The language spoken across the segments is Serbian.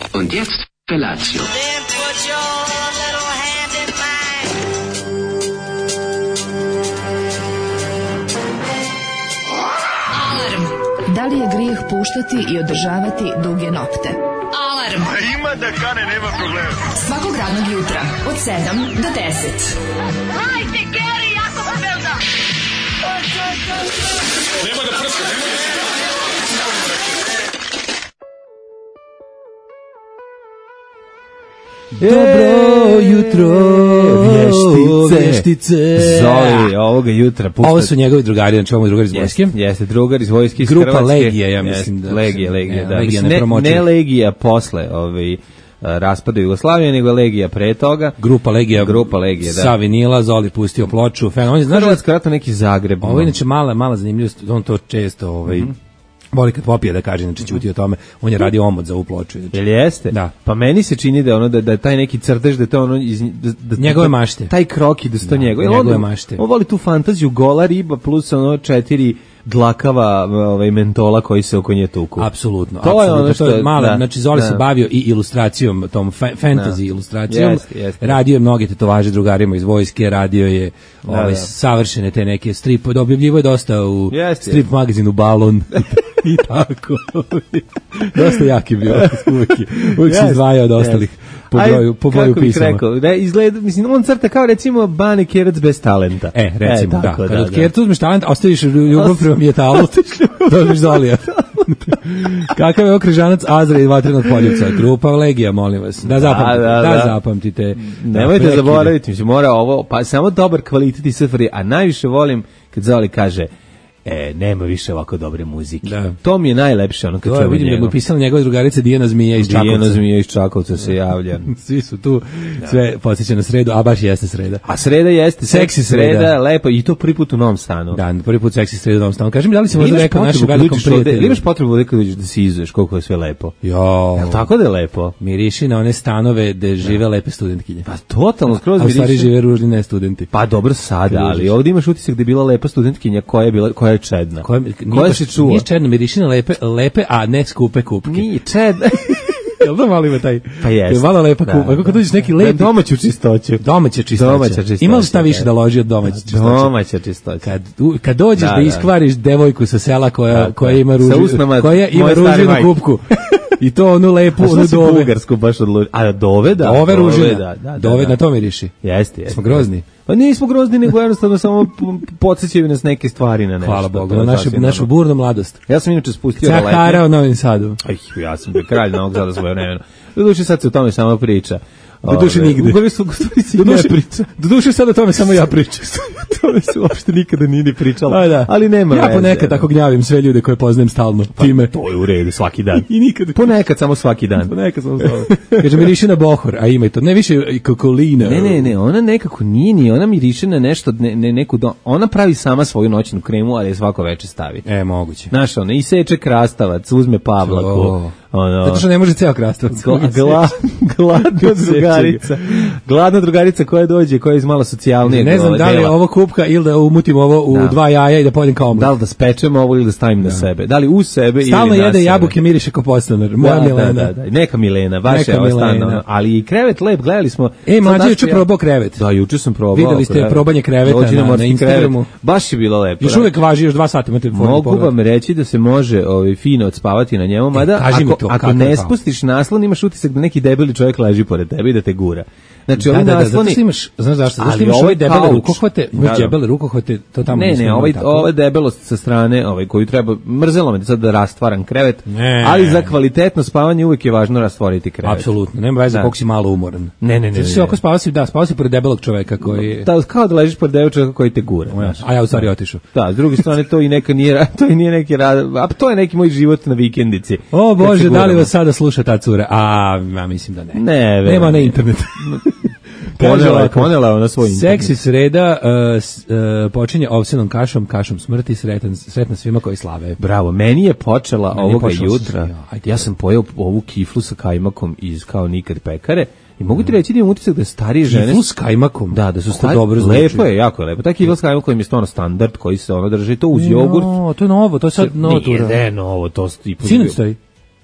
Und jetzt Felatio. Then put your little hand in mine. Alarm. Da li je grijeh puštati i održavati duge nokte? Alarm. Ima da kane, nema problema. Svakog radnog jutra od 7 do 10. Hajde, Geri, jako se velda. Nema da prska, nema da prska. Dobro jutro, vještice. Zoli ovoga jutra pušta. Ovo su njegovi drugari, znači ovo je drugar iz vojske. Jeste, drugar iz vojske iz Grupa Hrvatske. Legija, ja mislim da. Legija, da. Legija Mislim, ne Legija posle raspada Jugoslavije, nego Legija pre toga. Grupa Legija, da. Sa vinila, Zoli pustio ploču. Znaš, Hrvatska ratno neki Zagreb. Ovo je inače mala zanimljivost, on to često voli kad popije da kaže, znači ćuti o tome, on je radio omot za ovu ploču. Znači. Jel jeste? Da. Pa meni se čini da ono da taj neki crtež, da to ono njegove mašte. Taj kroki da sto njegove mašte. On voli tu fantaziju, gola riba plus ono 4 dlakava mentola koji se oko nje tuku. Apsolutno. To je ono što je malo, da, znači Zoli se bavio i ilustracijom, tom fantasy ilustracijom. Jeste. Radio je mnoge tetovaže drugarima iz vojske, radio je savršene te neke strip, objavljivo je dosta u strip magazinu Balon. I tako. Dosta jaki bio. Uvijek se izdvajao od ostalih po broju pisama. Izgleda, mislim, on crta kao recimo Bane Kerac bez talenta. Recimo, da. Kad od Kerca uzmeš talent, ostaviš ljubav prema mjetalu, dobiš Zolija. Kakav je okrežanac Azra i Vatrenog poljevca. Grupa Legija, molim vas. Da zapamtite. Nemojte zaboraviti, mislim, mora ovo, pa samo dobar kvalitet i safari, a najviše volim kad Zoli kaže nema više ovako dobre muzike. Da. To mi je najlepše ono kad čujem. Vidim da mu pisala njegova drugarica Dijana Zmija iz Čakovca. Dijana Zmija iz Čakovca se javlja. Svi su tu, sve podsjeća na sredu, a baš jeste sreda. A sreda jeste, seksi sreda, lepo, i to prvi put u Novom Stanu. Da, prvi put seksi sreda u Novom Stanu. Kaži mi, da li si možda rekao našem velikom prijatelju? Imaš potrebu da dođeš da se izuješ koliko je sve lepo. Jel tako da je lepo? Miriši na one stanove gde žive lepe studentkinje. Pa totalno, skroz miriši. A u stvari žive ružni ne studenti. Pa dobro sada, ali ovdje imaš utisak da je bila lepa studentkinja koja je čedna. Koja se čuva? Nije čedno, mirišina lepe, a ne skupe kupke. Nije čedno. Jel da malo ima taj? Pa jeste. Je malo lepa kupa. Kako dođeš neki lepi? Domaću čistoću. Domaća čistoća. Ima li šta više da loži od domaće čistoće? Domaća čistoća. Kad dođeš da iskvariš devojku sa sela koja ima ružinu kupku. I to onu lepu, onu dove. Bugarsku baš odloži. A dove da? Dove ružina. Dove na to miriši. Jeste. Smo grozni. Pa nismo grozni, nego jednostavno samo podsjećaju nas neke stvari na nešto. Hvala Bogu, našu burnu mladost. Ja sam inače spustio roletne. Saharao Novim Sadom. Ja sam bio kralj Novog Sada svoje vremena. Doduše sad se o tome samo priča. Doduše nigde. Doduše sad o tome samo ja pričam. Tome se uopšte nikada nije ni pričala. Ali nema veze. Ja ponekad tako gnjavim sve ljude koje poznajem stalno. Time. To je u redu, svaki dan. I nikad. Ponekad samo svaki dan. Kaže miriši na bohor, a ima i to. Ne više kokolina. Ne, ona nekako nije ni, ona miriše na nešto, neku, ona pravi sama svoju noćnu kremu, ali je svako veče stavi. Moguće. Znaš, ona iseče krastavac, uzme pavlaku. Zato što ne može ceo krastavac. Gladna drugarica koja dođe, koja je iz malo socijalnije. Ne znam da li je ovo kupka ili da umutim ovo u 2 jaja i da pojedem kao omlet. Da li da spečem ovo ili da stavim na sebe. Da li u sebe ili na sebe. Stalno jede jabuke, miriše kao podstanar. Moja Milena. Da. Neka Milena, baš je ovo stano. Ali i krevet lep, gledali smo. Mlađe juče probao krevet. Da, juče sam probao. Videli ste probanje kreveta na Instagramu. Baš je bilo lepo. Još uvek važi, još 2 sata imate. Mogu vam reći da se može fino odspavati na njemu, mada ako ne spustiš naslon, imaš utisak da neki debeli čovjek leži pored tebe i da te gura. Znači, ovi nasloni... Znaš zašto? Zašto imaš ove debele rukohvate? Debele rukohvate, to tamo ne, ova debelost sa strane, koju treba, mrzelo me sad da rastvaram krevet, ali za kvalitetno spavanje uvijek je važno rastvoriti krevet. Apsolutno, nema veze koliko si malo umoran. Ne. Znači, ako spavao si pored debelog čoveka koji... Da, kao da ležiš pored debelog čoveka koji te gura. A ja u stvari otišao. Da, s druge strane, to i nije neki rad, a to je neki moj život na vikendici. O Bože, da li vas sada sluša ta cura? Ja mislim da ne. Nema na internetu. Ponela na svoj internet. Seksi sreda počinje ovsenom kašom smrti, sretna svima koji slave. Bravo, meni je počela ovoga jutra. Ja sam pojeo ovu kiflu sa kajmakom iz kao nikad pekare. I mogu ti reći da imam utisak da starije žene... Kiflu s kajmakom? Da su starije... Lepo je, jako je lepo. Taj kiflu s kajmakom je stvarno standard koji se drži to uz jogurt. To je novo, to je sad novo tura. Nije novo, to... Sinoć stoji.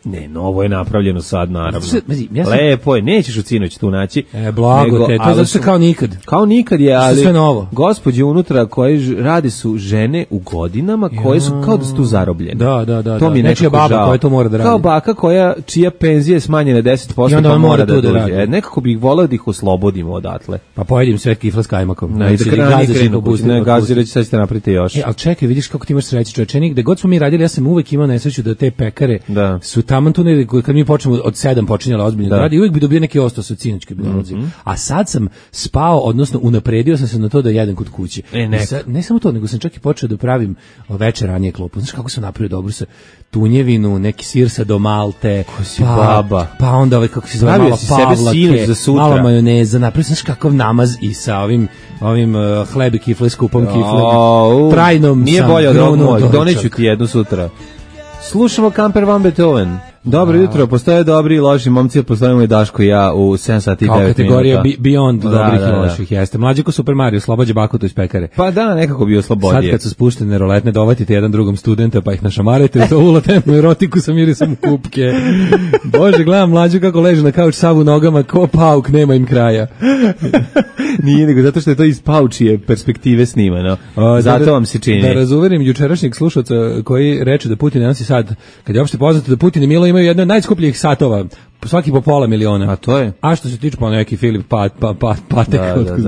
Ne, novo je napravljeno sad, naravno. Lepo je, nećeš u Cinoć tu naći. Blago te, to je zato kao nikad. Kao nikad je, ali sve novo. Gospođe unutra koje radi su žene u godinama koje su kao da su tu zarobljene. Da. To mi je nečija baba žao. Koja to mora da radi. Kao baka čija penzija je smanjena 10%, pa mora da dođe. Nekako bih voleo da ih oslobodimo odatle. Pa pojedim sve kifla s kajmakom. Ne, gazireć, sad ćete napraviti još. Ali čekaj, vidiš kako ti imaš sreće, čoveče. Gde god smo mi radili, ja sam uvek imao nesreću da te pekare su tamo tu negde, kad mi počnemo od 7 počinjala ozbiljno da radi, uvek bi dobio neki ostos od Cinoćke bi dolazio. A sad sam spao, odnosno unapredio sam se na to da jedem kod kuće. Ne samo to, nego sam čak i počeo da pravim večer ranije klopu. Znaš kako sam napravio dobro sa tunjevinu, neki sir sa do Malte, pa onda kako se zove, malo pavlake, malo majoneza, napravio sam kakav namaz i sa ovim hlebi kifle, skupom kifle, trajnom nije bolje od ovog moj, doneću ti jednu sutra. Slušamo Camper Van Beethoven. Dobro jutro, postoje dobri i loši momci, postojimo i Daško i ja u 7 sati i 9 minuta. Kao kategorija beyond dobrih i loših, jeste. Mlađi ko Super Mario, slobađe bakotu iz pekare. Pa da, nekako bi oslobodio. Sad kad su spuštene roletne, dovatite jedan drugom studenta, pa ih našamarite, to ulatentnu erotiku sa mirisom kupke. Bože, gledam Mlađu kako leže na kauč savu nogama, ko pauk, nema im kraja. Nije nego, zato što je to iz paučije perspektive snimano. Zato vam se čini. Da razuverim jučerašnjeg slušalca koji reče da Putin ne nosi sad, kad je opšte poznato da Putin i Milo imaju jedno od najskupljih satova, svaki po pola miliona. A to je? A što se tiče pa neki Filip Patek,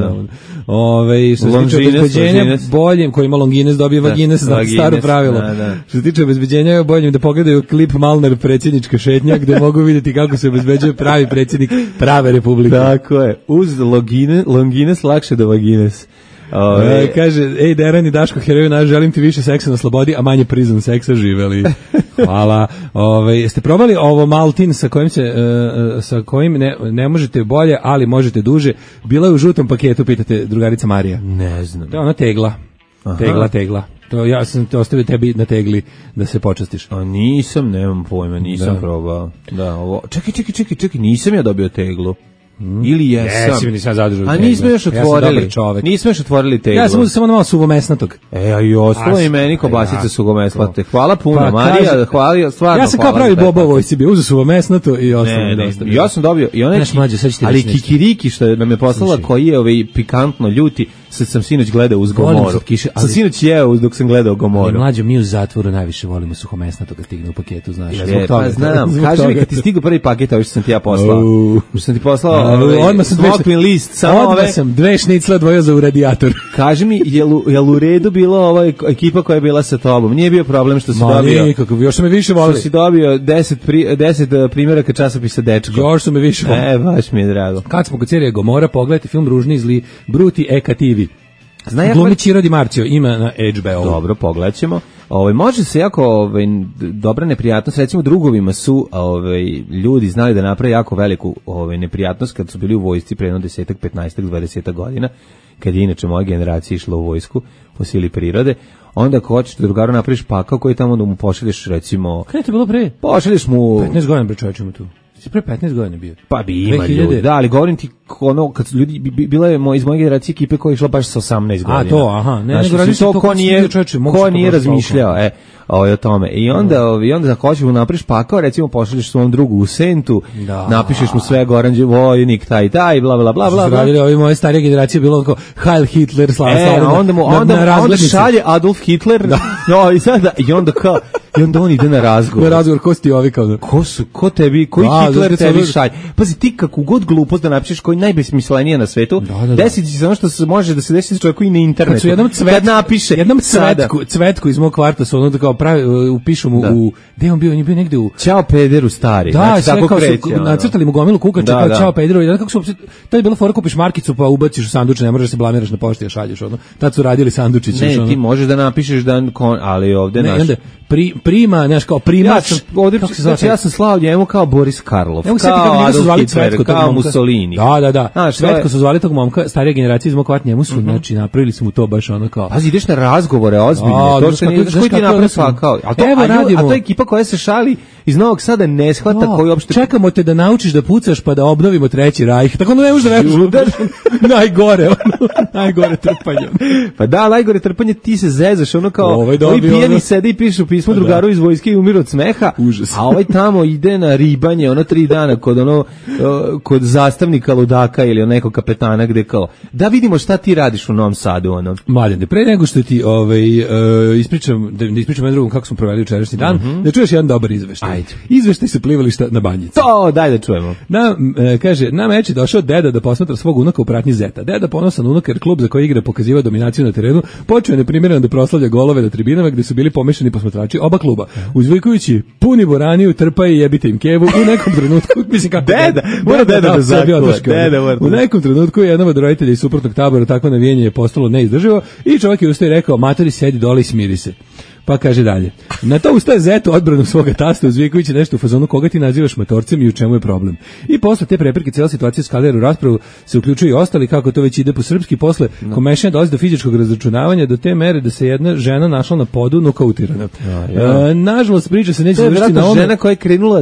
što se tiče obezbeđenja boljim, koji ima Longines dobije Vagines, staro pravilo. Što se tiče obezbeđenja boljim da pogledaju klip Malnar predsjednička šetnja gde mogu vidjeti kako se obezbeđuje pravi predsjednik prave republike. Tako je. Uz Longines lakše da Vagines. Kaže, ej Deran i Daško heroju naš, želim ti više seksa na slobodi, a manje prison seksa, živeli. Hvala. Jeste probali ovo Maltin sa kojim ne možete bolje, ali možete duže? Bila je u žutom paketu, pitate drugarica Marija. Ne znam. To je ona tegla. Tegla. To ja sam te ostavio tebi na tegli da se počastiš. A nisam, nemam pojma, nisam probao. Da, ovo. Čekaj, nisam ja dobio teglu. Ili jesam. Nisam zadržao. A nismo još otvorili. Nismo još otvorili teglu. Ja sam uzeo samo malo suvomesnatog. A i ostalo i meni kobasice suvomesnate. Hvala puno, Marija, hvala, stvarno. Ja sam kao pravi Boba Vojsi bio, uzeo suvomesnato i ostalo mi dostavio. Ja sam dobio i onaj, ali kikiriki što nam je poslala, koji je pikantno ljuti, sam sinoć gledao uz Gomoru. Sam sinoć jeo dok sam gledao Gomoru. Mlađo, mi u zatvoru najviše volimo suhomesnato kad stigne u paketu, znaš. Pa znam, kaži mi kad ti stigao prvi paket, ovo što sam ti ja poslao. Što sam ti poslao smokvin list, samo ove. Odmah sam 2 šnicle odvojio za u radijator. Kaži mi, jel u redu bilo ova ekipa koja je bila sa tobom? Nije bio problem što si dobio? Nikako, još su me više volili. Što si dobio 10 primjeraka časopisa Dečko. Još su me više volili. Baš mi je drago. Kad smo kod serije Gomora, pogledajte film Ružni i zli, Bruti Eka TV. Glumi Ciro Di Marcio, ima na HBO. Dobro, pogledat ćemo. Može se jako dobra neprijatnost, recimo drugovima su ljudi znali da naprave jako veliku neprijatnost kad su bili u vojsci pre 10, 15, 20 godina, kad je inače moja generacija išla u vojsku po sili prirode. Onda ako hoćeš da drugaru napraviš pakao koji tamo da mu pošalješ recimo... Kada je to bilo pre? Pošalješ mu... 15 godina pre čovječemo tu. Si pre 15 godina bio? Pa bi ima ljudi. Da, ali govorim ti kad su ljudi, bila je iz moje generacije ekipe koja je išla baš sa 18 godina. A to, aha. Ne, nego radi se to ko nije razmišljao, o tome. I onda ako hoćeš mu napriš pakao, recimo pošalješ svom drugu u Sentu, napišeš mu sve Goranđe, vojnik, taj, bla, bla, bla, bla. Radili ovi moje starije generacije, bilo kao Heil Hitler, onda šalje Adolf Hitler, i onda on ide na razgovor. Na razgovor, ko si ti ovi kao? Ko tebi, koji Hitler tebi šalje? Pazi, ti kakvu god glupost da napišeš, koji najbesmislenije na svetu, desit će se ono što se može da se desi sa čovjeku i na internetu. Kad su jednom cvetku iz mog kvarta su ono da kao upišu mu u... Gde on bio? On je bio negde u... Ćao pederu stari. Da, sve kao su nacrtali mu gomilu kukača, kao ćao pederu. I kako su... To je bilo fora, kupiš markicu pa ubaciš u sanduče, ne možeš da se blamiraš na pošti, a šalješ ono. Tad su radili sandučiće. Ne, ti možeš da napišeš ali ovde naš... Prima, znaš, kao primač. Ja sam slao njemu kao Boris Karlov, kao Adolf Hitler, kao Mussolini. Da. Cvetko su zvali tog momka, starije generacije iz mog kvarta, njemu su, znači, napravili su mu to baš ono kao... Pazi, ideš na razgovore ozbiljne, to što nije, koji ti napravi svakao. A to je ekipa koja se šali iz Novog Sada ne shvata koji uopšte... Čekamo te da naučiš da pucaš pa da obnovimo Treći rajh. Tako ne možeš da veruješ. Najgore trpanje. Pa da, najgore trpanje, ti se zezaš, ono kao ovi pijani sede i pišu pismo drugaru iz vojske i umiru od smeha, užas. A ovaj tamo ide na ribanje, 3 dana kod zastavnika ludaka ili nekog kapetana gde kao, da vidimo šta ti radiš u Novom Sadu, Mladen, pre nego što ti ispričam jednom drugom kako smo proveli jučerašnji dan, da čuješ jedan dobar izveštaj. Ajde. Izveštaj sa plivališta na Banjici. To, daj da čujemo. Kaže, na meč je došao deda da posmatra svog unuka u pratnji zeta. Deda ponosan unuk jer klub za koji igra pokazivao dominaciju na terenu, počeo je neprimjereno da proslavlja golove na tribinama gde su bili pomešani posmatrači oba kluba. Uzvikujući puni boraniju, trpa i jebite im kevu u nekom trenutku, mislim kako deda da zakuva. U nekom trenutku jednom od roditelja iz suprotnog tabora takvo navijenje je postalo neizdrživo i čovjek je ustao i rekao, matori sedi dole i smiri se. Pa kaže dalje. Na to ustaje Zeto odbranu svoga tasta uzvikujući nešto u fazonu koga ti nazivaš matorcem i u čemu je problem. I posle te prepreke cijela situacija skalira u raspravu, se uključuju i ostali kako to već ide po srpski, posle komešanja dolazi do fizičkog razračunavanja do te mere da se jedna žena našla na podu nokautirana. Nažalost priča se neće završiti na žena koja je krenula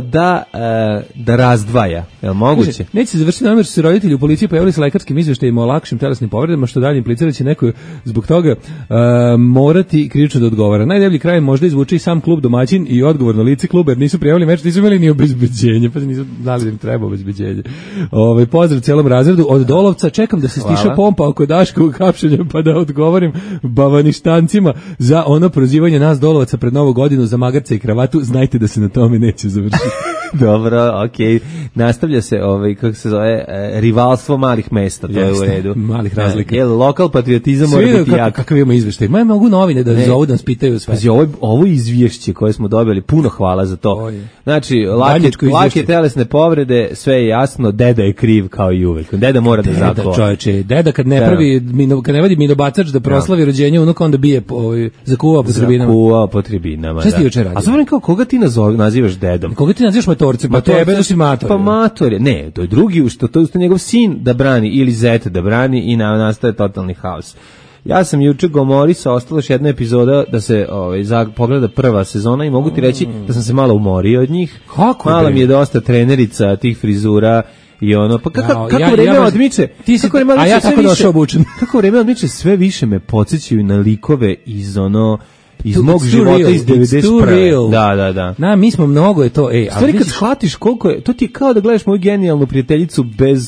da razdvaja. Je li moguće? Kaže, neće se završiti na ono što se roditelji u policiji pojavili sa lekarskim izveštajima o lakšim telesnim povredama, što dalje implicira će neko zbog toga morati krivično da odgovara. Najdeblji kraj možda izvuče i sam klub domaćin i odgovorno lice kluba, jer nisu prijavili meč, nisu imali ni obezbeđenje, pa nisu znali da im treba obezbeđenje. Pozdrav celom razredu od Dolovca, čekam da se stiša pompa oko Daškovog hapšenja pa da odgovorim bavaništancima za ono prozivanje nas Dolovaca pred Novu godinu za magarca i kravatu, znajte da se na tome neće završiti. Dobro, okej. Nastavlja se kako se zove rivalstvo malih mesta, to je u redu. Malih razlika. Lokal patriotizam mora biti jak. Kakav imamo izveštaj? Mogu novine da zovu da nas pitaju sve. Pazi, ovo izvješće koje smo dobili, puno hvala za to. Znači, lake telesne povrede, sve je jasno, deda je kriv kao i uvek. Deda mora da zakova. Deda, čoveče, deda kad ne vadi minobacač da proslavi rođenje unuka, onda bije zakuvao po tribinama. Zakuvao po tribinama, šta si ti juče radio? A sad kao, koga ti nazivaš dedom? Koga ti nazivaš matorcem? Pa tebe da si mator. Pa mator je. Ne, to je drugi, to je njegov sin da brani ili zet da brani i nastaje totalni haos. Ja sam juče gomorisao, ostala još jedna epizoda da se pogleda prva sezona i mogu ti reći da sam se malo umorio od njih. Malo mi je dosta trenerica tih frizura i pa kako vreme odmiče, a ja tako došao obučen. Kako vreme odmiče, sve više me podsjećaju na likove iz mog života iz 91. Da. Na, mi smo mnogo je to, stvari kad shvatiš koliko je, to ti je kao da gledaš moju genijalnu prijateljicu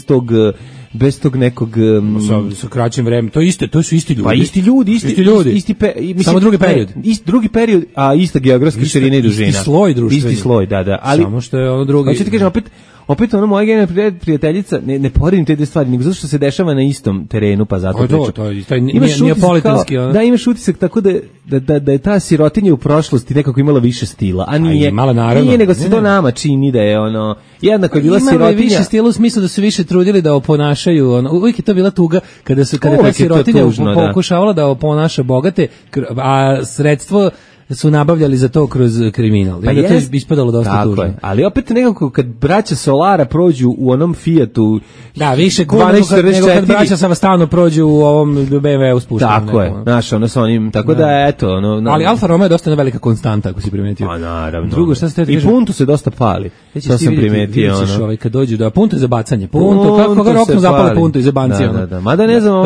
bez tog nekog sa kraćim vremenom. To su isti ljudi. Pa isti ljudi. Samo drugi period. Drugi period, a ista geografska širina i dužina. Isti sloj društveni. Isti sloj, da. Ali samo što je ono drugi. Hoću ti kažem opet ono moja genijalna prijateljica, ne poredim te stvari, nego zato što se dešava na istom terenu, pa zato pričam. To je neapolitanski. Da, imaš utisak tako da je ta sirotinja u prošlosti nekako imala više stila, a nije. Nije, nego se to nama čini da je jednako je bila sirotinja. Imala više stila u smislu da su više trudili da oponašaju, uvijek je to bila tuga kada ta sirotinja pokušavala da oponaša bogate, a sredstvo su nabavljali za to kroz kriminal. Pa to je ispadalo dosta tužno. Je. Ali opet nekako kad braća Solara prođu u onom Fiatu, da, više nego kad braća Savastano prođu u ovom BMW-u spuštenom. Tako je, znaš, sa onim, tako da eto. Ali Alfa Romeo je dosta velika konstanta, ako si primetio. Pa naravno. Drugo, šta se I Punto se dosta pali. To sam primetio. Kad dođu da Punto je za bacanje. Punto, kako ga rokno zapali Punto i za banci. Mada ne znam,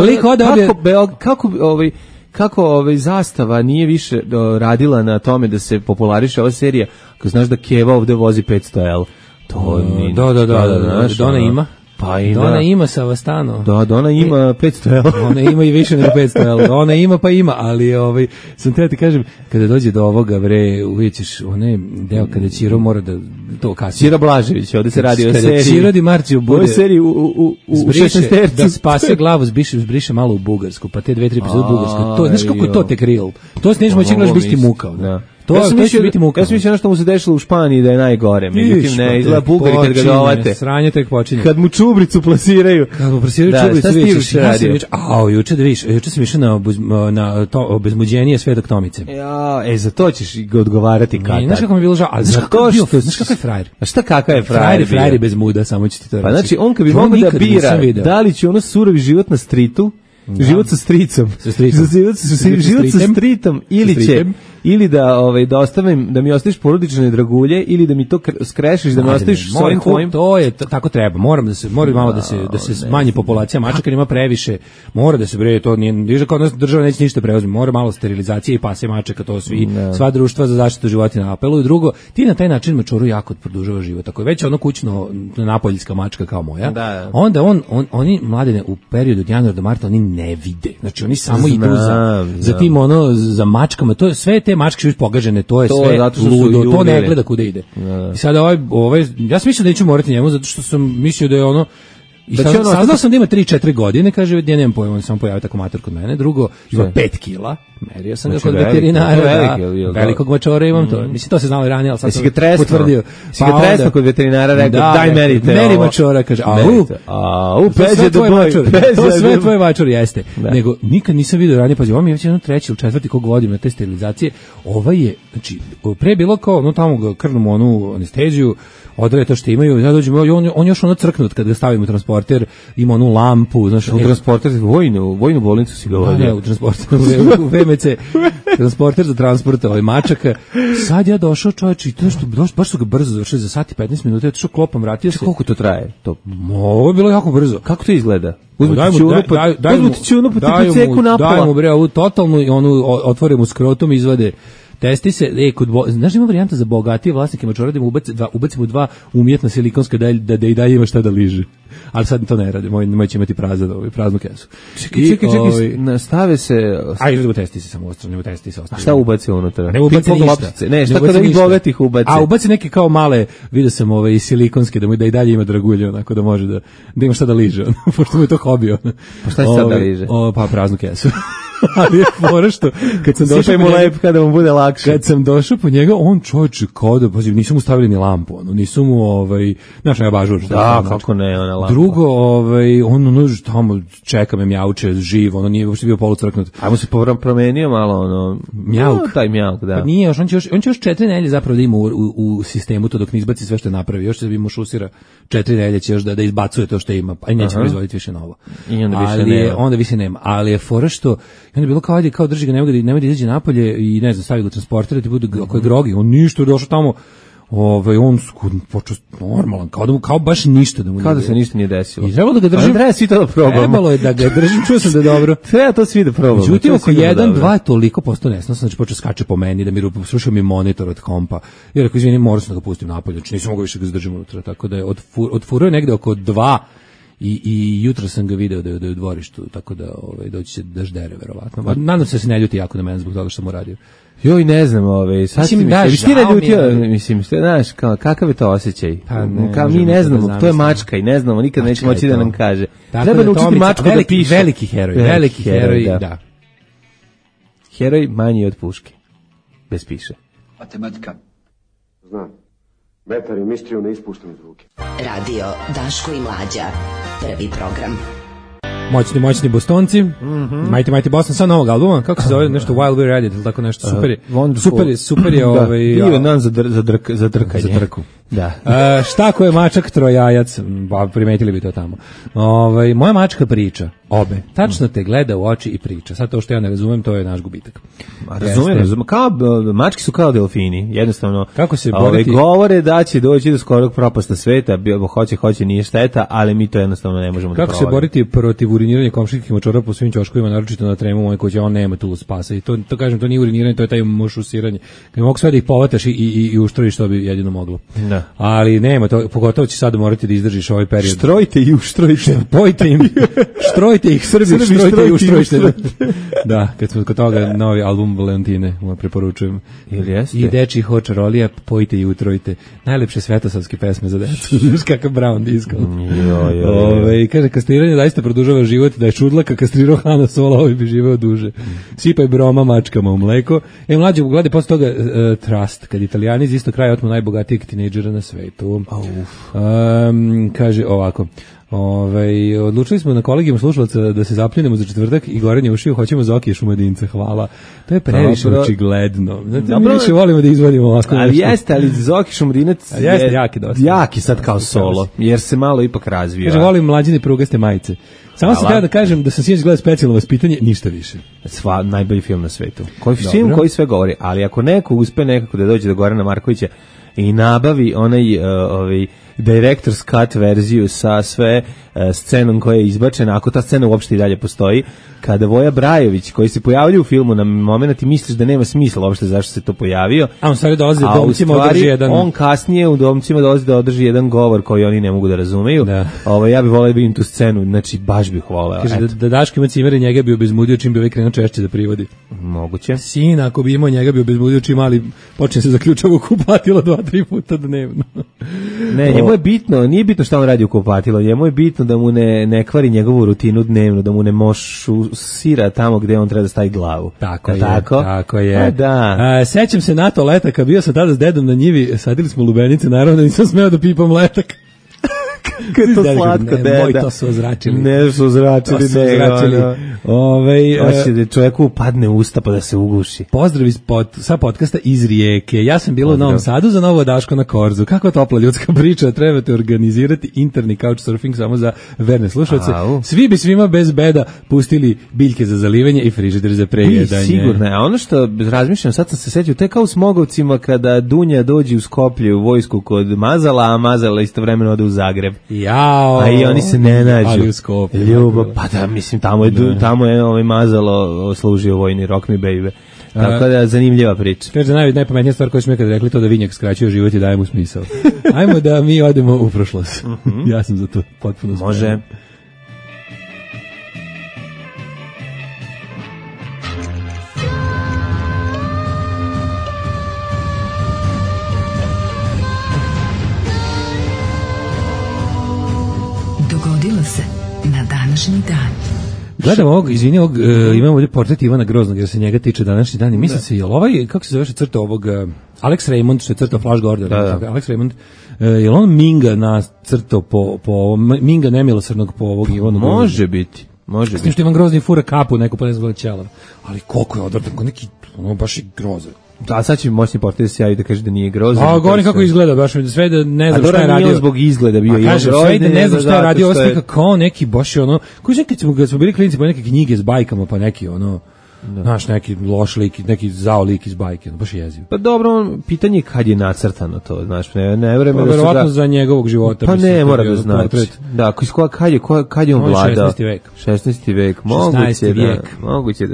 kako Zastava nije više radila na tome da se populariše ova serija, ako znaš da Keva ovde vozi 500L. Da, Dona ima. Pa i Dona ima Savastano. Da, ona ima 500L. Ona ima i više nego 500L. Ona ima pa ima, ali sam te ti kažem, kada dođe do ovoga, uvijek ćeš onaj deo kada Ćiro mora da to kasnije. Ćira Blažević, ovdje se radi o seriji. Kada Ćiro Di Marcio bude... U seriji u 16 da spase glavu, zbriše malo u Bugarsku, pa te 2-3 epizode u Bugarsku. Znaš kako je to tek real? To se nećemo moći gledaš biti mukao. To će biti muka. Ja sam mislio što mu se dešlo u Španiji da je najgore. Međutim, ne, izgleda Bugari kad ga dovate. Sranje tek počinje. Kad mu čubricu plasiraju. Kad mu plasiraju čubricu, vidiš. Juče da vidiš, juče sam išao na to obezmuđenje Svetog Tomice. Za to ćeš ga odgovarati kada. Znaš kako mi je bilo žao, ali znaš kakav je frajer? A šta kakav je frajer? Frajer je bez muda, samo ću ti to reći. Pa znači, on kad bi mogao da bira da li će ono surovi život na stritu, život sa stricom. Život sa stritom ili će ili da da ostavim, da mi ostaviš porodične dragulje, ili da mi to skrešiš, da mi ostaviš svojim tvojim. To je tako treba. Mora malo da se smanji populacija mačaka, ima previše. Mora da se bre, to nije kao nas država neće ništa preuzeti. Mora malo sterilizacije i pase mačaka, to sva društva za zaštitu životinja apeluju. Drugo, ti na taj način mačoru jako produžava život. Ako je već ono kućno napoljska mačka kao moja, onda oni mladene u periodu od januara do marta oni ne vide. Znači oni samo idu za tim za mačkama. To je sve te mačke su pogažene, to je sve ludo, to ne gleda kuda ide. I sad ja sam mislio da neću morati njemu zato što sam mislio da je ono i saznao sam da ima 3-4 godine, kaže, ja nemam pojma, on se samo pojavio tako mater kod mene. Drugo, ima 5 kila, merio sam ga kod veterinara, velikog mačora imam to. Mislim, to se znalo i ranije, ali sad sam potvrdio. Si ga tresno kod veterinara, rekao, daj merite. Meri mačora, kaže, peđe do boj. To sve tvoje mačor jeste. Nego, nikad nisam vidio ranije, pazi, ovo mi je već jedno 3. ili 4. kog vodim na te sterilizacije. Ovaj je, znači, pre je bilo kao, tamo ga krnemo onu anesteziju, odraje to što imaju, ja dođem, on još ono crknut kad ga stavimo u transporter, ima onu lampu, znaš, u transporter, vojnu bolnicu si ga vodio. Ne, u transporter, u VMC, transporter za transport mačaka. Sad ja došao, čovječ, i to što, baš su ga brzo završili za sat i 15 minuta, ja to što klopam, vratio se. Koliko to traje? Ovo je bilo jako brzo. Kako to izgleda? Uzmu ti čunu, pa ti po ceku napola. Daj mu bre, ovu totalnu, i onu otvore mu skrotom, izvade testi se, znaš ima varijanta za bogatije vlasnike mačora da mu ubacimo 2 umjetna silikonska da i dalje ima šta da liže. Ali sad to ne radi, moj će imati praznu kesu. Čekaj, stave se... Idemo testi se samo ostro, nemo testi se ostro. A šta ubaci unutra? Ne ubaci ništa. Ne, šta kada ih bogatih ubaci? A ubaci neke kao male, vidio sam silikonske, da i dalje ima dragulje, onako da može da ima šta da liže, pošto mu je to hobi. Pa šta će sad da liže? Pa praznu kesu. Ali je fora što kad sam došao mu lep kada mu bude lakše. Kad sam došao po njega, on čovječe kao da, nisu mu stavili ni lampu, nisu mu znaš, ja bažur. Da, kako ne, ona lampa. Drugo, on tamo čeka me, mjauče, živ, nije uopšte bio polucrknut. Ajmo se promenio malo, mjauk. Taj mjauk, da. Pa nije još, on će još 4 nedelje zapravo da ima u sistemu to dok ne izbaci sve što je napravi. Još se bi mu šusira 4 nedelje će još da izbacuje to što ima, pa neće proizvoditi više novo. I onda više nema. Ali je fora što i onda je bilo kao, ajde, kao drži ga, nemoj da izađe napolje i ne znam, stavi ga u transporter, ti bude, ako je grogi, on ništa, došao tamo, on počeo normalan, kao baš ništa da mu nije. Kao da se ništa nije desilo. I trebalo da ga držim. Treba svi to da probamo. Trebalo je da ga držim, čuo sam da je dobro. Treba to svi da probamo. Međutim, oko 1-2 je toliko postao nesnosan, znači počeo skače po meni, da mi slušao mi monitor od kompa. I rekao, izvini, morao sam da ga pustim napolje, znači nisam mogao više ga zadržim unutra, tako da je odfurao negde oko 2. I jutro sam ga video da je u dvorištu, tako da doći će da ždere, verovatno. Nadam se ne ljuti jako na mene zbog toga što mu radio. Joj, ne znam, sad ti mislim, znaš, kakav je to osjećaj? Kao mi ne znamo, to je mačka i ne znamo, nikad neće moći da nam kaže. Treba naučiti mačku da piše. Veliki heroj, da. Heroj manji od puške. Bez piše. Matematika. Znam. Metar i mištriju ne ispuštam iz ruke. Radio Daško i Mlađa. Prvi program. Moćni Bostonci. Mighty Boston sa novog albuma. Kako se zove? Nešto While We're At It, ili tako nešto. Super je bio dan za drkanje. Za drku. Da. Šta ko je mačak trojajac? Primetili bi to tamo. Moja mačka priča. Obe. Tačno te gleda u oči i priča. Sad to što ja ne razumem, to je naš gubitak. Razumem. Mački su kao delfini. Jednostavno. Kako se boriti? Govore da će doći do skorog propasta sveta. Hoće, nije šteta, ali mi to jednostavno ne možemo da provalimo. Kako se boriti protiv uriniranja komšijskih mačora po svim ćoškovima, naročito na tremu moje kuće, on nema tu spasa. I to kažem, to nije uriniranje, to je taj mošusiranje. Kad mogu sve da ih povataš i uštrojiš, to bi jedino moglo. Da. Ali nema to, pogotovo će sad morati da izdržiš ovaj period. Štrojte i uštrojite. Pojte im. Štrojte ih, Srbi, štrojte i uštrojite. Da, kad smo kod toga, novi album Valentine, preporučujem. Ili jeste? I Dečji hočarolija, pojte i utrojite. Najlepše svetosavske pesme za decu. Znaš kakav Brown disko. Kaže, kastriranje zaista produžava život, da je čudlaka kastrirao Hana Sola, ovaj bi živeo duže. Sipaj broma mačkama u mleko. Mlađe, gledaj, posle toga Trust, kad Italijani iz istog kraja otmu najbogatijeg tinejdžera na svetu. Kaže ovako. Odlučili smo na kolegijum slušalaca da se zapljunemo za četvrtak i gorenje ušiju, hoćemo Zokije Šumadinca, hvala. To je previše očigledno. Znate, mi više volimo da izvodimo ovako. Ali jeste, ali Zoki Šumadinac jeste jaki dosta. Jaki sad kao solo, jer se malo ipak razvija. Kaže, volim mlađine prugaste majice. Samo sam htio da kažem da sam sinoć gledao Specijalno vaspitanje, ništa više. Najbolji film na svetu. Film koji sve govori, ali ako neko uspe nekako da dođe do Gorana Markovića i nabavi onaj director's cut verziju sa sve scenom koja je izbačena, ako ta scena uopšte i dalje postoji, kada Voja Brajović, koji se pojavlja u filmu na moment i misliš da nema smisla uopšte zašto se to pojavio, a on stvari dolazi u Domcima održi jedan... on kasnije u Domcima dolazi da održi jedan govor koji oni ne mogu da razumeju. Da. Ja bih voleo da vidim tu scenu, znači baš bih voleo. Kaže da Daško ima cimer i njega bi obezmudio čim bi ovaj krenuo češće da privodi. Moguće. Sin, ako bi imao njega bi obezmudio čim ali počne se zaključava u kupatilo 2-3 puta dnevno. Ne, njemu je bitno, nije bitno šta on radi u kupatilo, njemu je bitno da mu ne kvari njegovu rutinu dnevno, da mu ne sira tamo gde on treba da stavi glavu. Tako je. Da. Sećam se NATO letaka, bio sam tada s dedom na njivi, sadili smo lubenice, naravno nisam smeo da pipam letak. Kad to slatko, deda. Moj, to su ozračili. Ne su ozračili. Hoće da čovjeku upadne usta pa da se uguši. Pozdrav sa podcasta iz Rijeke. Ja sam bila u Novom Sadu za Novo Daško na Korzu. Kakva topla ljudska priča, trebate organizirati interni couchsurfing samo za verne slušalce. Svi bi svima bez beda pustili biljke za zalivanje i frižider za prejedanje. Sigurno, a ono što razmišljam, sad sam se sećao, te kao u Smogovcima kada Dunja dođe u Skoplje u vojsku kod Mazala, a Mazala istovremeno ode u Zagreb. Jao, a i oni se ne nađu. Ljubav, pa da, mislim, tamo je Mazalo služio vojni Rock Me Baby. Tako da, zanimljiva priča. Kaže, najpametnija stvar koju smo nekada rekli to da vinjak skraćuje život i daje mu smisao. Ajmo da mi odemo u prošlost. Ja sam za to potpuno spreman. Može. Dogodilo se na današnji dan. Gledam imamo ovdje portret Ivana Groznog, jer se njega tiče današnji dan i mislim se, jel ovaj, kako se zove crta ovog, Alex Raymond, što je crtao Flash Gordon, Alex Raymond, jel on Minga nacrtao po Minga nemilosrdnog po ovog Ivanu Groznog? Može biti. S tim što Ivan Grozni fura kapu, neko pa ne zove ćelav, ali koliko je odvrtan, neki, baš je grozan. A sad će moćni portret se javi da kaže da nije grozan. A govorim kako izgleda, baš sve da ne znam šta je radio. A zbog izgleda bio Ivan Grozan. Sve da ne znam šta je radio, ovo slika kao neki baš ono, koji kad smo bili klinici pa neke knjige s bajkama, pa neki ono, znaš, neki loš lik, neki zao lik iz bajke, baš je jezivo. Pa dobro, pitanje je kad je nacrtano to, znaš, ne vreme da su verovatno za njegovog života. Pa ne, mora da znači. Da, kad je on vladao? 16. vek. 16. vek, moguće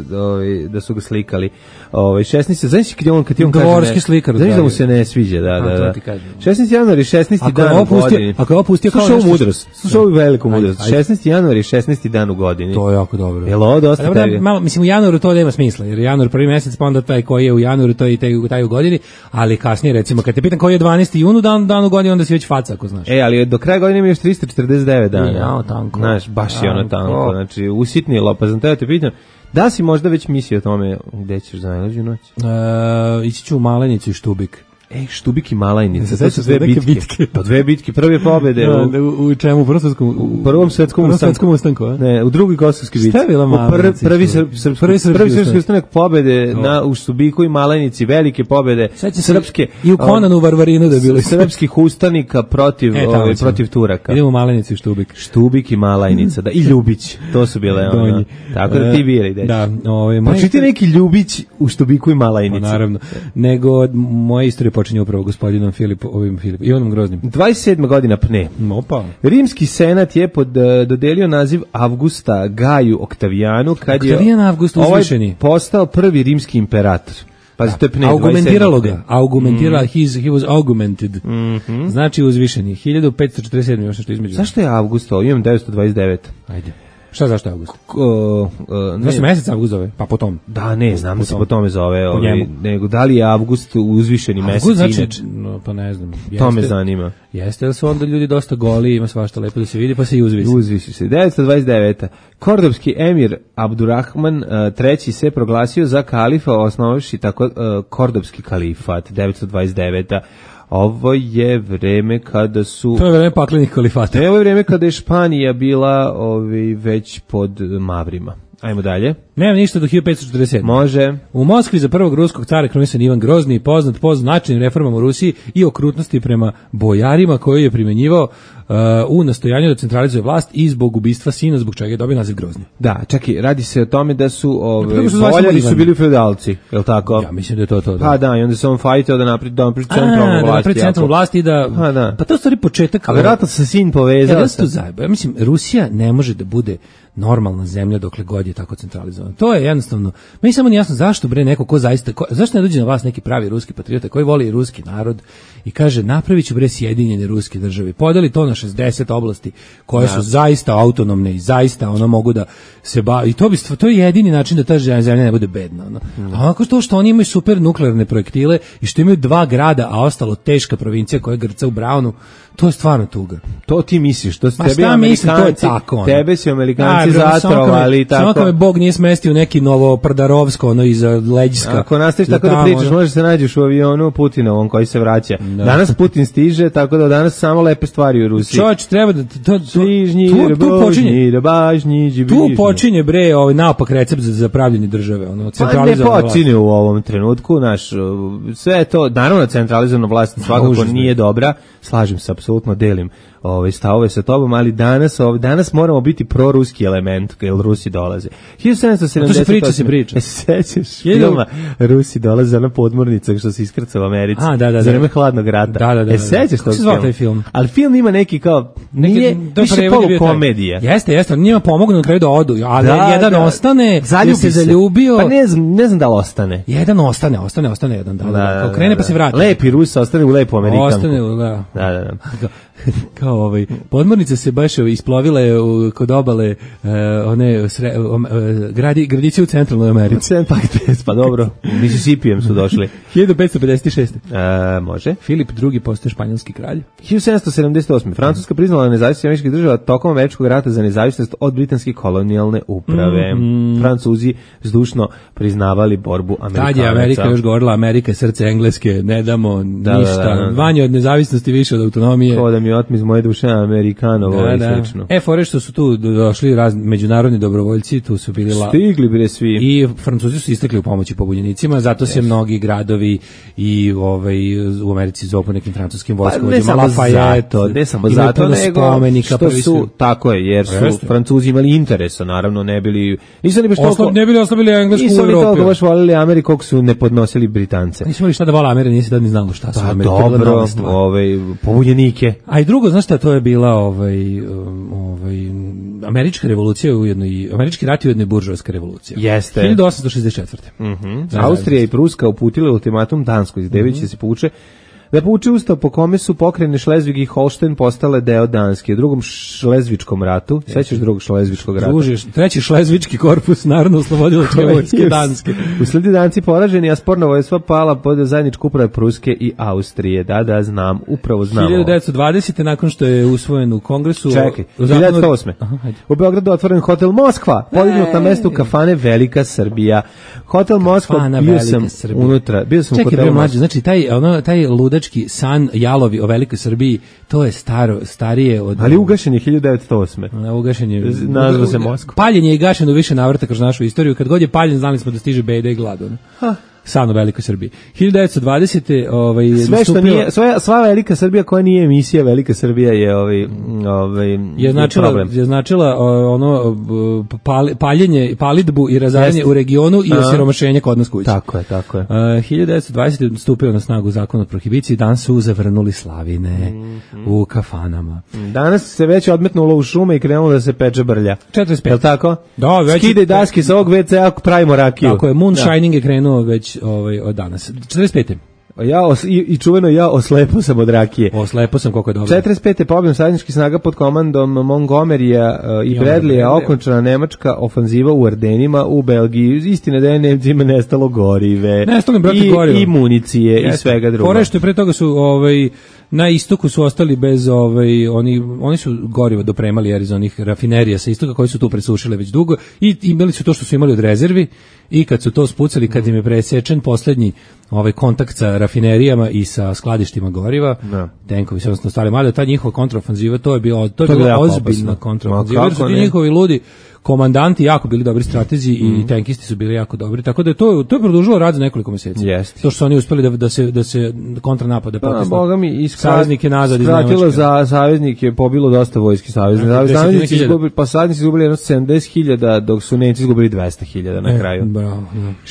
da su ga slikali. 16. Znači kad on kaže dvorski slikar, znači da mu se ne sviđa, da. 16. januar je 16. dan u godini. Ako je ovo pustio kao nešto mudrost, slušaj ovu veliku mudrost. 16. januar je 16. dan u godini. To je jako dobro. Jel ovo dosta tebi? Mislim, u januaru to nema smisla, jer januar prvi mjesec, pa onda taj koji je u januaru, to je taj u godini, ali kasnije, recimo, kad te pitam koji je 12. junu dan u godini, onda si već faca, ako znaš. Ali do kraja godine ima još 349 dana. Ja, tanko. Znaš, baš je ono tanko, znači, usitnilo, pa znam te pitam, da si možda već mislio o tome gde ćeš za najluđu noć? Ići ću u Malenicu i Štubik. Štubik i Malajnica, to su dve bitke. Pa dve bitke, prve pobede. U čemu? U prvom svetskom ustanku, a? Ne, u drugoj kosovskoj bitci. Šta je bila Malajnica? Prvi srpski ustanak pobede u Štubiku i Malajnici, velike pobede srpske. I u Konanu Varvarinu da bili. Srpskih ustanika protiv Turaka. Idemo u Malajnicu i Štubik. Štubik i Malajnica, da, i Ljubić. To su bile ono. Tako da ti biraj, deć. Da, pročiti neki Ljubić u Štubiku i Malajnici. Naravno. Nego moja istorija počinje upravo gospodinom Ivanom Groznim. 27. godina pne. Opa. Rimski senat je dodelio naziv Avgusta Gaju Oktavijanu kad Oktavijan Avgust uzvišeni postao prvi rimski imperator. Pa to je pne. Argumentiralo ga. He was augmented. Znači uzvišeni. 1547. još nešto između. Zašto je Avgust? Imam 929. Ajde. Šta zašto je Avgust? Znaš se mesec Avgust zove? Pa potom. Da, ne, znam da se po tome zove. Nego da li je Avgust uzvišeni mesec? Avgust znači, pa ne znam. To me zanima. Jeste li su onda ljudi dosta goli, ima svašta lepo da se vidi, pa se i uzvisi. Uzvisi se. 929. Kordobski emir Abdurrahman III se proglasio za kalifa, osnovavši tako Kordobski kalifat. 929. Ovo je vreme kada su... To je vreme paklenih kalifata. Ovo je vreme kada je Španija bila već pod Mavrima. Ajmo dalje. Nema ništa do 1547. Može. U Moskvi za prvog ruskog cara krunisan Ivan Grozni, poznat po značajnim reformama u Rusiji i okrutnosti prema bojarima koje je primenjivao u nastojanju da centralizuje vlast i zbog ubistva sina, zbog čega je dobio naziv Grozni. Da, čekaj, radi se o tome da su boljari su bili feudalci, je li tako? Ja mislim da je to. Da. Pa da, i onda se on fajtao da napravi centralnu vlast. Da centralnu vlast i da... Pa to je stvari početak... A vjerojatno se sin povezao. Ja mislim, Rusija ne može da bude normalna zemlja dokle god je tako centralizovana. To je jednostavno, meni samo nije jasno zašto bre neko ko zaista, zašto ne dođe na vlast neki pravi ruski patriota koji voli ruski narod i kaže napraviću bre sjedinjene ruske države. Podeli to na 60 oblasti koje su zaista autonomne i zaista ono mogu da se bavi. I to je jedini način da ta zemlja ne bude bedna. Ono. A ovako što oni imaju super nuklearne projektile i što imaju 2 grada, a ostalo teška provincija koja grca u Brownu, to je stvarno tuga. To ti misliš, to su tebi Amerikanci, tebe su Amerikanci zatrovali. Samo kao me Bog nije smestio neki Novoprdarovsko, ono iza Leđiska. Ako nastaviš tako da pričaš, možeš se nađeš u avionu Putinovom koji se vraća. Da. Danas Putin stiže, tako da danas samo lepe stvari u Rusiji. Čovječ, treba da... Tu počinje bre naopak recept za pravljenje države. Pa ne počinje u ovom trenutku, sve to, naravno centralizovana vlast svakako nije dobra, slažem se, apsolutno delim stavove sa tobom, ali danas moramo biti proruski element, jer Rusi dolaze. 1778. To se priča. Sećaš filma Rusi dolaze na podmornicah što se iskrca u Americi. Za vreme hladnog rata. Da. Sećaš tog film? Ali film ima neki kao, nije više polukomedija. Jeste, njima pomognu na kraju da odu, ali jedan ostane, jer se zaljubio. Pa ne znam da li ostane. Jedan ostane jedan, da. Krene pa se vrati. Lepi Rus ostane u lepu Amerikanku. Ostane, da. Kao podmornica se baš isplovile kod obale gradiće u centralnoj Americi. Pa dobro, Mississippijem su došli. 1556. Može. Filip II postaje španjolski kralj. 1778. Francuska priznala nezavisnost američkih država tokom američkog rata za nezavisnost od britanske kolonijalne uprave. Francuzi zdušno priznavali borbu Amerikanaca. Tad je Amerika još govorila, Amerika je srce Engleske, ne damo ništa. Vanje od nezavisnosti, više od autonomije. Ko da mi otmi iz moje duše Amerikanovo i slično. Fore što su tu došli međunamerni dobrovoljci, tu su bili stigli bre svi. I Francuzi su istekli u pomoći pobunjenicima, zato se mnogi gradovi i u Americi zovu nekim francuskim vojskovima. Ne samo zato, nego što su, tako je, jer su Francuzi imali interesa, naravno, ne bili oslabili Englesku u Evropi. Nisu toliko baš volili Ameriku, koliko su ne podnosili Britance. Nisu imali šta da vole Ameriku, nisi da ni znalo šta su Ameriku. Pa dobro, pobunjenike. A i drugo, znaš šta, to je bila američka revolucija ujedno i američki rat je ujedno i buržoaska revolucija. Jeste. 1864. Austrija i Pruska uputile ultimatum Danskoj, izdevajući se da pouče ustav po kome su pokrajine Šlezvig i Holštajn postale deo Danske. U drugom šlezvičkom ratu, sećaš drugog šlezvičkog rata? Treći šlezvički korpus narodno-oslobodilačke vojske Danske. Usledi Danci poraženi, a sporna vojska pala pod zajedničku uprave Pruske i Austrije. Da, znam, upravo znamo. 1920. nakon što je usvojen u Kongresu... Čekaj, 1908. U Beogradu otvoren hotel Moskva, podignut na mestu kafane Velika Srbija. Hotel Moskva, bio sam unutra, bio sam u hotelu Moskva. Znači, taj ludački san jalovi o Velikoj Srbiji, to je starije od... Ali ugašen je 1908. Ugašen je... Nazva se Moskva. Paljen je i gašen u više navrata kroz našu istoriju. Kad god je paljen, znali smo da stiže beda i glad. San o Velikoj Srbiji. 1920. Sve što nije, sva Velika Srbija koja nije emisija Velika Srbija je je značila paljenje, palidbu i razaranje u regionu i osiromašenje kod nas kuće. Tako je. 1920. stupio na snagu zakon o prohibiciji, danas su zavrnuli slavine u kafanama. Danas se već odmetnulo u šume i krenulo da se peče brlja. 45. Je li tako? Da, već. Skidaj daske sa ovog WC-a, pravimo rakiju. Tako je, moonshining je krenuo već od danas. 45. Ja oslepo sam od rakije. Oslepo sam, koliko je dobro. 45. pobjedom savezničkih snaga pod komandom Montgomerya i Bradleya okončana nemačka ofanziva u Ardenima u Belgiji. Istina da je Nemcima nestalo gorive. I municije i svega druga. Fore što pre toga su na istoku su ostali bez oni su gorivo dopremali iz onih rafinerija sa istoka koji su tu presušile već dugo i imali su to što su imali od rezervi i kad su to spucali, kad im je presečen poslednji kontakt sa rafinerijama i sa skladištima goriva, tenkovi se odnosno stali, mada ta njihova kontraofanziva, to je bila ozbiljna kontraofanziva, jer su ti njihovi ljudi komandanti jako bili dobri stratezi i tankisti su bili jako dobri, tako da je to je produžilo rad za nekoliko meseci. To što su oni uspeli da se kontranapade potisnu saveznike nazad iz Nemačke. Za saveznike pobilo dosta vojski saveznika. Saveznici izgubili 70.000, dok su Nemci izgubili 200.000 na kraju. Bravo.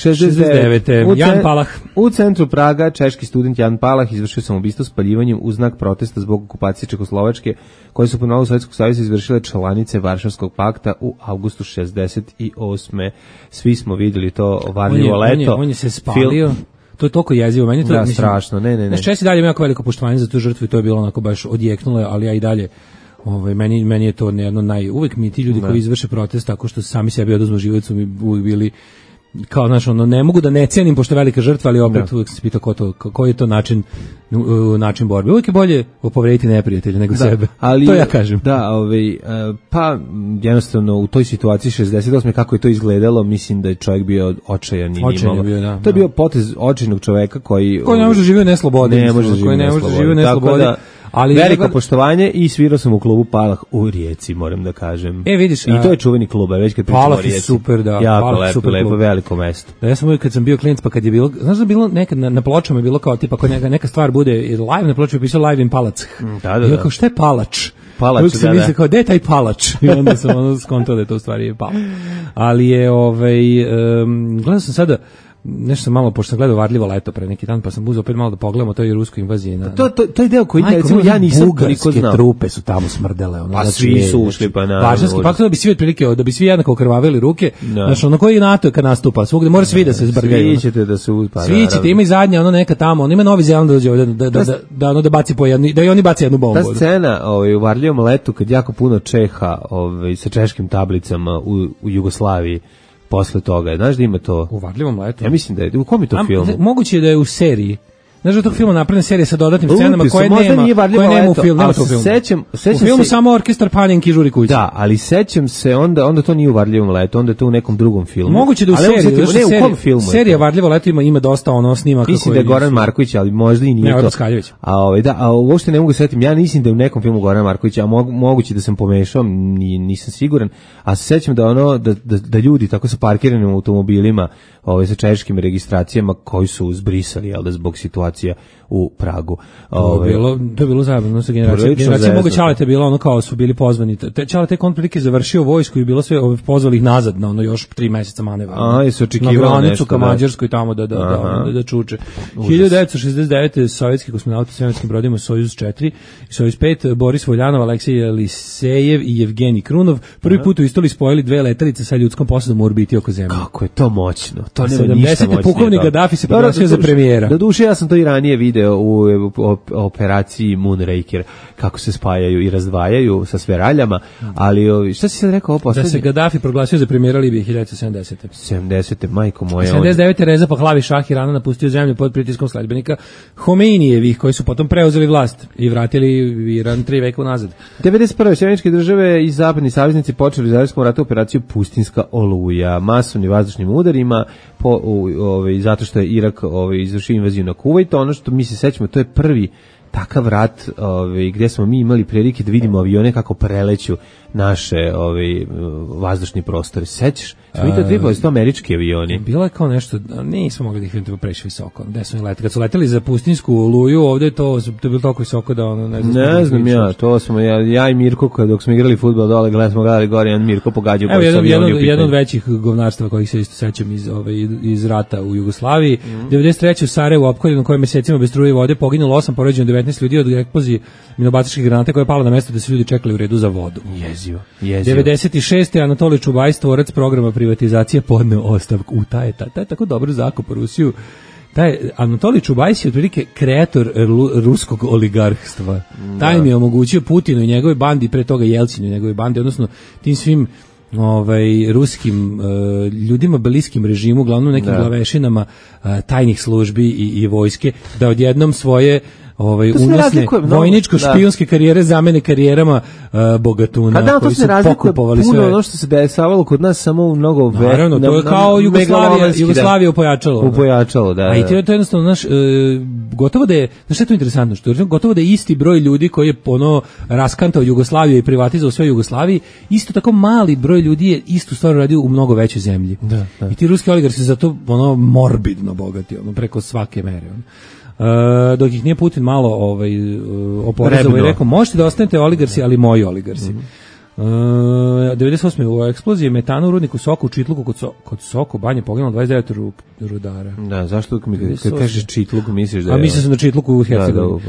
69. Jan Palach. U centru Praga češki student Jan Palach izvršio samoubistvo spaljivanjem uz znak protesta zbog okupacije Čekoslovačke, koje su po nalogu Sovjetskog saveza izvršile članice Varšavskog pakta u avgustu 68. Svi smo vidjeli to varljivo leto. On je se spalio. To je toliko jezivo. Meni to strašno. Ne. Česi dalje ima jako veliko poštovanje za tu žrtvu i to je bilo onako baš odjeknulo, ali ja i dalje meni je to jedno uvek mi ti ljudi koji izvrše protest tako što sami sebi oduzmu život su mi uvek bili kao, znaš, ne mogu da ne cijenim pošto je velika žrtva, ali opet uvijek se pita koji je to način borbe. Uvijek je bolje povrediti neprijatelja nego sebe. Ali, to ja kažem. Pa jednostavno u toj situaciji 68. kako je to izgledalo, mislim da je čovjek bio očajan. To je bio potez očajnog čoveka koji ne može živjeti u neslobodi. Koji ne može živjeti u neslobodi. Ali veliko poštovanje i svirao sam u klubu Palach u Rijeci, moram da kažem. Vidiš, i to je čuveni klub, već kad pričamo o Rijeci. Palach je super, da. Jako lepo, veliko mesto. Da, ja sam uvijek kad sam bio klinac, pa kad je bilo, znaš da je bilo nekad na pločama je bilo kao tipa ako neka stvar bude live na ploču je pisao live in Palach. Da. I kao šta je Palač? Palač, da. Mislim kao gde je taj Palač? I onda sam skontao da je to u stvari Palach. Ali je gledao sam sada nešto sam malo, pošto sam gledao Varljivo leto pre neki dan, pa sam uzeo opet malo da pogledamo to je rusku invaziju. To je deo koji ja nisam toliko znao. Trupe su tamo smrdele. Pa svi su ušli, pa naravno. Varšavski pakt, da bi svi otprilike, da bi svi jednako okrvavili ruke. Znaš, ono koji je NATO kad nastupa, svugde mora svi da se zbrgaju. Svi ćete da se uzpa. Svi ćete, ima i zadnja, ono neka tamo, on ima Novi Zeland da dođe ovde, da baci po jednu, da i oni baci jednu bombu. Ta scena u Varljivom letu, kad jako puno Čeha sa češkim tablicama u Jugoslaviji, posle toga, znaš da ima to? U Varljivom letu? Ja mislim da je, u kom je to filmu? Moguće je da je u seriji. Znaš da je tog filma napravljena serija sa dodatnim scenama koje nema u filmu. Nema to u filmu. U filmu samo orkestar Panjenk i Žuri Kuć. Da, ali sećam se, onda to nije u Varljivom letu, onda je to u nekom drugom filmu. Moguće da u seriji. Ne, u kom filmu? Serija Varljivo leto ima dosta snimaka. Mislim da je Goran Marković, ali možda i nije to. Ne, Raskaljević. A uopšte ne mogu setim, ja mislim da je u nekom filmu Goran Marković, a moguće da sam pomešao, nisam siguran, a sećam da ljudi tako sa parkiranim automobilima, sa češkim registracijama koji su zbrisali, jel da, zbog situacija u Pragu. To je bilo zabavno sa generacija mogu Čaleta bilo ono kao su bili pozvani. Čaleta je prilike završio vojsku i bilo sve pozvali ih nazad na ono još 3 meseca manevra. Jesu očekivali nešto ka Mađarskoj tamo da čuče. 1969. sovjetski kosmonauti svemirskim brodima Sojuz 4 i Sojuz 5 Boris Voljanov, Aleksej Elisejev i Evgenij Krunov prvi put u istoriji spojili dve letelice sa ljudskom posadom u orbiti oko Zemlje. Kako je to moćno. To nema 70. ništa moćnije. Pukovnik Gaddafi se proglasio za premijera. Doduše, ja sam to i ranije video u operaciji Moonraker, kako se spajaju i razdvajaju sa sve raljama, ali šta si sad rekao? Da se Gaddafi proglasio za premijera Libije 1970. 70. majko moja. 79. Reza Pahlavi Šah Irana napustio zemlju pod pritiskom sledbenika Homeinijevih, koji su potom preuzeli vlast i vratili Iran 3 veka unazad. 91. Sjedinjeničke države i zapadni saveznici počeli u Izraelskom ratu operaciju Pustinska oluja, masovnim vazdušnim udarima, zato što je Irak izvršio invaziju na Kuvajt. Ono što mi se sećamo, to je prvi takav rat gdje smo mi imali prilike da vidimo avione kako preleću naše vazdušni prostore. Sećaš? Smo i to tripali, su to američki avioni. Bilo je kao nešto, nismo mogli da ih vidimo previše visoko. Gde smo leteli? Kad su leteli za Pustinsku oluju, ovdje je to bilo toliko visoko da ono ne znam. Ne znam ja, to smo ja i Mirko dok smo igrali fudbal dole, smo gledali gore, jedan Mirko pogađao koji su avioni u pitanju. Jedan od većih govnarstva kojih se isto sećam iz rata u Jugoslaviji. 93. u Sarajevu opkoljeno koje mesecima bez struje i vode poginulo 8, povređeno 19 ljudi od eksplozije minobacačkih granata koja je pala na mesto da se ljudi čekali u redu za vodu. Jezivo. 96. Anatolij Čubajs, tvorac programa privatizacije, podneo ostavku. Taj je tako dobro zakop Rusiju. Anatolij Čubajs je otprilike kreator ruskog oligarhstva. Taj mi je omogućio Putinu i njegove bandi, pre toga Jelcinu i njegove bandi, odnosno tim svim ruskim ljudima bliskim režimu, uglavnom nekim glavešinama tajnih službi i vojske, da odjednom svoje unosne vojničko-špijunske karijere zamene karijerama bogatuna da, koji su pokupovali sve. Ono što se dešavalo kod nas samo u mnogo naravno, to je kao Jugoslavija upojačalo. Da. A i to je jednostavno, gotovo da je, znaš što je to interesantno, što je gotovo da je isti broj ljudi koji je raskantao Jugoslaviju i privatizao sve Jugoslaviji, isto tako mali broj ljudi je istu stvar radio u mnogo većoj zemlji. Da. I ti ruski oligarsi zato morbidno bogati, preko svake mere. Dok ih nije Putin malo oporezao i rekao, možete da ostanete oligarsi, ali moji oligarsi. 98. u eksploziji metana u rudniku Soko u Čitluku kod Soko Banje poginulo 29 rudara. Da, zašto kad kažeš Čitluk misliš da je... A mislim sam na Čitluku u Hercegovini.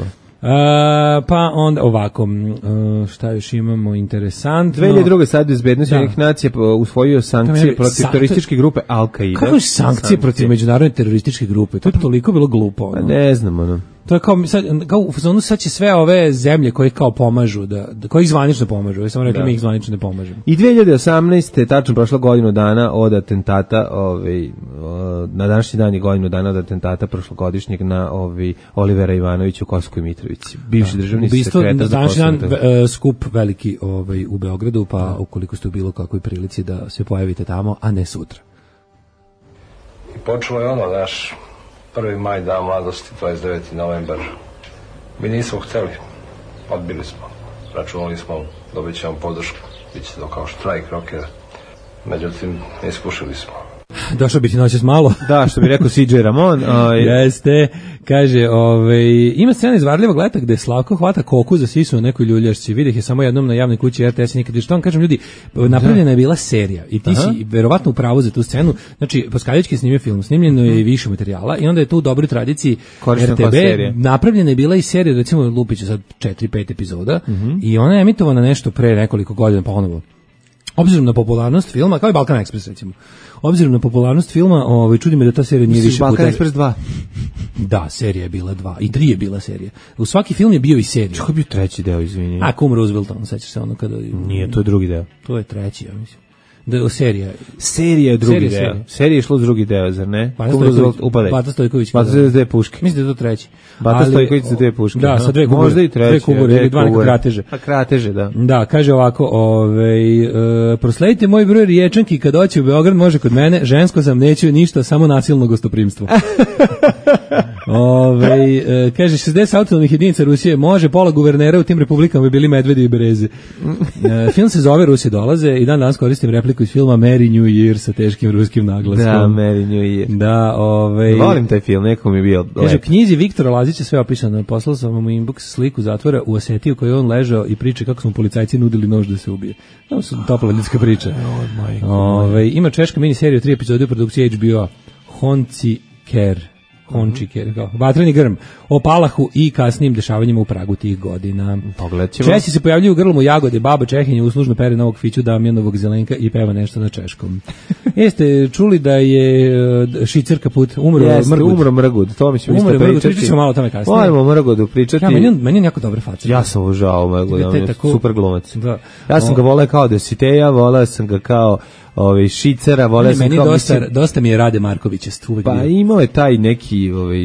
Pa onda ovako, šta još imamo interesantno. 2002. Sad bezbednosti Ujedinjenih nacija usvojio sankcije protiv terorističke grupe Al-Qaida. Kako je sankcije protiv međunarodne terorističke grupe? To je toliko bilo glupo. Ne znam, To je kao u fazonu sad će sve ove zemlje koje kao pomažu, koji ih zvanično pomažu, ja sam rekao mi ih zvanično ne pomažemo. I 2018. tačno prošlo godinu dana od atentata, na današnji dan je godinu dana od atentata prošlogodišnjeg na Olivera Ivanovića u Kosovskoj Mitrovici. Bivši državni sekretar za današnji dan skup veliki u Beogradu, pa ukoliko ste u bilo kakvoj prilici da se pojavite tamo, a ne sutra. I počelo je naš 1. maj, dan mladosti, 29. novembar. Mi nismo hteli, odbili smo. Računali smo, dobit ćemo podršku, bit će to kao štrajk rokera. Međutim, iskušili smo. Došao bi ti noćas malo. Da, što bi rekao CJ Ramon. Jeste, kaže, ima scena iz Varljivog leta gde Slavko hvata koku za sisu u nekoj ljuljašci. Vidih je samo jednom na javnoj kući RTS nikad. Što vam kažem, ljudi, napravljena je bila serija i ti si verovatno u pravu za tu scenu. Znači, Paskaljićki je snimio film, snimljeno je i više materijala i onda je tu u dobroj tradiciji RTB napravljena je bila i serija, recimo Lupića sad 4-5 epizoda i ona je emitovana nešto pre nekoliko godina ponovo. Obzirom na popularnost filma, kao i Balkan Express recimo, obzirom na popularnost filma, čudi me da ta serija nije više puta... Balkan Express 2? Da, serija je bila 2, i 3 je bila serija. U svaki film je bio i serija. Čako je bio treći deo, izvini? Kum Roosevelt, sećaš se kada... Nije, to je drugi deo. To je treći, ja mislim. Serija je drugi deo. Serija je išlo uz drugi deo, zar ne? Bata Stojković. Bata za dve puške. Mislim da je to treći. Bata Stojković za dve puške. Da, sa dve kubure. Možda i treći. Dve kubure ili dva neka krateže. A krateže, da. Da, kaže ovako, prosledite moj broj riječanki kad doći u Beograd, može kod mene, žensko sam, neću ništa, samo nasilno gostoprimstvo. Kaže 60 autonomnih jedinica Rusije, može, pola guvernera u tim republikama bi bili medvedi i bereze. Film se zove Rusije dolaze i danas koristim repliku iz filma Merry New Year sa teškim ruskim naglaskom. Da, Merry New Year. Da, volim taj film, neko mi je bio. Kaže, u knjizi Viktora Lazića sve opisano. Poslao sam mu inbox sliku zatvora u Osetiji u kojoj on ležao i priča kako smo policajci nudili nož da se ubije. To su topla ljudska priča. Ima češka miniserija 3 epizode u produkciji HBO Hončiker, Vatreni grm, o Palahu i kasnijim dešavanjima u Pragu tih godina. Česi se pojavljuju u grlom Jagode, baba Čehinja uslužno pere novog Fiću Damjanovog Zelenka i peva nešto na češkom. Jeste čuli da je Šicrka put umro Mrgud, to mi ćemo isto pričati. Pričat ćemo malo o tome kasnije. Moramo Mrgudu pričati. Meni je jako dobra faca. Ja sam užao Mrgud, on je super glumac. Ja sam ga voleo kao Dositeja, voleo sam ga kao Šicera, voleo sam kao... Dosta mi je Rade Markovića. Pa imao je taj neki,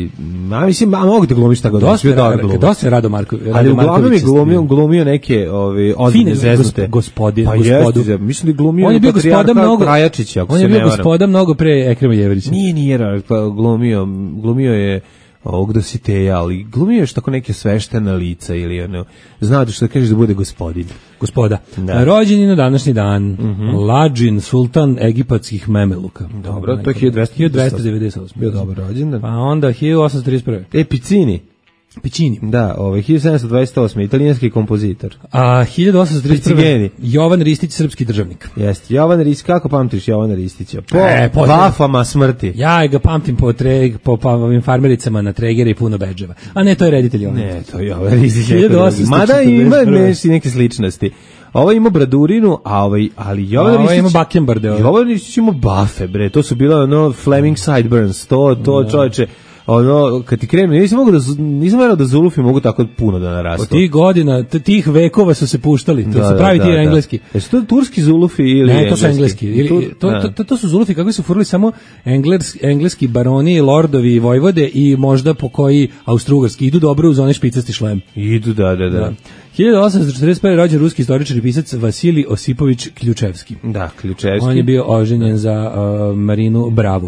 mogu da glumiš tako da. Dosta je Rado Marković. Ali uglavnom je glumio neke ozbiljne zeznute. Gospodin. Pa jeste, mislim da glumio... On je bio gospoda mnogo... Krajačića, ako on se ne varam. On je bio gospoda mnogo pre Ekrema Jeverića. Nije, glumio je ovog Dositeja, ali glumio je tako neke sveštena lica ili znao što da kažeš da bude gospodin. Gospoda. Rođeni na današnji dan. Lađin, sultan egipatskih Memeluka. Dobro, to je 1298. Bio dobar rođendan. Pa onda 1831. Piccini. Da, 1728. italijanski kompozitor. A 1831. Jovan Ristić, srpski državnik. Jeste, Jovan Ristić, kako pamtiš Jovana Ristića? Po vafama smrti. Ja ga pamtim po ovim farmericama na Tregere i puno bedževa. A ne, to je reditelj Jovan. Ne, to je Jovan Ristić. Mada ima neke sličnosti. Ovo ima bradurinu, ali Jovan Ristić... ima bakembarde. Jovan Ristić ima bafe, bre. To su bila Fleming Sideburns. To čoveče... ono, kad ti krenu, nisam verao da Zulufi mogu tako puno da narastu. Od tih godina, tih vekova su se puštali, to su pravi ti engleski. Jesu to turski Zulufi ili ne, to su engleski. To su Zulufi kako su furali samo engleski baroni, lordovi i vojvode i možda po koji austrougarski. Idu dobro uz onaj špicasti šlem. Idu, da. 1841. rođen ruski istoričar i pisac Vasilij Osipović Ključevski. Da, Ključevski. On je bio oženjen za Marinu Bravu.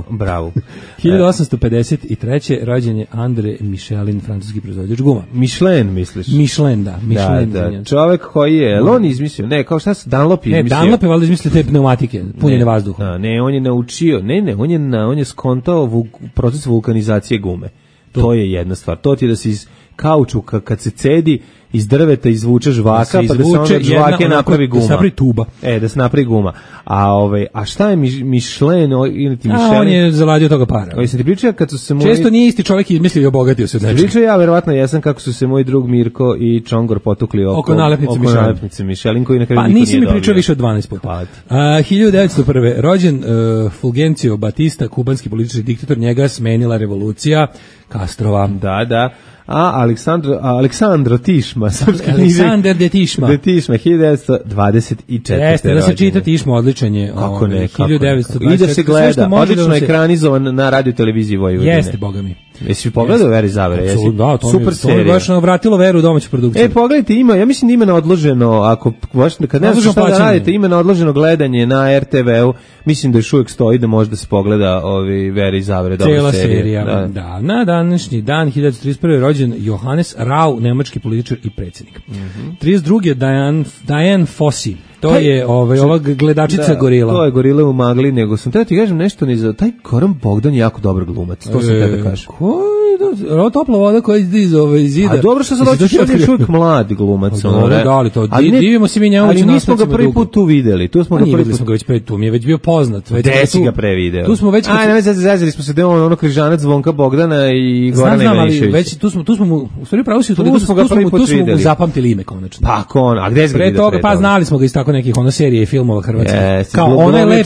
1853. rođen je Andre Michelin, francuski proizvođač guma. Michelin, misliš? Michelin, da. Da. Čovek koji je, on izmislio, kao šta se Dunlop izmislio? Ne, Dunlop je valjda izmislio te pneumatike, punjene vazduha. Ne, on je naučio, on je skontao proces vulkanizacije gume. To je jedna stvar. To ti je da se iz kaučuka kad se cedi iz drveta izvuče žvaka, pa da se onda žvake napravi guma. Da se napravi tuba. Da se napravi guma. A šta je Michelin ili ti Michelin? On je zaradio toga para. Sam ti pričao kad su se često nije isti čovjek izmislio i obogatio se od nečega. Pričao ja, verovatno jesam kako su se moj drug Mirko i Čongor potukli oko nalepnice Michelin koji na kraju niko nije dobio. Pa nisi mi pričao više od 12 puta. 1901. rođen Fulgencio Batista, kubanski politički diktator, njega smenila revolucija Castrova. Da. A Aleksandro Tišma, Aleksandar de Tišma. 1924. Jeste, da se čita Tišma, odličan je. Kako ne, 1924. I da se gleda, odlično je ekranizovan na radio televiziji Vojvodine. Jeste, boga mi. Jesi pogledao Veri Zavere? Da, super serija. To je baš vratilo veru u domaću produkciju. Pogledajte, ja mislim da ima na odloženo, kad ne znaš šta da radite, ima na odloženo gledanje na RTV-u, mislim da još uvijek stoji da može da se pogleda Veri Zavere, dobra serija. Da. Na današnji dan, 1931. rođen Johannes Rau, nemački političar i predsjednik. 32. Diane Fossey. To je ova gledačica gorila. To je gorila u magli, nego sam ti kažem nešto ni za taj Goran Bogdan je jako dobar glumac. To sam da kažem. Ovo topla voda koja ide iz zida. A dobro što sad hoćeš, on je uvijek mlad glumac. Divimo se mi njemu. Ali mi smo ga prvi put tu videli. Tu smo ga prvi put već prvi tu. Mi je već bio poznat. Gde si ga prevideo? Tu smo već. Zazeli smo se da ono Križanac Zvonka Bogdana i Gorana Ivaniševića. Već tu smo u stvari pravo si tu smo mu zapamtili ime konačno. Pa kon, a gde si ga vidio? Pre toga pa znali smo ga iz tako nekih serije i filmova hrvatske. Kao one lepe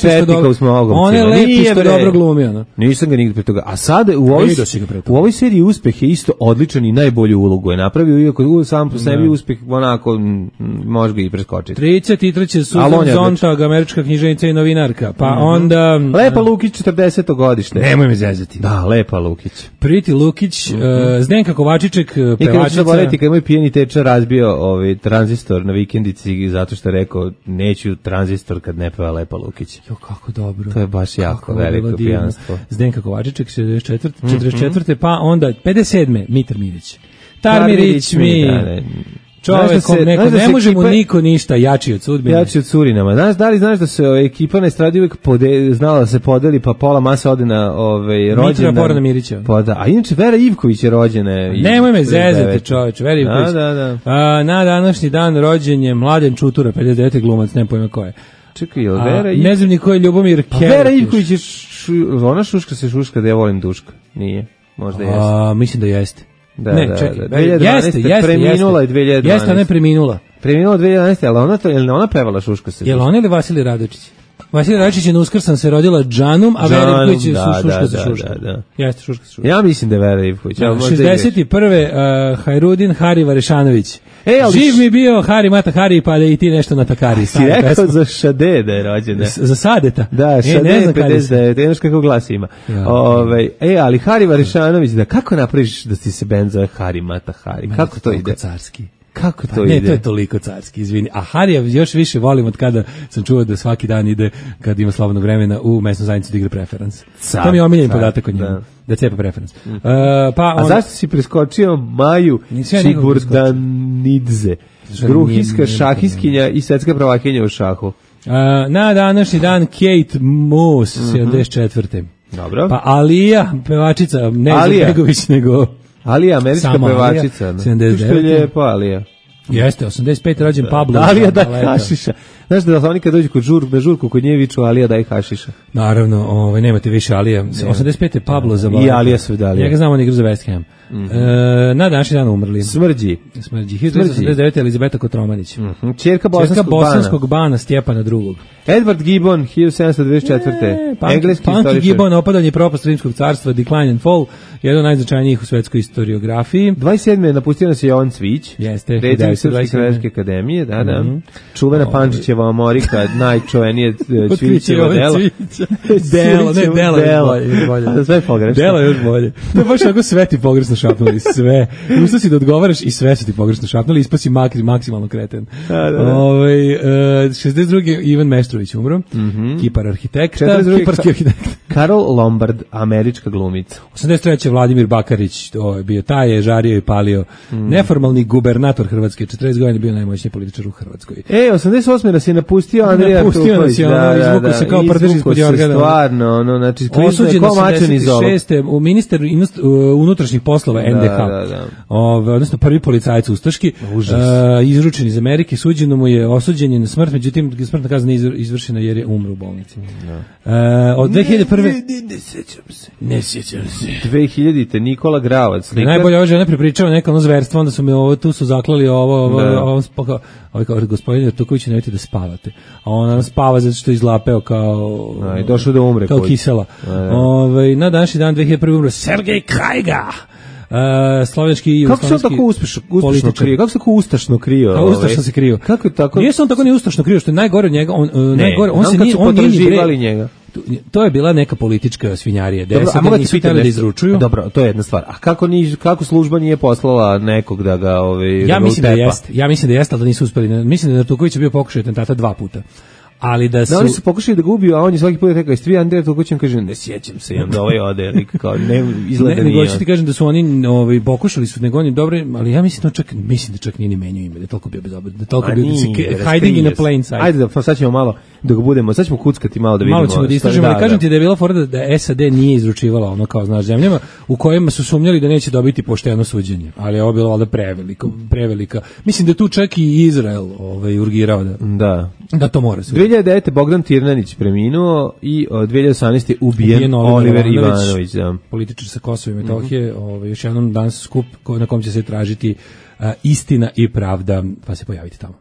što dobro glumio. Nisam ga nigde pre toga. A sada u ovoj seriji uspeh je isto odličan i najbolju ulogu je napravio, iako sam po sebi uspeh onako može ga i preskočiti. 33. Susan Sontag, američka književnica i novinarka. Pa onda Lepa Lukić, 40. godište. Nemoj me zezati. Da, Lepa Lukić. Pretty Lukić, Zdenka Kovačiček, pevačica. I kad ću zaboraviti kad moj pijeni tečar razbio tranzistor na vikendici zato što je rekao neću tranzistor kad ne peva Lepa Lukić. Jo, kako dobro. To je baš jako veliko pijanstvo. Zdenka Kovačiček, 44. Pa onda 57. Mitar Mirić. Tarmirić mi. Čovekom neko, ne može mu niko ništa jači od sudbine. Jači od Surinama. Znaš da se ekipa na estradi uvijek znala da se podeli, pa pola masa ode na rođendan. Mitra Porana Mirića. A inače Vera Ivković je rođena. Nemoj me zezati, čoveč, Vera Ivković. Da. Na današnji dan rođen je Mladen Čutura, 59. glumac, ne pojma ko je. Čekaj, je Vera Ivković? Ne znam ni ko je Ljubomir Keretić. Vera Ivković je ona šuška da ja volim duška. Nije, možda jeste. Mislim da jeste. Da, jeste, preminula je 2012. Jeste, ona je preminula. Preminula 2011, ali ona pevala Šuška se. Je li ona ili Vasilij Radočić? Vasilij Radočić je na Uskrsan se rodila Džanom, a Vera Ivković je Šuška za Šuška. Jeste, Šuška za Šuška. Ja mislim da je Vera Ivković. 61. Hajrudin Hari Varešanović. Živ mi bio Hari Mata Hari, pa da i ti nešto na takari. Si rekao za Šade da je rođena. Za Sadeta? Da, Šade 59, jednaš kako glas ima. Ali Hari Varešanović, kako napraviš da ti se bend zove Hari Mata Hari? Kako to ide? Carski. Kako to ide? Ne, to je toliko carski, izvini. A Harija još više volim od kada sam čuo da svaki dan ide, kad ima slobodnog vremena, u mesnu zajednicu da igra preferans. To mi je omiljen podatak od njega. Da cepa preferans. A zašto si preskočio Maju Čigurdanidze? Gruhinska šahiskinja i svetska prvakinja u šahu. Na današnji dan Kate Moss, 74. Dobro. Pa Alija, pevačica, ne Begović, nego... Alija, američka pevačica. 79. Što je lijepo, Alija. Jeste, 85. rođen Pablo. Alija daj hašiša. Znaš da oni kad dođu na žurku kod nje viču Alija daj hašiša. Naravno, nemate više Alija. 85. Pablo Zabaleta. I Alija su Alija. Njega znamo, on igra za West Ham. Na današnji dan umrli. Smrđi. 1989. Elizabeta Kotromanić. Ćerka bosanskog bana Stjepana II. Edward Gibbon, 1724. Engleski istoričar. Punky Gibbon, opadanje i propast Rimskog carstva, Decline and Fall, jedan od najznačajnijih u svetskoj historiografiji. 27. napustio nas je Jovan Cvić. Jeste. Predsjednik Srpske kraljevske akademije, da. Čuvena Pančićeva Amorika, najčuvenije Cvićevo delo. Delo je bolje. Sve pogrešno. Delo je još bolje. To je baš tako sve ti pogrešno šapnuli, sve. Usta si da odgovaraš i sve su ti pogrešno šapnuli, ispasi maksimalno kreten. 62. Ivan Meštrović umro, kipar arhitekta, kiparski arhitekt. Karol Lombard, američka glumica. 83. Vladimir Bakarić, to je bio, taj je žario i palio. Neformalni gubernator Hrvatske, 40 godina bio najmoćniji političar u Hrvatskoj. 88. nas je napustio Andrija Tuković. Izvukao se kao prdež ispod jorgana. Stvarno, znači, osuđen na 76. Ministar unutrašnjih poslova NDH. Odnosno prvi policajac ustaški, izručen iz Amerike, suđeno mu je, osuđen je na smrt, međutim smrtna kazna nije izvršena jer je umro u bolnici. Od 2001. Ne sjećam se. 2000. Nikola Gravac. Najbolje ova žena prepričava neka ono zverstvo, onda su me tu su zaklali ovo kao gospodin Artuković, nemojte da spavate. A ona spava zato što je izlapeo kao... I došao da umre. Kao kisela. Na današnji dan 2001. umro Sergej Krajga. Slovenski i kako se on tako uspešno krio? Kako se tako ustašno krio? Kako ustašno se krio? Kako je tako? Nije se on tako ni ustašno krio, što je najgore od njega. On se nije potraživali njega. To je bila neka politička svinjarija. A nisu htjeli da izručuju. Dobro, to je jedna stvar. A kako služba nije poslala nekog da ga Ja mislim da jeste, ali da nisu uspeli. Mislim da je Artuković bio pokušaj atentata 2 puta. Ali da su... oni su pokušali da ga ubiju, a on je svaki put rekao, jeste vi Andrija Tuković, kaže, ne sjećam se, da ovaj ode, kao, ne, izgleda nije. Nego ću ti kažem da su oni pokušali su, nego oni dobro, ali ja mislim da čak nije ni menio ime, da je toliko bio bezobrazan, da je toliko bio hiding in a plain sight. Ajde, sad ćemo malo, dok budemo, sad ćemo kuckati malo da vidimo. Malo ćemo da istražimo, ali kažem ti da je bila fora da SAD nije izručivala ono kao, znaš, zemljama u kojima su sumnjali da neće dobiti pošteno suđenje, ali je ovo bilo valjda prevelika. Mislim da tu čak i Izrael urgirao da to mora se. 2009. Bogdan Tirnanić preminuo i 2018. ubijen Oliver Ivanović. Političar sa Kosova i Metohije, još jednom danas skup na kom će se tražiti istina i pravda, pa se pojaviti tamo.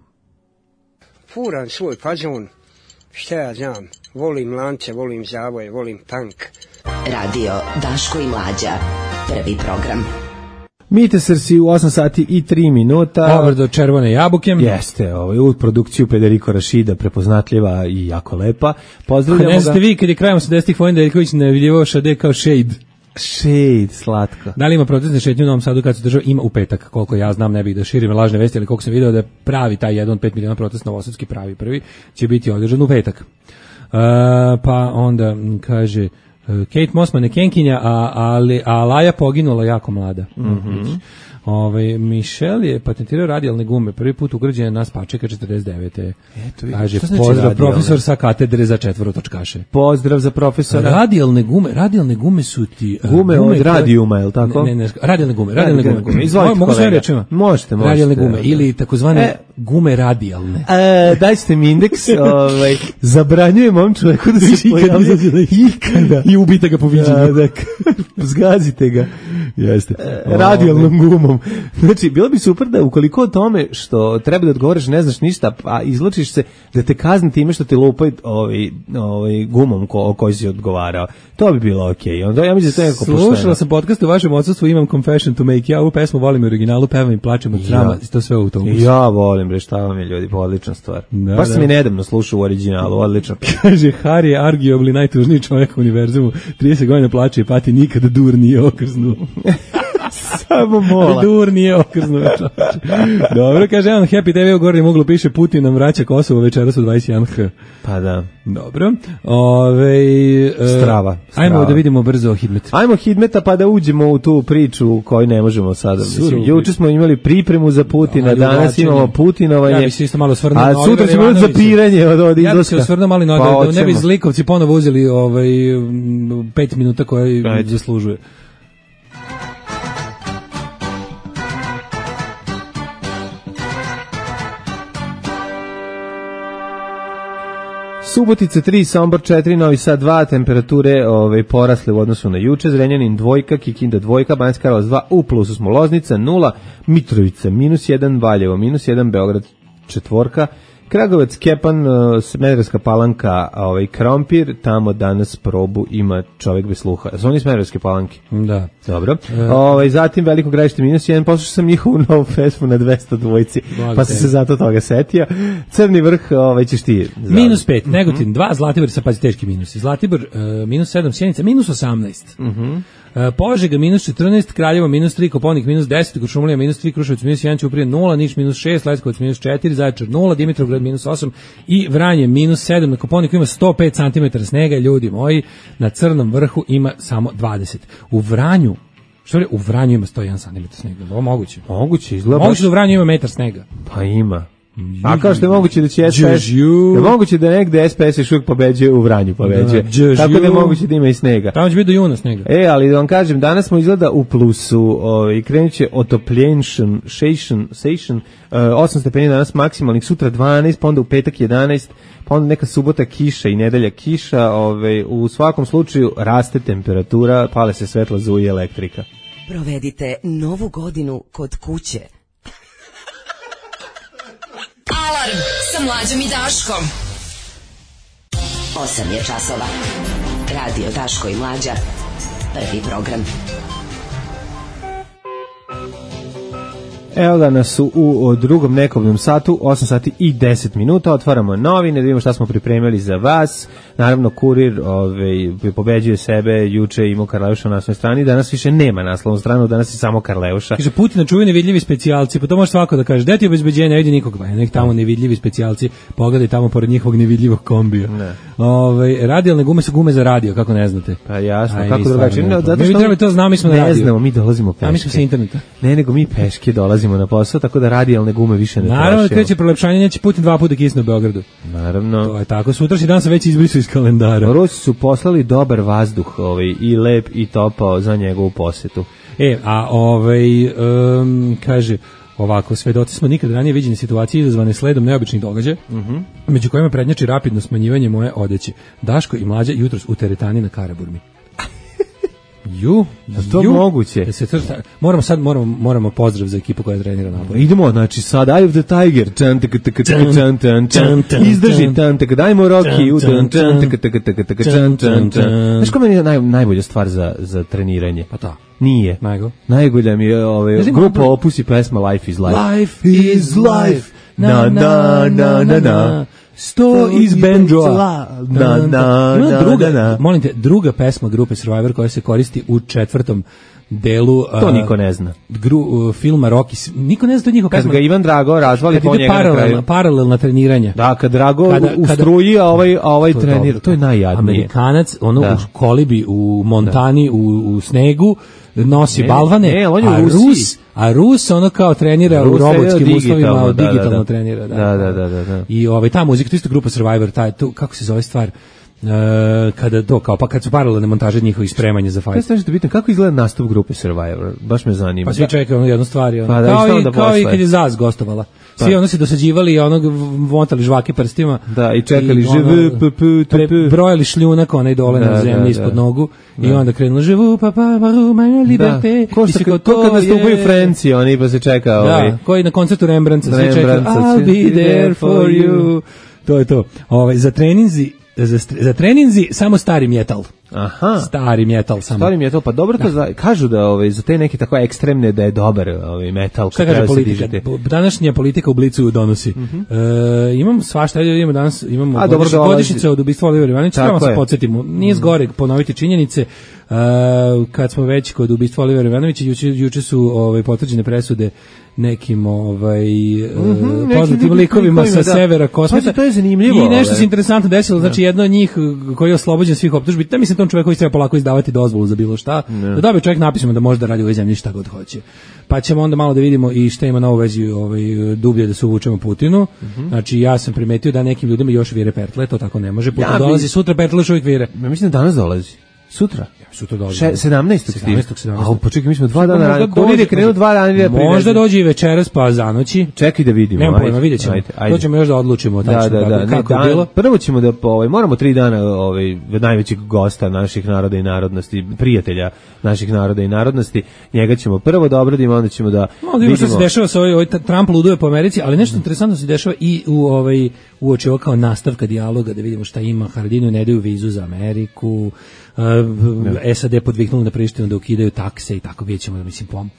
Furam svoj fazon, šta ja znam, volim lance, volim zavoje, volim tank. Radio Daško i Mlađa, prvi program. Mite Srsi u 8 sati i 3 minuta. Obrado červone jabuke. Jeste, u produkciju Federico Rašida, prepoznatljiva i jako lepa. Pozdravljamo ga. Ne znate vi kad je krajem 80-ih Vojin Deljković najavljivao Šade kao Shade. Shade, slatko. Da li ima protestne šetnje u Novom Sadu kad se država? Ima u petak, koliko ja znam, ne bih da širim lažne vesti, ali koliko sam video da pravi taj 1 od 5 miliona protest novosadski pravi prvi, će biti održan u petak. Pa onda kaže... Kate Moss manekenkinja, a Laja poginula jako mlada. Michel je patentirao radijalne gume, prvi put ugrađene na Spačeka 49. Kaže, pozdrav profesor sa katedre za četvorotočkaše. Pozdrav za profesora. Radijalne gume su ti... Gume od radijuma, je li tako? Ne, radijalne gume. Izvolite, mogu sve rečima? Možete. Radijalne gume, ili takozvane gume radijalne. Dajte mi indeks, zabranjujem ovom čovjeku da se pojavlja ikada. I ubite ga po viđenju. Zgazite ga. Jeste. Radijalnom gumom. Znači, bilo bi super da ukoliko o tome što treba da odgovoriš ne znaš ništa, a izvlačiš se da te kazni time što te lupaju gumom o kojoj si odgovarao. To bi bilo okej. Onda ja mislim da to je nekako pošteno. Slušala sam podcast u vašem odsustvu, imam Confession to make. Ja ovu pesmu volim u originalu, pevam i plačem od srama i to sve u autobusu. Ja volim, bre, šta vam je ljudi, odlična stvar. Baš sam i nedavno slušao u originalu, odlično. Kaže, Harry je arguably najtužniji čovjek u univerzumu, 30 godina plače i pati, nikada dur nije okrznuo. Samo mola. Dur nije okrznuo. Dobro, kaže, on Happy TV u Gornjem uglu piše Putin nam vraća Kosovo večeras u 21h. Pa da. Dobro. Strava. Ajmo da vidimo brzo Hidmet. Ajmo Hidmeta pa da uđemo u tu priču koju ne možemo sada. Juče smo imali pripremu za Putina, danas imamo Putinovanje. Ja bi se isto malo svrnuo. A sutra ćemo imati zapiranje od izlaska. Ja bi se osvrnuo malo da ne bi zlikovci ponovo uzeli 5 minuta koje zaslužuje. Subotica 3, Sombor 4, Novi Sad 2, temperature porasle u odnosu na juče, Zrenjanin 2, Kikinda 2, Banjska Karlovac 2, u plusu smo Loznica 0, Mitrovica -1, Valjevo -1, Beograd 4, Kragujevac, Kepan, Smederevska Palanka, Krompir, tamo danas probu ima čovjek bez sluha. Su oni Smederevske Palanke? Da. Dobro. Zatim Veliko Gradište -1, poslušao sam njihovu novu pesmu na 202, pa sam se zato toga setio. Crni Vrh, ćeš ti. -5, Negotin 2, Zlatibor sa pazi teški minusi. Zlatibor -7, Sjenica -18. Požega -14, Kraljevo -3, Koponik -10, Kuršumlija -3, Kruševac -1, Ćuprija 0, Niš -6, Leskovac -4, Zaječar 0, Dimitrovgrad -8 i Vranje -7. Na Koponiku ima 105 cm snega, ljudi moji, na Crnom Vrhu ima samo 20. U Vranju, u Vranju ima 101 cm snega. Ovo moguće. Moguće, izgleda. Moguće da u Vranju ima metar snega. Pa ima. A kao što je moguće da će SPS, je moguće da negde SPS još uvijek pobeđuje, u Vranju pobeđuje. Tako da je moguće da ima i snega. Tamo će biti do juna snega. Ali da vam kažem, danas smo izgleda u plusu i krenut će otopljenšen, 8 stepeni danas maksimalnih, sutra 12, pa onda u petak 11, pa onda neka subota kiša i nedelja kiša. U svakom slučaju raste temperatura, pale se svetla, zuje elektrika. Provedite novu godinu kod kuće. Alarm sa Mlađom i Daškom. 8 je časova. Radio Daško i Mlađa. Prvi program. Evo ga nas u drugom nekobnom satu, 8 sati i 10 minuta, otvaramo novine, da vidimo šta smo pripremili za vas. Naravno, Kurir pobeđuje sebe, juče imao Karleuša na naslovnoj strani, danas više nema naslovnu stranu, danas je samo Karleuša. Kaže, Putin čuvi nevidljivi specijalci, pa to može svako da kaže, deti obezbeđenje, ne vidi nikog, nek tamo nevidljivi specijalci, pogledaj tamo pored njihovog nevidljivog kombija. Radijalne gume su gume za radio, kako ne znate? Pa jasno, kako drugačije? Mi treba to znamo, mi smo na radio. Ne znamo, mi dolazimo peške. A mi smo sa interneta. Ne, nego mi peške dolazimo na posao, tako da radijalne gume više ne trošimo. Naravno, kreće prolepšanje, neće Putin 2 puta kisne u Beogradu. Naravno. To je tako, sutrašnji dan se već izbrisu iz kalendara. Rusi su poslali dobar vazduh, i lep i topao za njegovu posetu. Kaže, ovako, svedoci smo nikad ranije viđene situacije izazvane sledom neobičnih događaja, među kojima prednjači rapidno smanjivanje moje odeće. Daško i Mlađa jutros u teretani na Karaburmi. To moguće. Moramo pozdrav za ekipu koja trenira napor. Idemo, znači sad Eye of the Tiger, izdrži, dajmo Rocky, znaš ko meni je najbolja stvar za treniranje? Pa ta. Nije. Najbolja mi je grupa Opus i pesma Life is Life. Life is life, na na na na na. Sto iz banjoa. Molim te, druga pesma grupe Survivor koja se koristi u 4. delu. To niko ne zna. Filma Rocky. Niko ne zna to njihova pesma. Kad ga Ivan Drago razvali po njega na kraju. Paralelna treniranja. Da, kad Drago u struji, a ovaj trenira. To je najjadnije. Amerikanac, u kolibi, u Montani, u snegu, nosi balvane, a Rus ono kao trenira u robotskim uslovima, digitalno trenira. Da. I ta muzika, to isto grupa Survivor, kako se zove stvar, kad su paralelne montaže njihovih spremanja za fight. Kako izgleda nastup grupe Survivor? Baš me zanima. Pa svi čekaju jednu stvar. Kao i kad je Zaz gostovala. Svi ono se dosađivali i votali žvake prstima. Da, i čekali brojali šljunak onaj dole na zemlji ispod nogu i onda krenuli živu ma liberté. Ko kad nastupaju Frenci, oni pa se čeka. Da, koji na koncertu Rembrandta svi čekaju I'll be there for you. To je to. Za treninzi samo stari metal. Aha. Stari metal samo. Stari metal, pa dobro to kažu da za te neke tako ekstremne da je dobar metal. Šta kaže politika? Današnja politika u Blicu donosi. Imamo svašta, imamo danas, imamo godišnjice od ubistva Olivera Ivanovića, samo se podsjetimo. Nije zgore ponoviti činjenice. Kad smo već kod ubistva Olivera Ivanovića, juče su potvrđene presude nekim poznatim likovima sa severa kosmeta. To je zanimljivo. I nešto se interesantno desilo, znači jedno od njih koji je oslobođen svih optužbi, da mislim tom čoveku treba polako izdavati dozvolu za bilo šta, da dobije čovjek napisano da može da radi u ovoj zemlji šta god hoće. Pa ćemo onda malo da vidimo i šta ima na ovoj vezi dublje da se uvučemo Putinu. Znači ja sam primetio da nekim ljudima još vire pertle, to tako ne može. Putin dolazi sutra, pertle još uvijek vire. Ja mislim da danas dolazi. Sutra? Sutra dođe. 17. A pa čekaj, mi smo 2 dana ranije. Kurir je krenuo 2 dana ranije. Možda dođe i večeras pa zanoći. Čekaj da vidimo. Nema pojma, vidjet ćemo. To ćemo još da odlučimo tačno kako je bilo. Prvo ćemo da moramo 3 dana najvećeg gosta naših naroda i narodnosti, prijatelja naših naroda i narodnosti. Njega ćemo prvo da obradimo, onda ćemo da vidimo što se dešava sa Trump luduje po Americi, ali nešto interesantno se dešava i uoči ovo kao nastavka dijaloga, da vidimo šta ima. Haradinu ne daju vizu za Ameriku, SAD podviknulo na Prištinu da ukidaju takse i tako vidjet ćemo da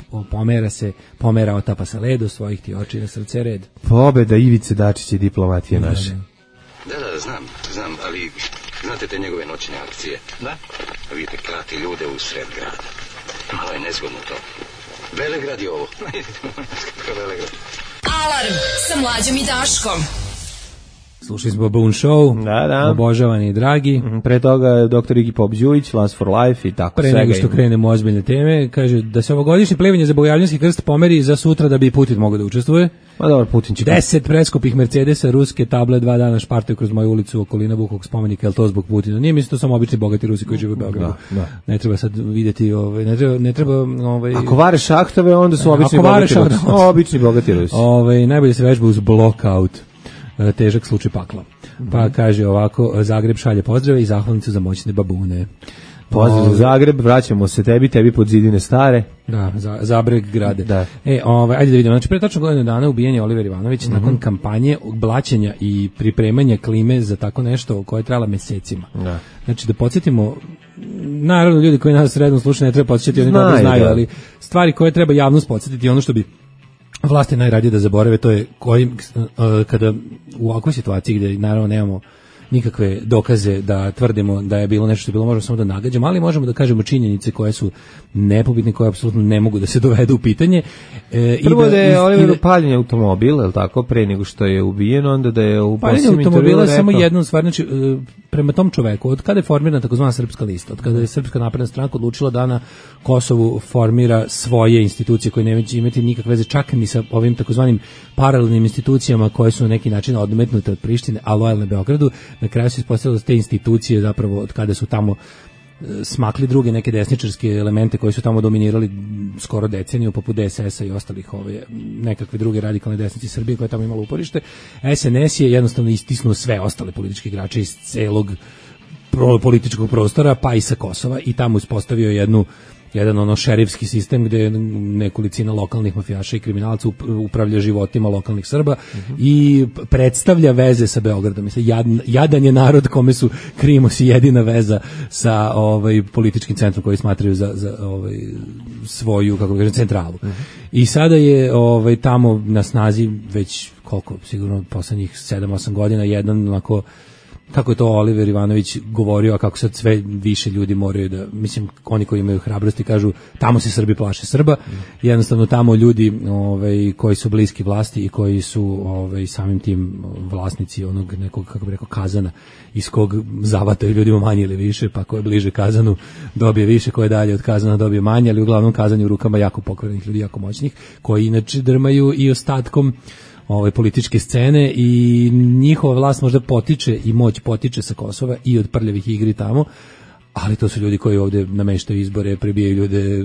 pomera otapa sa ledu svojih ti oči na srce red. Pobeda Ivice Dačića i diplomatije naše. Da, znam, ali znate te njegove noćne akcije? Da. Vidite, klati ljude u sred grada. Malo je nezgodno to. Velegrad je ovo. Velegrad. Alarm sa Mlađom i Daškom. Slušali smo Baboon Show, obožavani i dragi. Pre toga dr. Igi Popđujić, Last for Life i tako svega. Pre nego što krenemo ozbiljne teme, kaže da se ovogodišnje plivanje za Bogojavljanski krst pomeri za sutra da bi Putin mogao da učestvuje. Ma dobro, Putin će. 10 preskupih Mercedesa, ruske table 2 dana špartaju kroz moju ulicu okolina Vukovog spomenika, je to zbog Putina? Nije, mislim, to samo obični bogati Rusi koji žive u Beogradu. Da. Ne treba sad vidjeti, ne treba ako vare šahtove, onda su obični bogati Rusi. Obični bogati Rusi. Najbolje se vežba uz blockout. Težak slučaj pakla. Pa kaže ovako, Zagreb šalje pozdrave i zahvalnicu za moćne babune. Pozdrav za Zagreb, vraćamo se tebi pod zidine stare. Da, Zabreg grade. Da. Ajde da vidimo. Znači, pre tačno godinu dana ubijen je Oliver Ivanović nakon kampanje blaćenja i pripremanja klime za tako nešto koje je trajala mesecima. Da. Znači, da podsjetimo, naravno, ljudi koji nas redno slušaju ne treba podsjetiti, oni dobro znaju, ali stvari koje treba javnost podsjetiti, ono što bi vlasti najradije da zaborave, to je kada u ovakvoj situaciji gdje naravno nemamo nikakve dokaze da tvrdimo da je bilo nešto što je bilo, možemo samo da nagađamo, ali možemo da kažemo činjenice koje su nepobitne, koje apsolutno ne mogu da se dovedu u pitanje. Prvo da je Oliveru paljen automobil, je li tako, pre nego što je ubijen, onda da je u paljenje automobila je samo jednu stvar, znači prema tom čoveku, od kada je formirana takozvana Srpska lista, od kada je Srpska napredna stranka odlučila da na Kosovu formira svoje institucije koje neće imati nikakve veze čak ni sa ovim takozvanim paralelnim institucijama koje su na neki način odmetnute od Prištine, a lojalne Beogradu, na kraju se ispostavilo da te institucije zapravo od kada su tamo smakli druge neke desničarske elemente koji su tamo dominirali skoro deceniju, poput DSS-a i ostalih nekakve druge radikalne desnice Srbije koje je tamo imalo uporište. SNS je jednostavno istisnuo sve ostale političke igrače iz celog političkog prostora, pa i sa Kosova, i tamo uspostavio jedan šerifski sistem gde nekolicina lokalnih mafijaša i kriminalaca upravlja životima lokalnih Srba i predstavlja veze sa Beogradom. Mislim, jadan je narod kome su Krimos i jedina veza sa političkim centrom koji smatraju za svoju, kako kažem, centralu. I sada je tamo na snazi već koliko, sigurno poslednjih 7-8 godina jedan onako, kako je to Oliver Ivanović govorio, a kako sad sve više ljudi moraju da, mislim, oni koji imaju hrabrosti kažu, tamo se Srbi plaše Srba, jednostavno tamo ljudi koji su bliski vlasti i koji su samim tim vlasnici onog nekog, kako bi rekao, kazana iz kog zavataju ljudima manje ili više, pa ko je bliže kazanu dobije više, ko je dalje od kazana dobije manje, ali uglavnom kazan je u rukama jako pokvarenih ljudi, jako moćnih, koji inače drmaju i ostatkom političke scene, i njihova vlast možda potiče i moć potiče sa Kosova i od prljavih igri tamo, ali to su ljudi koji ovdje nameštaju izbore, prebijaju ljude,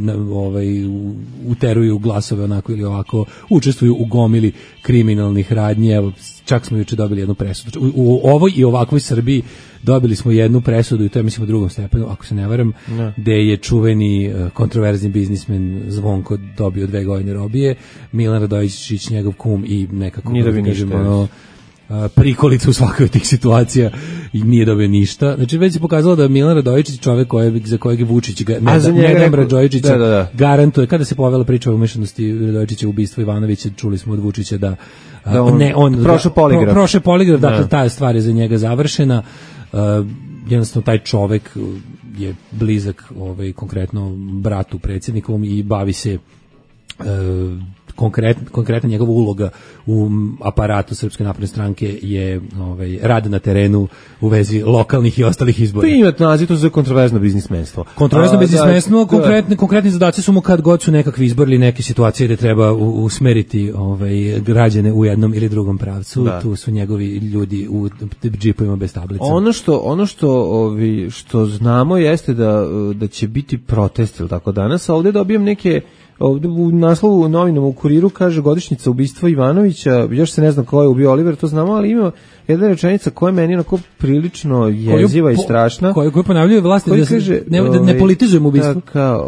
uteruju glasove onako ili ovako, učestvuju u gomili kriminalnih radnji. Evo, čak smo juče dobili jednu presudu. U ovoj i ovakvoj Srbiji dobili smo jednu presudu, i to je, mislim, u drugom stepenu, ako se ne varam, gde je čuveni kontroverzni biznismen Zvonko dobio 2 godine robije, Milan Radojičić, njegov kum, i nekako, kažemo, prikolica u svakoj od tih situacija, i nije dobio ništa. Znači, već se pokazalo da Milan Radojičić, čovek za kojeg je Vučić, Nedam Radojičića, garantuje, kada se povela priča o umešanosti Radojičića u ubistvo Ivanovića, čuli smo od Vučića da on prošao poligraf, dakle ta stvar je za njega završena. Jednostavno taj čovek je blizak konkretno bratu predsjednikovom i bavi se konkretna njegova uloga u aparatu Srpske napredne stranke je rad na terenu u vezi lokalnih i ostalih izbora. Primat naziv, to je kontroverzno biznismenstvo. Kontroverzno biznismenstvo, konkretni zadaci su mu kad god su nekakvi izbori ili neke situacije gde treba usmeriti građane u jednom ili drugom pravcu, tu su njegovi ljudi u džipovima bez tablica. Ono što znamo jeste da će biti protest, ili tako danas, a ovde dobijem neke, ovde u naslovu u novinama u Kuriru kaže godišnjica ubistva Ivanovića, još se ne znam ko je ubio Oliver, to znamo, ali ima jedna rečenica koja je meni onako prilično jeziva i strašna. Koju ponavljaju vlasti da ne politizujemo ubistvo.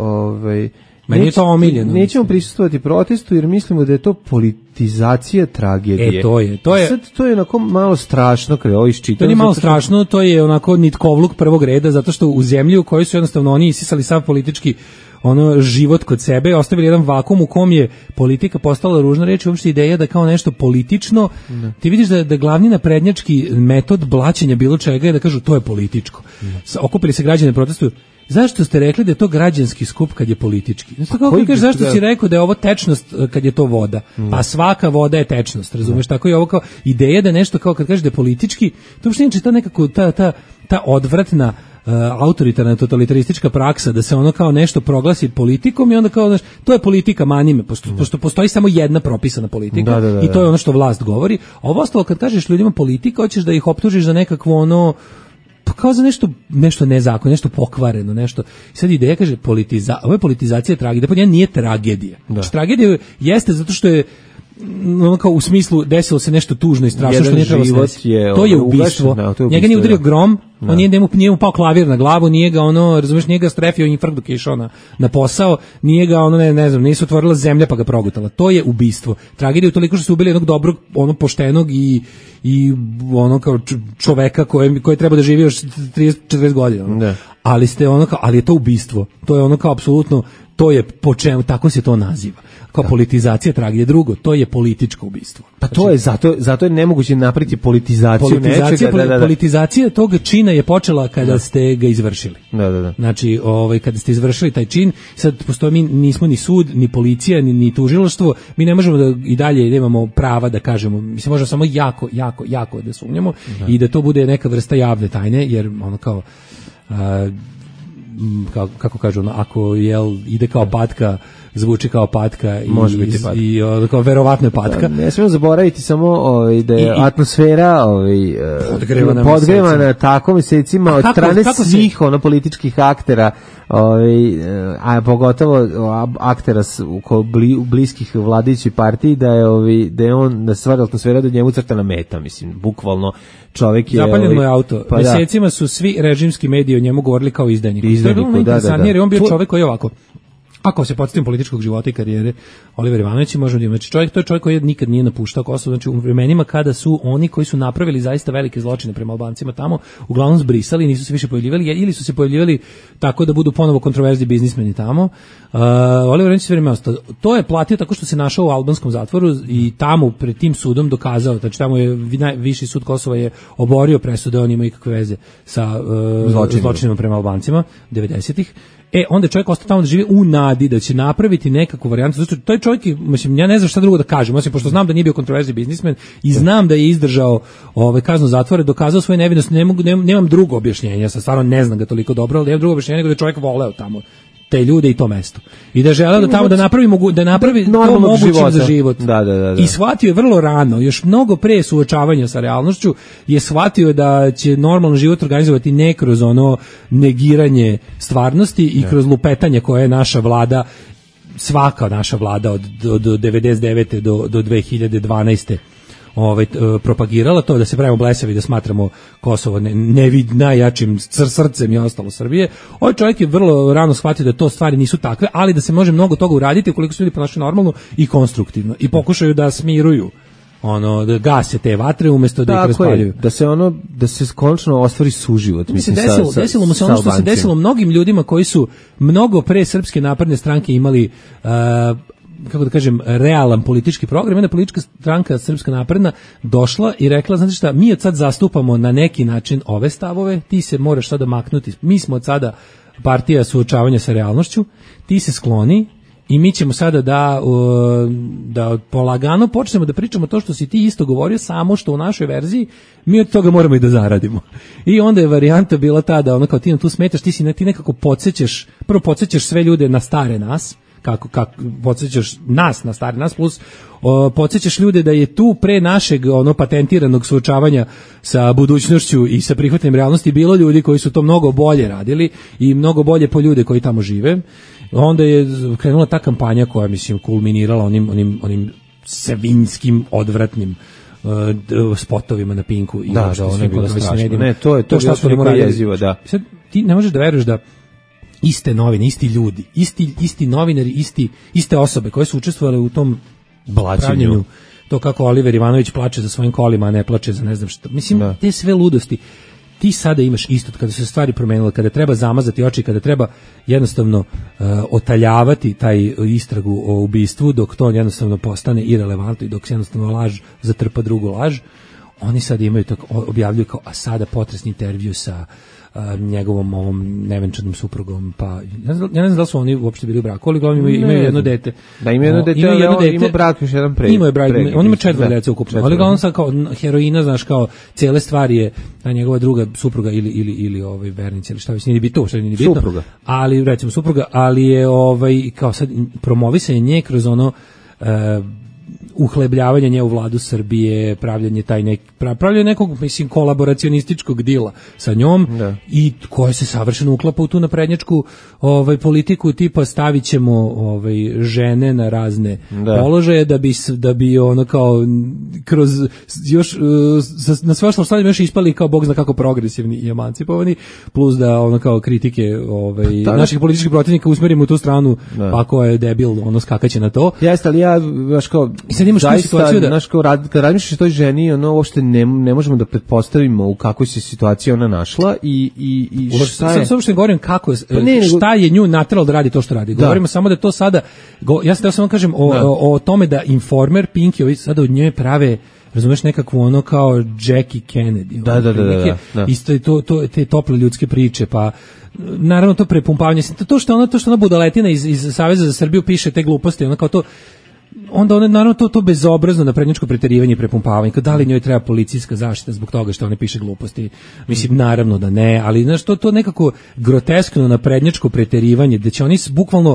Meni je to omiljeno. Nećemo prisustvovati protestu jer mislimo da je to politizacija tragedije. To je. Sad to je onako malo strašno kada ovo iščitam. To nije malo strašno, to je onako nitkovluk prvog reda, zato što u zemlji u kojoj su jednostavno oni isisali sav politički život kod sebe, ostavili jedan vakum u kom je politika postala ružna reč, uopšte ideja da kao nešto politično, ti vidiš da glavni naprednjački metod blaćenja bilo čega je da kažu to je političko. Okupili se građani protestuju. Zašto ste rekli da je to građanski skup kad je politički? Zašto si rekao da je ovo tečnost kad je to voda? Pa svaka voda je tečnost, razumeš? Tako je ovo kao ideja da nešto kao kad kažeš da je politički, to uopšte nije ta nekako ta odvratna autoritarna totalitaristička praksa da se ono kao nešto proglasi politikom i onda kao to je politika, manime, pošto postoji samo jedna propisana politika i to je ono što vlast govori. A ovo ostalo kad kažeš ljudima politika, hoćeš da ih optužiš za nekakvo kao za nešto nezakonito, nešto pokvareno, nešto. I sad ideja kaže ovo je politizacija tragedije, pa nije tragedija. Znači, tragedija jeste zato što je kao u smislu desilo se nešto tužno i strašno što nije trebalo se. To je ubistvo. Njega nije udario grom, on nije mu pao klavir na glavu, nije ga razumeš, nije ga strefio infarkt dok je išao na posao, nije ga ne znam, nije se otvorila zemlja pa ga progutala. To je ubistvo. Tragedija je toliko što su ubili jednog dobrog, poštenog i kao čoveka koji treba da živi još 30-40 godina. Ali je to ubistvo. To je kao apsolutno, to je po čemu, tako se to naziva. Kao politizacija tragedije. Drugo, to je političko ubistvo. Pa to je, zato je nemoguće napraviti politizaciju nečega. Politizacija tog čina je počela kada ste ga izvršili. Znači, kada ste izvršili taj čin, sad postoji, mi nismo ni sud, ni policija, ni tužilaštvo, mi ne možemo da i dalje nemamo prava da kažemo, mislim, možemo samo jako da sumnjamo i da to bude neka vrsta javne tajne, jer kao kako kažu, ako ide kao patka, zvuči kao patka i kao verovatno je patka. Ne smemo zaboraviti samo da je atmosfera podgrevana tako mesecima od strane svih političkih aktera, a pogotovo aktera bliskih vladajućoj partiji, da je on na stvar atmosfera do njemu crtana meta, mislim, bukvalno čovjek je... Zapaljeno mu je auto. Mesecima su svi režimski mediji o njemu govorili kao izdajniku. To je bilo najinteresantnije, jer on bio čovjek koji je ovako. Ako se podsjetim političkog života i karijere Oliver Ivanović, možemo da imamo, znači to je čovjek koji nikad nije napuštao Kosovo, znači u vremenima kada su oni koji su napravili zaista velike zločine prema Albancima tamo, uglavnom zbrisali, nisu se više pojavljivali ili su se pojavljivali tako da budu ponovo kontroverzni biznismeni tamo. Oliver Ivanović sve vreme ostao. To je platio tako što se našao u albanskom zatvoru i tamo pred tim sudom dokazao, znači tamo je viši sud Kosova je oborio presude, on ima ikakve veze sa zločinima prema Albancima 90-ih. Onda je čovjek ostao tamo da živi u nadi da će napraviti nekakvu varijantu. Zato to je čovjek, mislim, ja ne znam šta drugo da kažem, osim pošto znam da nije bio kontroverzni biznismen i znam da je izdržao kaznu zatvora, dokazao svoju nevinost, nemam drugo objašnjenje, ja stvarno ne znam ga toliko dobro, ali nemam drugo objašnjenje nego da je čovjek voleo tamo te ljude i to mesto. I da želeo da tamo da napravi to mogućim za život. I shvatio je vrlo rano, još mnogo pre suočavanja sa realnošću, je shvatio da će normalno život organizovati ne kroz negiranje stvarnosti i kroz lupetanje koje je naša vlada, svaka naša vlada od 99. do 2012. propagirala to da se pravimo blesavi, da smatramo Kosovo najjačim srcem i ostalo Srbije. Ovaj čovjek je vrlo rano shvatio da to stvari nisu takve, ali da se može mnogo toga uraditi ukoliko su ljudi ponašaju normalno i konstruktivno i pokušaju da smiruju da gase te vatre umjesto da ih raspaljuju. Da se konačno ostvari suživot. Mislim, desilo mu se ono što se desilo mnogim ljudima koji su mnogo pre Srpske napredne stranke imali kako da kažem, realan politički program. Jedna politička stranka Srpska napredna došla i rekla, znate šta, mi od sad zastupamo na neki način ove stavove, ti se moraš sada maknuti, mi smo od sada partija suočavanja sa realnošću, ti se skloni i mi ćemo sada da polagano počnemo da pričamo to što si ti isto govorio, samo što u našoj verziji mi od toga moramo i da zaradimo. I onda je varijanta bila ta da ono kao ti nam tu smetaš, ti nekako podsjećaš sve ljude na stare nas, kako podsjećaš nas na stare nas, plus podsjećaš ljude da je tu pre našeg patentiranog suočavanja sa budućnošću i sa prihvatanjem realnosti bilo ljudi koji su to mnogo bolje radili i mnogo bolje po ljude koji tamo žive. Onda je krenula ta kampanja koja, mislim, kulminirala onim svinjskim, odvratnim spotovima na Pinku. I da, ono je bilo strašno. Ne, to je bilo što jezivo, da. Sad, ti ne možeš da veruješ da iste novine, isti ljudi, isti novinari, iste osobe koje su učestvovale u tom blaćenju, to kako Oliver Ivanović plače za svojim kolima, a ne plače za ne znam šta. Mislim, te sve ludosti. Ti sada imaš isto, kada su se stvari promenile, kada treba zamazati oči, kada treba jednostavno otaljavati taj istragu o ubistvu, dok to jednostavno postane irelevantno i dok se jednostavno laž zatrpa drugu laž, oni sad imaju tako, objavljuju kao, a sada potresni intervju sa njegovom ovom nevenčanom suprugom, pa ja ne znam da li su oni uopšte bili u braku, ali uglavnom imaju jedno dete. Da, imaju jedno dete, ali ima brak još jedan pre. Ima brak, on ima 4 dece ukupno, ali uglavnom sad kao heroina, znaš, kao cele stvari je ta njegova druga supruga ili vernica ili šta već, nije bitno, nije bitno. Supruga. Ali recimo supruga, ali je kao sad promovisanje nje kroz ono uhlebljavanje nje u vladu Srbije, pravljanje nekog, mislim, kolaboracionističkog dila sa njom, i koje se savršeno uklapa u tu naprednjačku politiku, tipa stavit ćemo žene na razne položaje da bi ono kao kroz još na sve što stavljamo još ispali kao bog zna kako progresivni i emancipovani, plus da ono kao kritike naših političkih protivnika usmerimo u tu stranu, pa ko je debil, ono skakaće na to. Jeste, ali ja baš kao zaista, znaš, kad razmišljaš o toj ženi, ono, uopšte ne možemo da pretpostavimo u kakvoj se situaciji ona našla i šta je... Samo što ne govorim kako, šta je nju nateralo da radi to što radi. Govorimo samo da je to sada, ja se da samo kažem o tome da Informer, Pink i ovi sada od nje prave, razumeš, nekakvu ono kao Jackie Kennedy. Da. Isto je to te tople ljudske priče, pa naravno to prepumpavanje, to što ona budaletina iz Saveza za Srbiju piše te gluposti, ono kao to, onda ona naravno to bezobrazno naprednjačko preterivanje i prepumpavanje, da li njoj treba policijska zaštita zbog toga što ona piše gluposti, mislim naravno da ne, ali znaš, to nekako groteskno naprednjačko preterivanje, da će oni bukvalno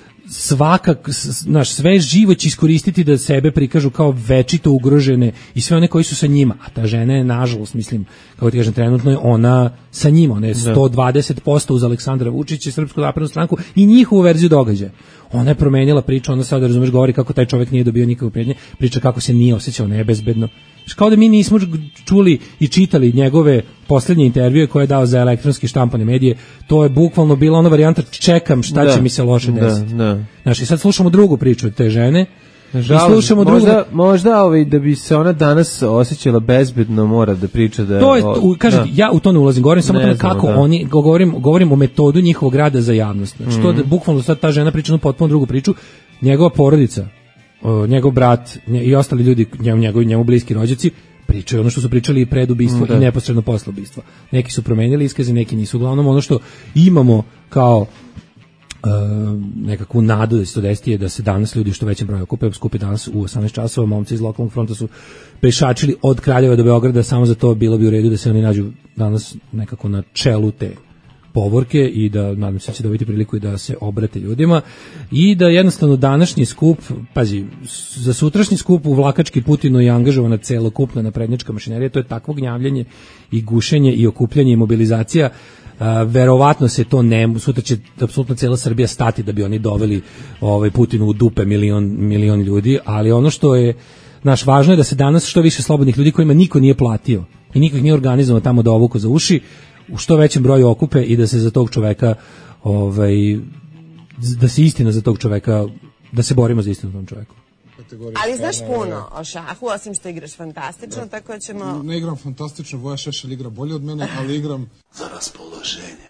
sve živo će iskoristiti da sebe prikažu kao večito ugrožene i sve one koji su sa njima, a ta žena je nažalost, mislim, kako ti kažem, trenutno je ona sa njima, ona je 120% uz Aleksandra Vučića i Srpsku naprednu stranku i njihovu verziju događaja. Ona je promenila priču, ona sad, razumeš, govori kako taj čovjek nije dobio nikakvu prednje, priča kako se nije osjećao nebezbedno. Kao da mi nismo čuli i čitali njegove posljednje intervjue koje je dao za elektronski štampane medije, to je bukvalno bila ona varijanta čekam šta će mi se loše desiti. Znači, sad slušamo drugu priču od te žene. Žalost, možda da bi se ona danas osjećala bezbedno mora da priča da... To je, ja u to ne ulazim, govorim samo o tome kako oni, govorim o metodu njihovog rada za javnost. Znači, to da bukvalno sad ta žena priča potpuno drugu priču, njegova porodica, njegov brat i ostali ljudi, njemu bliski rođaci, pričaju ono što su pričali i pred ubistvo i neposredno posle ubistva. Neki su promenili iskaze, neki nisu. Uglavnom, ono što imamo kao nekakvu nadu da se to desi je da se danas ljudi što većem broju skupe danas u 18 časova, momci iz lokalnog fronta su pešačili od Kraljeva do Beograda, samo za to bilo bi u redu da se oni nađu danas nekako na čelu te povorke i da, nadam se, će dobiti priliku i da se obrate ljudima i da jednostavno današnji skup, pazi, za sutrašnji skup u Vlakački Putinu je angažovana celokupna naprednjačka mašinerija, to je takvo gnjavljenje i gušenje i okupljanje i mobilizacija. Verovatno se to sutra će apsolutno cijela Srbija stati da bi oni doveli Putinu u dupe milion ljudi, ali ono što je važno je da se danas što više slobodnih ljudi kojima niko nije platio i niko ih nije organizovao tamo da ovuku za uši, u što većem broju okupe i da se za tog čoveka da se istina za tog čoveka, da se borimo za istinu tom čoveku. Ali znaš puno o šahu, osim što igraš fantastično, tako da ćemo... Ne igram fantastično, Voja Šešelj igra bolje od mene, ali igram za raspoloženje.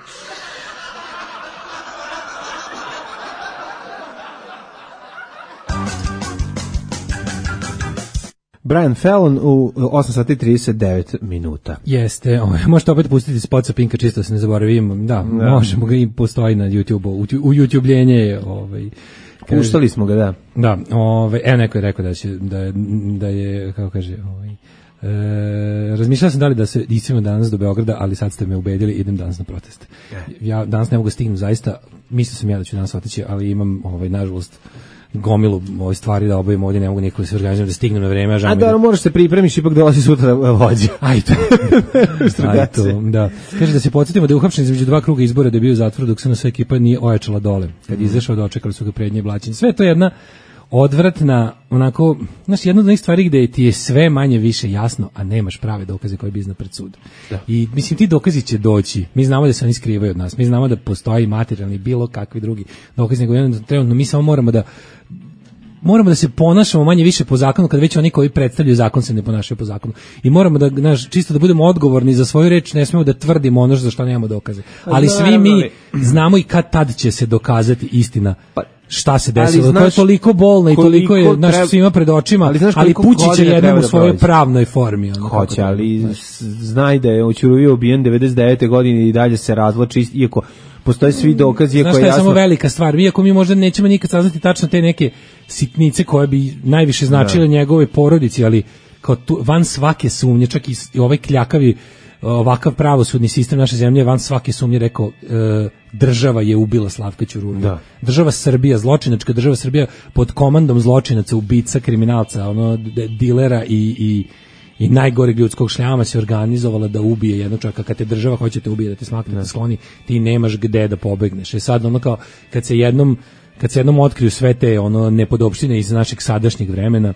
Brian Fallon u 8 sati i 39 minuta. Jeste, možete opet pustiti spot sa Pinka, čisto se ne zaboravimo. Da, možemo ga i postoji na YouTube-u. U YouTube-ljenje je Puštali smo ga, da. Da, neko je rekao da je kako kaže, razmišljao sam da li da se iscimo danas do Beograda, ali sad ste me ubedili, idem danas na protest. Ja danas ne mogu stignem, zaista, mislio sam ja da ću danas otići, ali imam, nažalost, gomilu ove stvari da obavim ovdje, ne mogu nikako se organizujem da stignem na vreme. A da, moraš se pripremiš, ipak dolazi sutra vođa. Ajde. Da. Kaže da se podsjetimo da je uhapšen između 2 kruga izbora, da je bio u zatvoru dok se na sve ekipa nije ojačala dole. Kad je izašao, dočekali su ga prednje blaćenje. Sve to je jedna odvratna, onako, znaš, jedna od onih stvari gde ti je sve manje više jasno, a nemaš prave dokaze koje bi iznad pred sud. Da. I mislim, ti dokazi će doći. Mi znamo da se oni skrivaju od nas. Mi znamo da postoji materijalni bilo kakvi drugi dokazi, nego trenutno mi samo moramo da se ponašamo manje više po zakonu, kad već oni koji predstavljaju zakon se ne ponašaju po zakonu. I moramo da, čisto da budemo odgovorni za svoju reč, ne smemo da tvrdimo ono za što nemamo dokaze. Ali svi mi znamo i kad tad će se dokazati istina. Šta se desilo, to je toliko bolno i toliko je svima pred očima, ali pući će jednom u svojoj pravnoj formi. Hoće, ali znaj da je u Ćuruviji ubijen 99. godine i dalje se razvlači, iako postoje svi dokazi. Znaš šta je samo velika stvar, iako mi možda nećemo nikad saznati tačno te neke sitnice koje bi najviše značile njegove porodici, ali kao van svake sumnje, čak i ovaj kljakavi ovakav pravosudni sistem naše zemlje van svake sumnje rekao država je ubila Slavka Ćuruviju. Država Srbija, zločinačka država Srbija pod komandom zločinaca, ubica, kriminalca, dilera i najgoreg ljudskog šljama se organizovala da ubije jednog čovjeka. Kad te država hoće te ubije, da te smakne, da skloni, ti nemaš gde da pobegneš. Sad kao kad se jednom otkriju sve te nepodopštine iz našeg sadašnjeg vremena,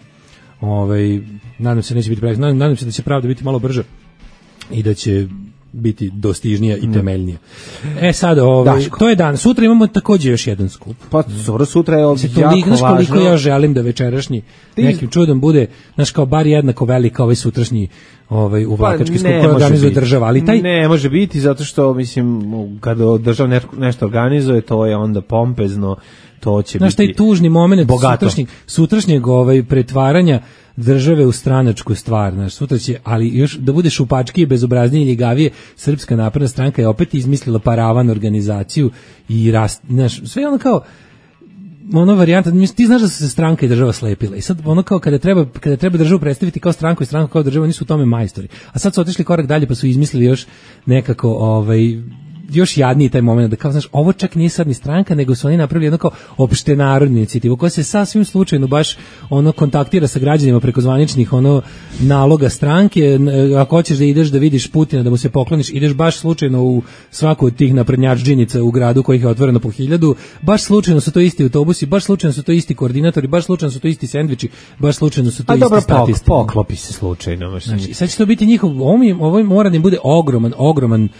nadam se neće biti previše, nadam se da će pravda biti malo brža i da će biti dostižnija i temeljnija. Sad, to je dan. Sutra imamo također još jedan skup. Pa sutra je jako važno. Koliko ja želim da večerašnji nekim čudom bude, znaš, kao bar jednako velika ovaj sutrašnji uvlakački skup koji organizuje država. Ali ne može biti, zato što, mislim, kada država nešto organizuje, to je onda pompezno, to će biti... Znaš, taj tužni moment sutrašnjeg pretvaranja države u stranačku stvar, znaš, sutra će, ali još da bude šupački i bezobraznije i ljigavije, Srpska napredna stranka je opet izmislila paravan organizaciju i znaš, sve kao varijanta, ti znaš da su se stranka i država slepile i sad kao kada treba državu predstaviti kao stranku i stranku kao državu, oni su u tome majstori, a sad su otišli korak dalje pa su izmislili još nekako još jadniji taj moment da kao, znaš, ovo čak nije sad ni stranka, nego su oni napravili jedno kao opštenarodnu inicijativu koja se sasvim slučajno baš kontaktira sa građanima preko zvaničnih naloga stranke. Ako hoćeš da ideš da vidiš Putina, da mu se pokloniš, ideš baš slučajno u svaku od tih naprednjačđinica u gradu kojih je otvoreno po 1000, baš slučajno su to isti autobusi, baš slučajno su to isti koordinatori, baš slučajno su to isti sendviči, baš slučajno su to isti statisti. Poklopi se slučajno. Znači, sad će to biti njihov, ovo mora da im bude ogroman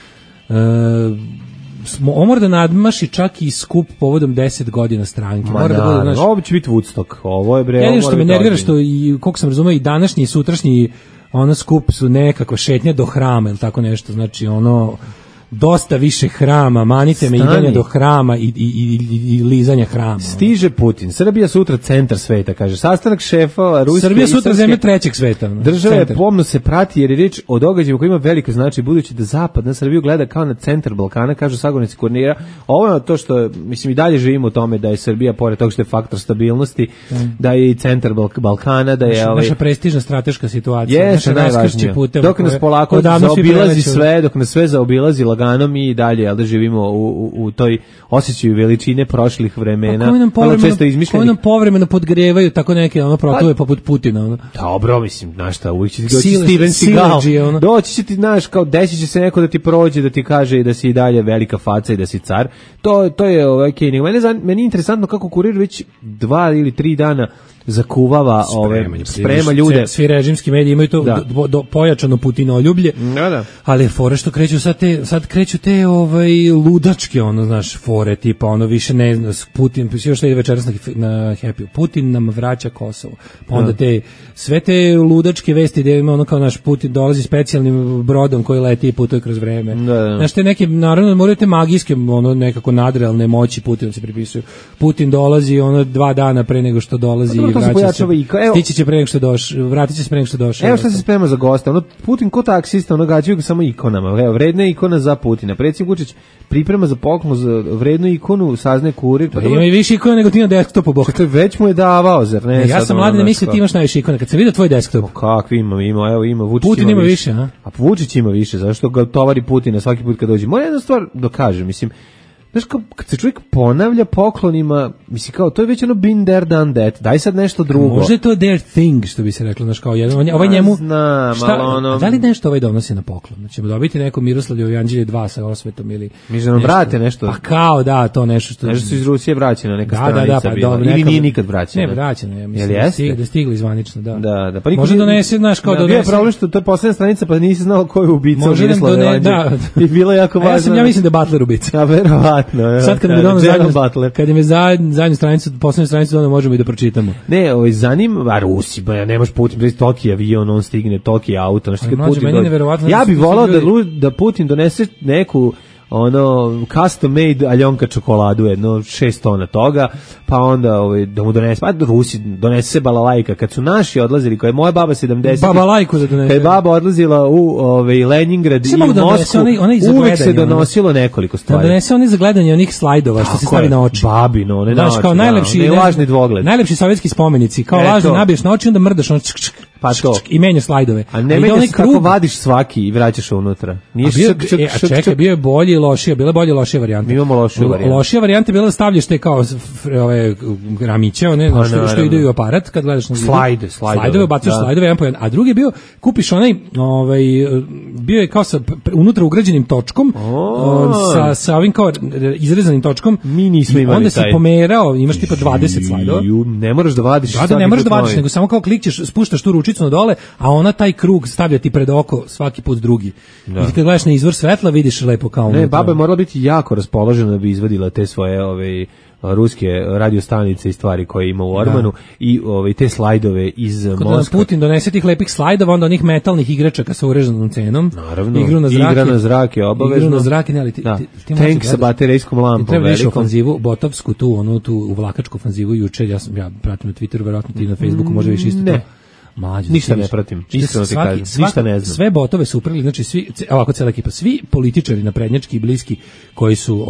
mora da nadmaši čak i skup povodom 10 godina stranke. Ovo će biti Woodstock. Ovo je jedino što me nervira, što i koliko sam razumeo i današnji i sutrašnji skup su nekako šetnja do hrama ili tako nešto, znači dosta više hrama, manite me idanje do hrama i lizanja hrama. Stiže Putin, Srbija sutra centar sveta, kaže, sastanak šefova Ruske Srbija sutra zemlja trećeg sveta. Država pomno se prati jer je riječ o događajima koji ima veliko značaj, budući da zapad na Srbiju gleda kao na centar Balkana, kažu sagovornici Kvarnera. Ovo je to što, mislim, i dalje živimo u tome da je Srbija, pored toga što je faktor stabilnosti, da je i centar Balkana, da je naša prestižna strateška situacija, naša najvažnija. Dok nas polako zaobilazi sve, dok nas sve zaobilazi lagano, mi i dalje da živimo u toj osjećaju veličine prošlih vremena. Koji nam povremeno podgrevaju tako neke protove poput Putina. Dobro, mislim, znaš šta, uvijek će ti doći Steven Seagal. Doći će ti, znaš, kao desit će se neko da ti prođe, da ti kaže da si i dalje velika faca i da si car. To je okej. Meni je interesantno kako Kurir već 2 ili 3 dana zakuvava sprema ljude. Svi režimski mediji imaju to pojačano putinoljublje. Ali fore što kreću te ludačke znaš, fore tipa više ne znam, Putin, još ide večeras na Happy, Putin nam vraća Kosovo. Pa onda sve te ludačke vesti gde ima kao naš Putin dolazi specijalnim brodom koji leti i putuje kroz vreme. Znaš, te neke, naravno, moraju te magijske nekako nadrealne moći Putinom se pripisuju. Putin dolazi 2 dana pre nego što dolazi Toliko se pojačava IKO. Stići će pre nego što došao, vratit će se pre nego što došao. Evo šta se sprema za gosta. Ono, Putin ko taksista, ono gađaju ga samo ikonama. Evo, vredna ikona za Putina. Predsjednik Vučić priprema za poklon za vrednu ikonu, saznaje kurir. Pa ima i više ikona nego ti na desktopu, Bog. To već mu je davao, zar ne? Ja sam mladi ne mislio ti imaš najviše ikona. Kad sam vidio tvoj desktop. Kakvi ima Vučić Putin ima više, a? A Vučić ima više, zašto ga tovari Putina svaki put kad dođe. Moram jednu stvar da kažem, mislim, znaš, kad se čovjek ponavlja poklonima, mislim, kao, to je već ono been there, done that, daj sad nešto drugo. Možda je to their thing, što bi se reklo, znaš, kao jedan, ovaj njemu, znam, da li nešto ovaj donosi na poklon? Ćemo dobiti neko Miroslavljevo Anđelje 2 sa osvetom ili... Mi da nam vrate nešto. Pa kao, da, to nešto što... Nešto su iz Rusije vraćena neka stranica bila. Dobro, ili nije nikad vraćena. Ne, vraćena, ja mislim, da stigli zvanično, da. Da. Pa može donese, znaš, kao donese... Bio je problem što to je poslednja stranica, pa nisi znao ko je ubica Miroslavljevo Anđelje. I bilo jako važno. Ja mislim da je Butler ubica. Ja, verovatno. Sad kad im zadnju stranicu, poslednju stranicu, onda možemo i da pročitamo. Ne, zanima Rusi, ba ne može Putin bez Tokija avion, on stigne Tokija auto, znači kad Putin. Ja bih volao da Putin donese neku custom made Aljonka čokoladu, jedno 6 tona toga, pa onda da mu donese, pa Rusi donese se balalajka, kad su naši odlazili, koja je moja baba 70. Babalajku da donese. Kad je baba odlazila u Leningrad i Moskvu, uvek se donosilo nekoliko stvari. Da donese oni za gledanje onih slajdova, što se stavi na oči. Babino, one na oči, kao najlepši, lažni dvogled. Najlepši sovjetski spomenici, kao lažni nabiješ na oči, onda mrdaš ono pa to. I menja slajdove. A ne menjaš kako vadiš svaki i vraćaš unutra. Nije čekaj, bio je bolji i lošije, bila je bolje lošije varijante. Mi imamo lošiju varijantu. Lošija varijanta je bila da stavljaš te kao ove gramiće, one što ide u aparat kad gledaš na slajdove, baciš slajdove jedan po jedan. A drugi je bio, kupiš onaj, bio je kao sa unutra ugrađenim točkom, sa ovim kao izrezanim točkom. Mi nismo imali taj. Onda si pomerao, imaš tipa 20 slajdova. Ne moraš da vadiš. Da, ne moraš da vadiš, nego samo kao klikćeš, spuštaš tu ručicu na dole, a ona taj krug stavlja ti pred oko svaki put drugi. I kad gledaš na izvor svetla, vidiš lepo kao ne, baba je morala biti jako raspoložena da bi izvadila te svoje ruske radiostanice i stvari koje ima u ormanu i te slajdove iz Moskve. Kad Putin donese tih lepih slajdova, onda onih metalnih igračaka sa ureženom cenom. Naravno, igra na zrak je obavezno. Igra na zrak, ne, ali ti tank sa baterijskom lampom. Treba više ofanzivu, botovsku tu uvlakačku ofanzivu juče, ja pratim na Twitteru, verovatno ti na Facebooku, može više isto to. Mađu, ništa ne pratim, iskreno ti kažem, ništa ne znam. Sve botove su uprili, znači ovako cela ekipa, svi političari naprednjački i bliski koji su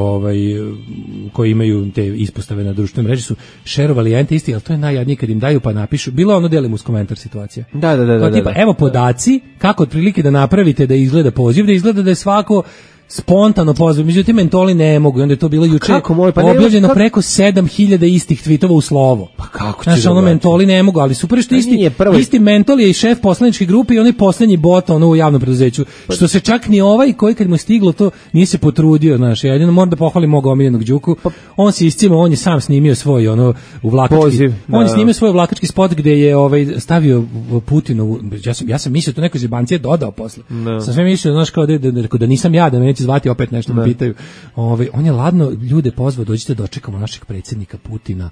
koji imaju te ispostave na društvenoj mreži su šerovali ente isti, ali to je najjadnije kad im daju pa napišu, bilo ono delim uz komentar situacija. Da. Tipa, evo podaci, kako otprilike da napravite da izgleda poziv, da izgleda da je svako spontano pozvao, međutim mentoli ne mogu i onda je to bilo juče objavljeno preko 7000 istih tvitova u slovo. Pa kako će da mentoli ne mogu, ali super što isti mentol je i šef poslaničke grupe i onaj poslednji bot u javnom preduzeću, što se čak ni ovaj koji kad mu je stiglo to nije se potrudio, znaš, jedino moram da pohvalim mog omiljenog Đuku, on se iscimao, on je sam snimio svoj uvlakački, on je snimio svoj uvlakački spot gde je stavio Putinovu, ja sam mislio to neko iz jebancije dodao posle, sam sve mislio, znaš, kao da nisam ja, da me zvati opet nešto me pitaju. On je ladno ljude pozvao, dođite dočekamo našeg predsjednika Putina,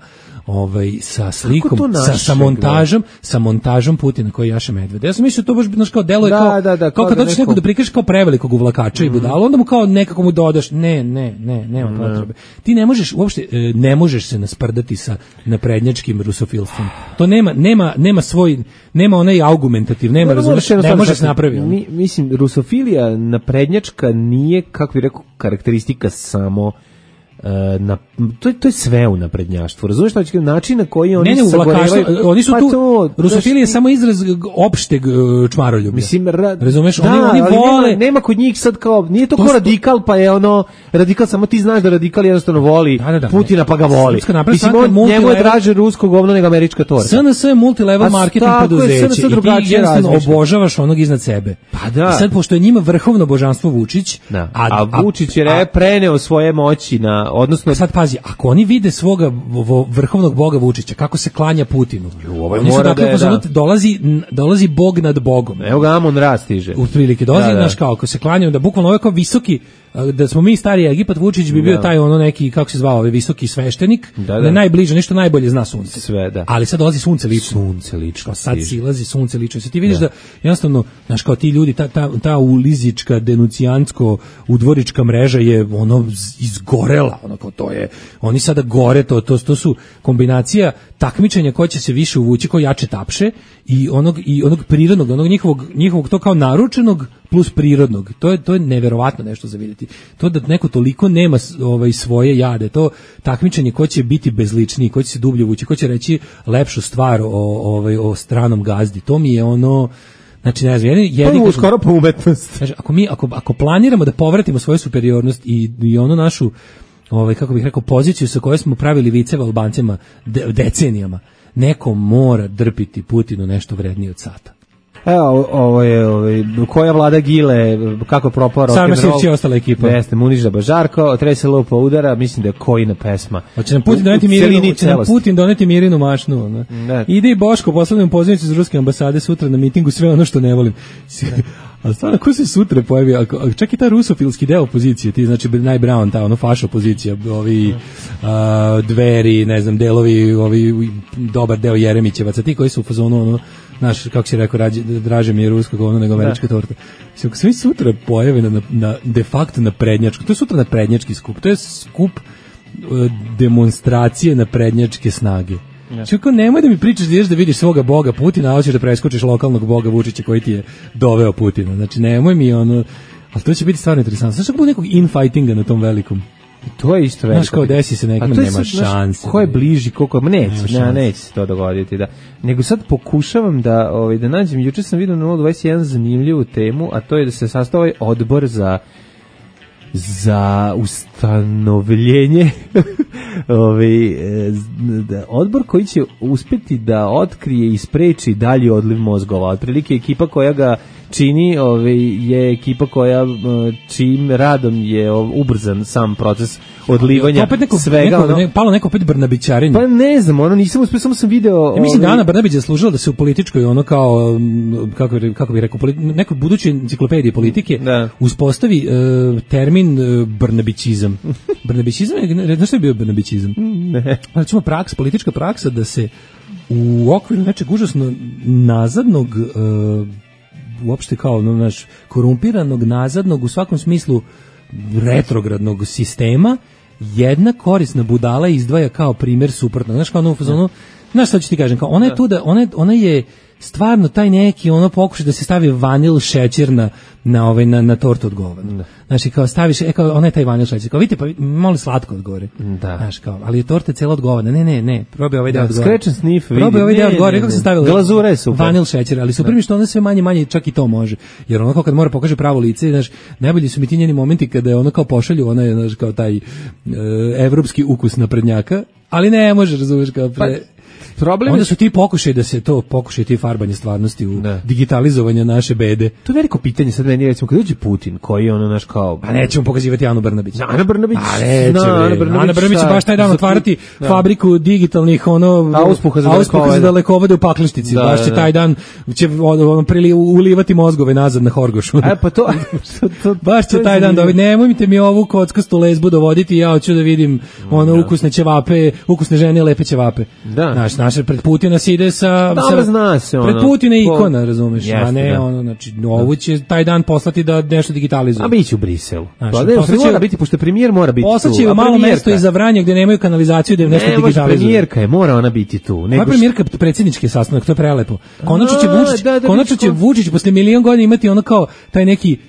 sa slikom, sa montažom Putina koji jaše medvede. Ja sam mislio to baš kao delo je kao kad dođeš nekog da prikažeš kao prevelikog uvlakača i budala, onda mu kao nekako mu dodaš, nema potrebe. Ti ne možeš uopšte ne možeš se nasprdati sa naprednjačkim rusofilstvom. To nema svoj, nema onaj argumentativ, nema, razumeš, ne može se napraviti. Mislim, rusofilija naprednjačka nije, kako bih rekao, karakteristika samo to je sve u naprednjaštvu. Razumiješ što će način na koji oni sagorevaju? Oni su tu, rusofilija je samo izraz opšteg čmaroljublja. Mislim, razumiješ, oni vole. Nema kod njih sad kao, nije to ko radikal, pa je radikal, samo ti znaš da radikal jednostavno voli Putina, pa ga voli. Mislim, njemu je draže rusko govno nego američka torta. SNS je multilevel marketing preduzeće i ti jednostavno obožavaš onog iznad sebe. Pa da. I sad, pošto je njima vrhovno božanstvo Vučić, a Vučić je preneo svoje moći na, odnosno sad pazi, ako oni vide svoga vrhovnog boga Vučića kako se klanja Putinu, oni su dakle dolazi bog nad bogom. Evo ga Amon-Ra stiže. U prilike dolazi, znaš kao, ako se klanjaju, da bukvalno ovo kao visoki, da smo mi stari Egipat, Vučić bi bio taj neki, kako se zvao, visoki sveštenik, da najbliže, nešto najbolje zna sunce. Sve, da. Ali sad dolazi sunce lično. Sad silazi sunce lično. Sad ti vidiš da jednostavno, znaš kao ti ljudi, ta ulizička, denucijansko, udvorička mreža je izgorela. onako to je, oni sada gore, to su kombinacija takmičenja ko će se više uvući, ko jače tapše i onog prirodnog, onog njihovog to kao naručenog plus prirodnog. To je neverovatno nešto za vidjeti. To da neko toliko nema svoje jade, to takmičenje ko će biti bezličniji, ko će se dublje uvući, ko će reći lepšu stvar o stranom gazdi. To mi je ono. Znači, ne znam, to je skoro po umetnost. Znači, ako planiramo da povratimo svoju superiornost i ono našu, kako bih rekao, poziciju sa kojoj smo pravili viceve Albancima decenijama, neko mora drpiti Putinu nešto vrednije od sata. Evo, koja vlada Gile, kako propao rock and roll. Sarma Sivci i ostala ekipa. Jeste, Muniža Bažarko, Trese Lupa udara, mislim da je Kojina pesma. Hoće nam Putin doneti Mirinu mašnu. Ne. Ide i Boško, poslednjom pozivnicu iz ruske ambasade sutra na mitingu, sve ono što ne volim. Ali stvarno, ko se sutra pojavi, čak i ta rusofilski deo opozicije, ti znači Brnaj Brown, ta ono faša opozicija, ovi Dveri, ne znam, delovi, ovi dobar deo Jeremićevaca, ti koji su u fazonu, ono, znaš, kako si rekao, draže mi je rusko govno nego američka torta. Ako se mi sutra pojave na de facto na prednjačku, to je sutra na prednjački skup, to je skup demonstracije na prednjačke snage. Znači, nemoj da mi pričaš da ideš da vidiš svoga boga Putina, a hoćeš da preskočiš lokalnog boga Vučića koji ti je doveo Putina. Znači, nemoj mi ono. Ali to će biti stvarno interesantno. Znaš, ako bude nekog infightinga na tom velikom? To je isto veliko. Znaš, kao desi se nekima, nema šanse. Ko je bliži, koliko. Neće se to dogoditi. Da. Nego sad pokušavam da nađem. Juče sam vidio na 021 zanimljivu temu, a to je da se sastao ovaj odbor za ustanovljenje odbor koji će uspeti da otkrije i spreči dalji odliv mozgova. Otprilike ekipa koja ga čini je ekipa koja čim radom je ubrzan sam proces odlivanja svega. Palo neko opet Brnabićarenje. Pa ne znam, nisam uspio, samo sam video. Ja mislim da Ana Brnabić je zaslužila da se u političkoj ono kao, kako bih rekao, nekoj budućoj enciklopediji politike uspostavi termin Brnabićizam. Brnabićizam je, znaš što je bio Brnabićizam? Ne. Recimo politička praksa da se u okviru nečeg užasno nazadnog, uopšte kao naš korumpiranog, nazadnog, u svakom smislu retrogradnog sistema, jedna korisna budala izdvaja kao primjer suprotno. Znaš, kao ono u fazonu, znaš šta ću ti kažem, kao ona je tu da, ona je stvarno taj neki pokušaj da se stavi vanil šećer na tortu od govana. Znači, kao staviš, kao ona je taj vanil šećer, kao vidite, pa malo slatko odgovore. Da. Znaš, kao, ali je torta cela od govana. Ne, probaj ovaj deo od govana. Skrečen snif, vidi. Probaj ovaj deo od govana, kako se stavila glazura je super. Vanil šećer, ali super mi što ona sve manje čak i to može. Jer ono kao kad mora pokaže pravo lice, znaš, najbolji su mi ti njeni momenti kada je ono kao pošalju, ona je, znaš, kao taj evropski ukus naprednjaka, ali ne može, razumeš, kao problem onda su ti pokušaj ti farbanje stvarnosti u digitalizovanje naše bede. To je veliko pitanje sad meni, recimo, kad dođe Putin, koji je ono naš kao... Pa nećemo pokazivati Anu Brnabić. Ana Brnabić će baš taj dan otvarati fabriku digitalnih auspuha za dalekovode u Pakleštici. Baš će taj dan ulivati mozgove nazad na Horgošu. Pa to... Baš će taj dan dobiti. Nemojte mi ovu kockastu lezbu dovoditi, ja hoću da vidim ukusne ćevape, ukusne žene, lepe ćevape. Naše pred Putina se ide sa pred Putina ikona, razumeš, a ne ono, znači ovo će taj dan poslati da nešto digitalizuje. A biće u Briselu. Mora biti, pošto premijer mora biti tu. Poslaće u malo mesto iza Vranja gdje nemaju kanalizaciju, gdje nešto digitalizuje. Premijerka je, mora ona biti tu. Ova premijerka predsjednički sastanak, to je prelepo. Konačno će Vučić posle milion godina imati ono kao taj neki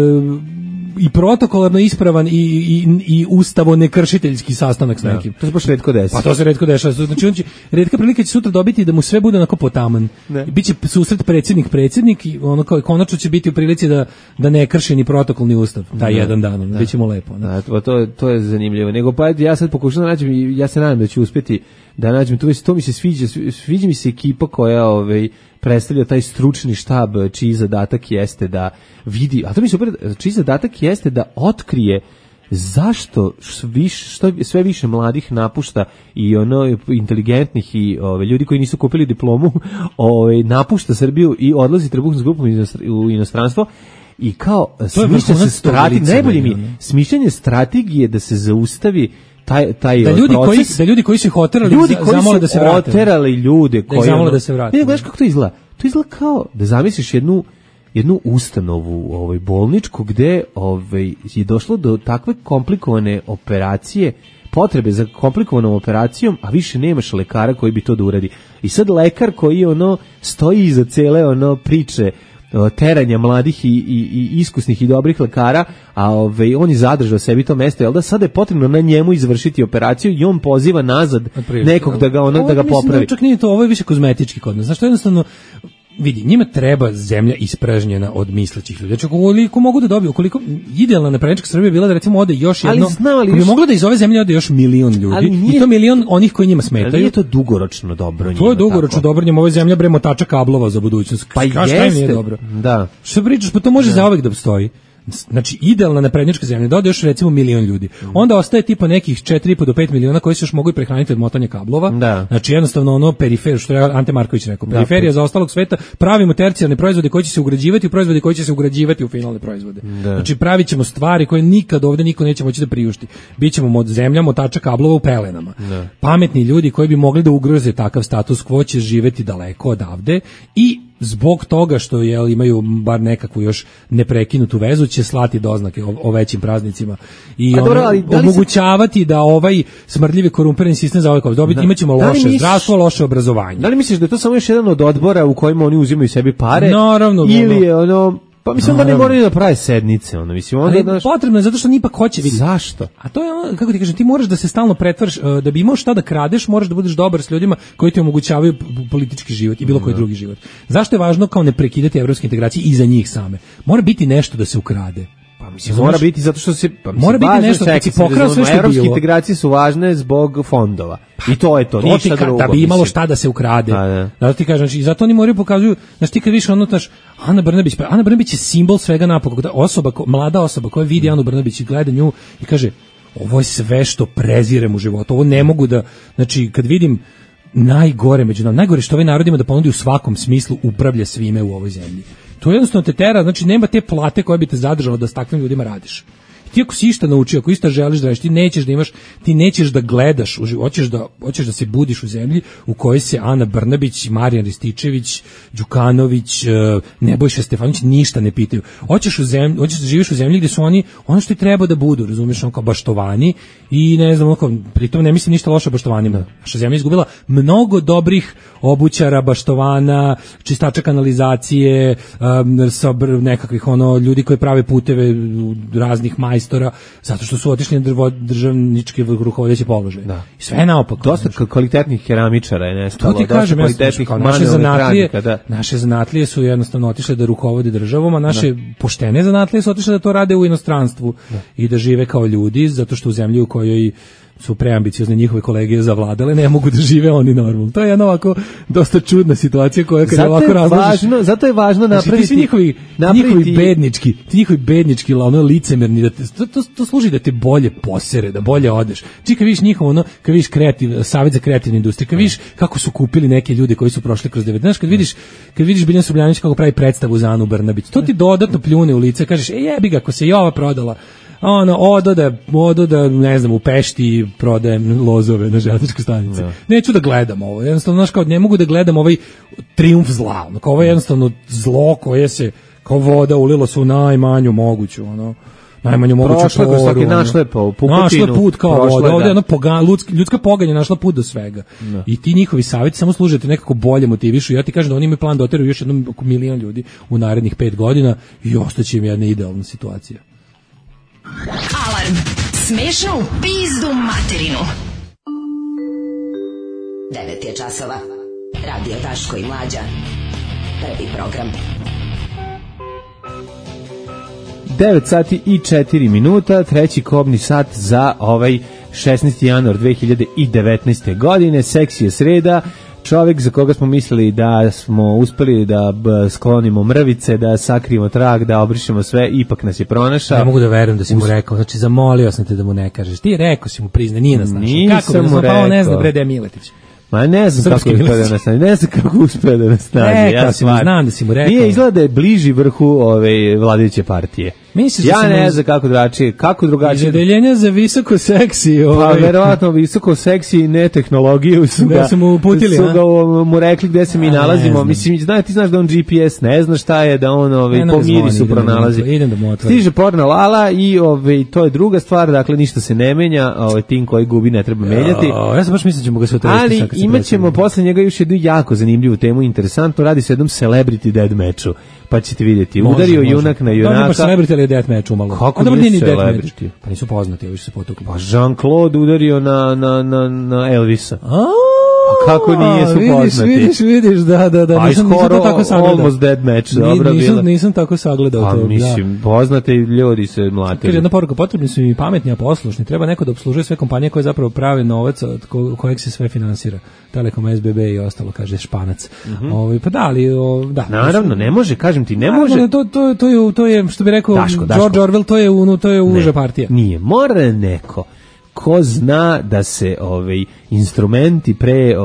i protokolarno ispravan i ustavo nekršiteljski sastanak s nekim. To se baš retko desi. Pa to se retko dešava. Znači, retka prilika će sutra dobiti da mu sve bude onako potaman. Biće susret predsjednik i ono kao konačno će biti u prilici da ne krši ni protokolni ustav. Taj jedan dan. Biće mu lepo. To je zanimljivo. Nego pa ja sad pokušam da nađem i ja se nadam da ću uspjeti da nađem. To mi se sviđa mi se ekipa koja predstavlja taj stručni štab čiji zadatak jeste da vidi, a to mi se čiji zadatak jeste da otkrije zašto sve više mladih napušta i inteligentnih i ljudi koji nisu kupili diplomu napušta Srbiju i odlazi trbuhom s grupom u inostranstvo i kao smišljanje strategije da se zaustavi taj proces. Da ljudi koji su ih oterali zamole da se vrate. Oterali ljude koji zamole da se vrate. Ne, znaš kako to izgleda? To izgleda kao da zamisliš jednu jednu ustanovu bolničku gde je došlo do takve komplikovane operacije, potrebe za komplikovanom operacijom, a više nemaš lekara koji bi to da uradi. I sad lekar koji stoji iza cele priče teranja mladih i iskusnih i dobrih lekara, a on je zadržao sebi to mesto, jel da sada je potrebno na njemu izvršiti operaciju i on poziva nazad nekog da ga popravi. Mislim, čak nije to, ovo je više kozmetički kod nas. Znaš, to jednostavno, vidi, njima treba zemlja ispražnjena od mislećih ljudi. Znači, koliko mogu da dobiju, koliko idealna naprednjačka Srbija bila da recimo ode još jedno, ko bi mogla da iz ove zemlje ode još milion ljudi, i to milion onih koji njima smetaju. Ali nije to dugoročno dobro njima. To je dugoročno dobro njima, ovo je zemlja bre motača kablova za budućnost. Pa jeste, dobro. Da. Što pričaš, pa to može zauvek da postoji. Znači, idealna naprednjačka zemlja da ode još recimo milion ljudi. Onda ostaje tipa nekih 4,5 do 5 miliona koji se još mogu prehraniti od motanja kablova. Da. Znači, jednostavno perifer, što je Ante Marković rekao, periferija za ostalog sveta, pravimo tercijarne proizvode koji će se ugrađivati u proizvode koji će se ugrađivati u finalne proizvode. Da. Znači, pravit ćemo stvari koje nikad ovde niko neće moći da priušti. Bićemo zemlja motača kablova u pelenama. Da. Pametni ljudi koji bi mogli da ugroze takav status quo će živeti daleko odavde i zbog toga što imaju bar nekakvu još neprekinutu vezu će slati doznake o većim praznicima i omogućavati da ovaj smrdljivi korumpirani sistem za ovaj dobiti, imaćemo loše zdravstvo, loše obrazovanje. Da li misliš da je to samo još jedan od odbora u kojima oni uzimaju sebi pare? Naravno. Ili je pa mislim da ne moraju da prave sednice, mislim onda potrebno je zato što ipak hoće vidjeti. Zašto? A to je kako ti kažem, ti moraš da se stalno pretvaraš, da bi imao šta da kradeš, moraš da budeš dobar s ljudima koji ti omogućavaju politički život i bilo koji drugi život. Zašto je važno kao ne prekidati evropske integracije i za njih same? Mora biti nešto da se ukrade. Pa mislim mora biti zato što se mora biti nešto da se pokrao sve što evropske integracije su važne zbog fondova. I to je to, ništa drugo. Da bi imalo šta da se ukrade. Da ti kažem, znači, i zato oni moraju pokazuju, znači ti kad vidiš Ana Brnabić je simbol svega napokon. Mlada osoba koja vidi Anu Brnabić i gleda nju i kaže, ovo je sve što prezirem u životu, ovo ne mogu da, znači kad vidim najgore među nama, najgore što ovaj narod ima da ponudi u svakom smislu, upravlja svime u ovoj zemlji. To jednostavno te tera, znači nema te plate koje bi te zadržalo da s takvim ljudima radiš. Ti ako si išta naučio, ako išta želiš da radiš, ti nećeš da gledaš, hoćeš da se budiš u zemlji u kojoj se Ana Brnabić, Marijan Rističević, Đukanović, Nebojša Stefanović ništa ne pitaju. Hoćeš da živiš u zemlji gdje su oni ono što ti treba da budu, razumiješ, kao baštovani i ne znam, pritom ne mislim ništa loše o baštovanima. Naša zemlja izgubila mnogo dobrih obućara, baštovana, čistača kanalizacije, nekakvih ljudi koji prave puteve raznih majstora, zato što su otišli na državničke rukovodeće položaje. Da. I sve je naopako. Dosta kvalitetnih keramičara je nestalo. To ti kažem, naše zanatlije su jednostavno otišle da rukovode državom, a naše poštene zanatlije su otišle da to rade u inostranstvu i da žive kao ljudi, zato što u zemlji u kojoj su preambiciozne njihove kolege zavladale, ne mogu da žive oni normalno. To je jedna ovako dosta čudna situacija koja kad ovako razložiš. Zato je važno napraviti... Ti njihovi bednički licemerni, to služi da te bolje posere, da bolje odeš. Ti kad vidiš njihovo, kad vidiš Savjet za kreativnu industriju, kad vidiš kako su kupili neke ljude koji su prošli kroz 90, znaš, kad vidiš Biljana Srbljanić kako pravi predstavu za Anu Brnabić, to ti dodatno pljune u lice, kažeš, jebi ga, ako se i ova prodala, odo da, ne znam, u Pešti prodajem lozove na železničkoj stanici. Neću da gledam ovo, jednostavno, znaš, kao ne mogu da gledam ovaj trijumf zla, kao ovo je jednostavno zlo koje se kao voda ulilo se u najmanju moguću, najmanju moguću poru. Našla put kao voda, ovdje ljudska poganja našla put do svega. I ti njihovi savjeti samo služe te nekako bolje motivišu. Ja ti kažem da oni imaju plan da oteraju još 1 milion ljudi u narednih 5 godina i ostaće im jedna idealna situacija. Alarm. Smešno u pizdu materinu. 9 je časova. Radio Daško i Mlađa. Prvi program. 9 sati i 4 minuta, treći kobni sat za ovaj 16. januar 2019. godine. Seksi je sreda. Čovjek za koga smo mislili da smo uspeli da sklonimo mrvice, da sakrijemo trag, da obrišemo sve, ipak nas je pronašao. Ne mogu da verujem da si mu rekao, znači zamolio sam te da mu ne kažeš. Ti rekao si mu prizna, nije nas našao. Kako mu rekao? Ne znam, bre, da je Miletić. Ma ne znam kako uspeo da nas nađe. Ne znam kako uspeo da nas nađe. Znam da si mu rekao. Nije izgleda da je bliži vrhu ove vladajuće partije. Ja ne znam kako drugačije. Izodeljenja za visoko seksi. Pa verovatno visoko seksi i ne tehnologiju su mu uputili. Su mu rekli gde se mi nalazimo. Mislim, ti znaš da on GPS ne zna šta je, da on po mirisu pronalazi. Stiže porno Lala i to je druga stvar, dakle ništa se ne menja, tim koji gubi ne treba menjati. Ja sam baš mislim da ćemo ga sve ali imaćemo posle njega još jednu jako zanimljivu temu, interesantno, radi se o jednom celebrity dead matchu, pa ćete vidjeti. Udario junak na junaka. To je baš celebrity ili death match umalo. Kako nije celebrity? Pa nisu poznati, ovi su se potukli. Pa Jean-Claude udario na Elvisa. Kako nije su poznati? Vidiš, da. Nisam to tako sagledao. Almost dead match, dobro bilo. Nisam tako sagledao to. Mislim, poznati ljudi se mlatili. Kaže jedna poruka, potrebni su mi pametni, a poslušni. Treba neko da obslužuje sve kompanije koje zapravo prave novac od kojeg se sve finansira. Telekom, SBB i ostalo, kaže Španac. Pa da, ali... Naravno, ne može, kažem ti, ne može. To je, što bi rekao George Orwell, to je uža partija. Nije, mora neko ko zna da se instrumenti pre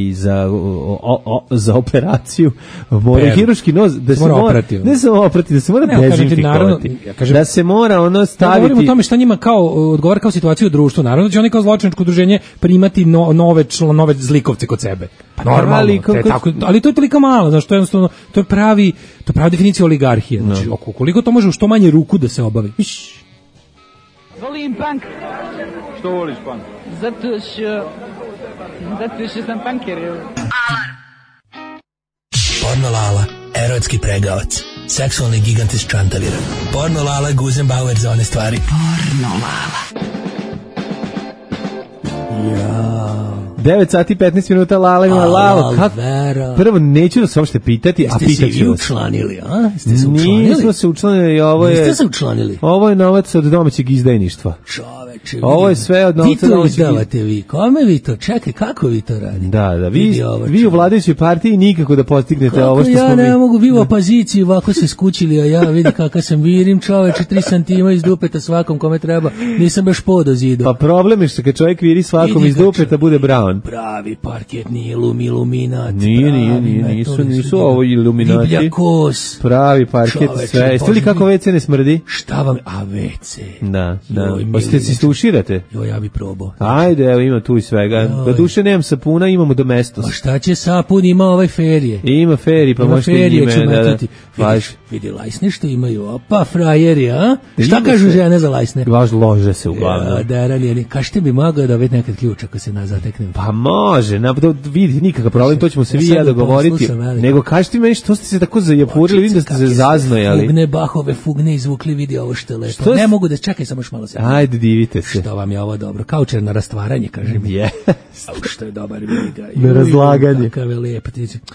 za operaciju hiruški nož da se mora ne samo oprati, da se mora dezinfikovati, da se mora staviti. Govorimo o tome šta njima kao odgovara kao situaciju u društvu. Naravno da će oni kao zločinačko udruženje primati nove zlikovce kod sebe. Pa normalno, ali to je toliko malo, znači to je jednostavno, to je pravi definicija oligarhije. Znači, koliko to može u što manje ruku da se obavi. Volim punk. Što voliš punk? Zato što sam punker. Alarm. Porno Lala, erotski pregavac, seksualni gigant iz Čantavira. Porno Lala, Guzenbauer za one stvari. Porno Lala. 9 sati 15 minuta Lala ima Lala. Prvo neću da se uopšte pitati, a pitaću vas. Ste se učlanili, a? Nismo se učlanili, ovo je novac od domaćeg izdajništva. Čoveče, ovo je sve od novca domaćeg izdajništva. Vi to izdavate vi, kome vi to? Čekaj, kako vi to radite? Da, vi u vladajućoj partiji nikako da postignete ovo što smo mi. Ja ne mogu, vi u opoziciji ovako se skućili, a ja vidi kakav sam vidim, čoveče, 3 santima iz dupeta svakom kome treba, nisam baš podozido. Pa problem je što kad čovjek viri svakom iz dupeta bude brown. Pravi parketni iluminat. Nisu ovo iluminati. Divlja kos. Pravi parket, sve. Jeste li kako WC ne smrdi? Šta vam, a WC? Da. Hoćete si stuširate? Ja bi probao. Ajde, evo ima tu i svega. Do duše nemam sapuna, imamo domestos. A šta će sapun, ima ovaj ferije. Ima ferije, pa možete njime da... Vidi lajsne što imaju, opa, frajeri, a? Šta kažu žene za lajsne? Vaš lože se uglavnom. Kažete bi mogao da već nekad ključ ako se nas zateknem. Pa može, vidi, nikakav problem, to ćemo se vi i ja dogovoriti. Nego kažete meni što ste se tako zajapurili, vidim da ste se zaznojali. Fugne izvukli, vidi ovo što je lepo. Ne mogu da čekaj, samo još malo se. Ajde, divite se. Što vam je ovo dobro, kaučer na rastvaranje, kaže mi. Što je dobar vidi. Na razlaganje. Kakav je lijep.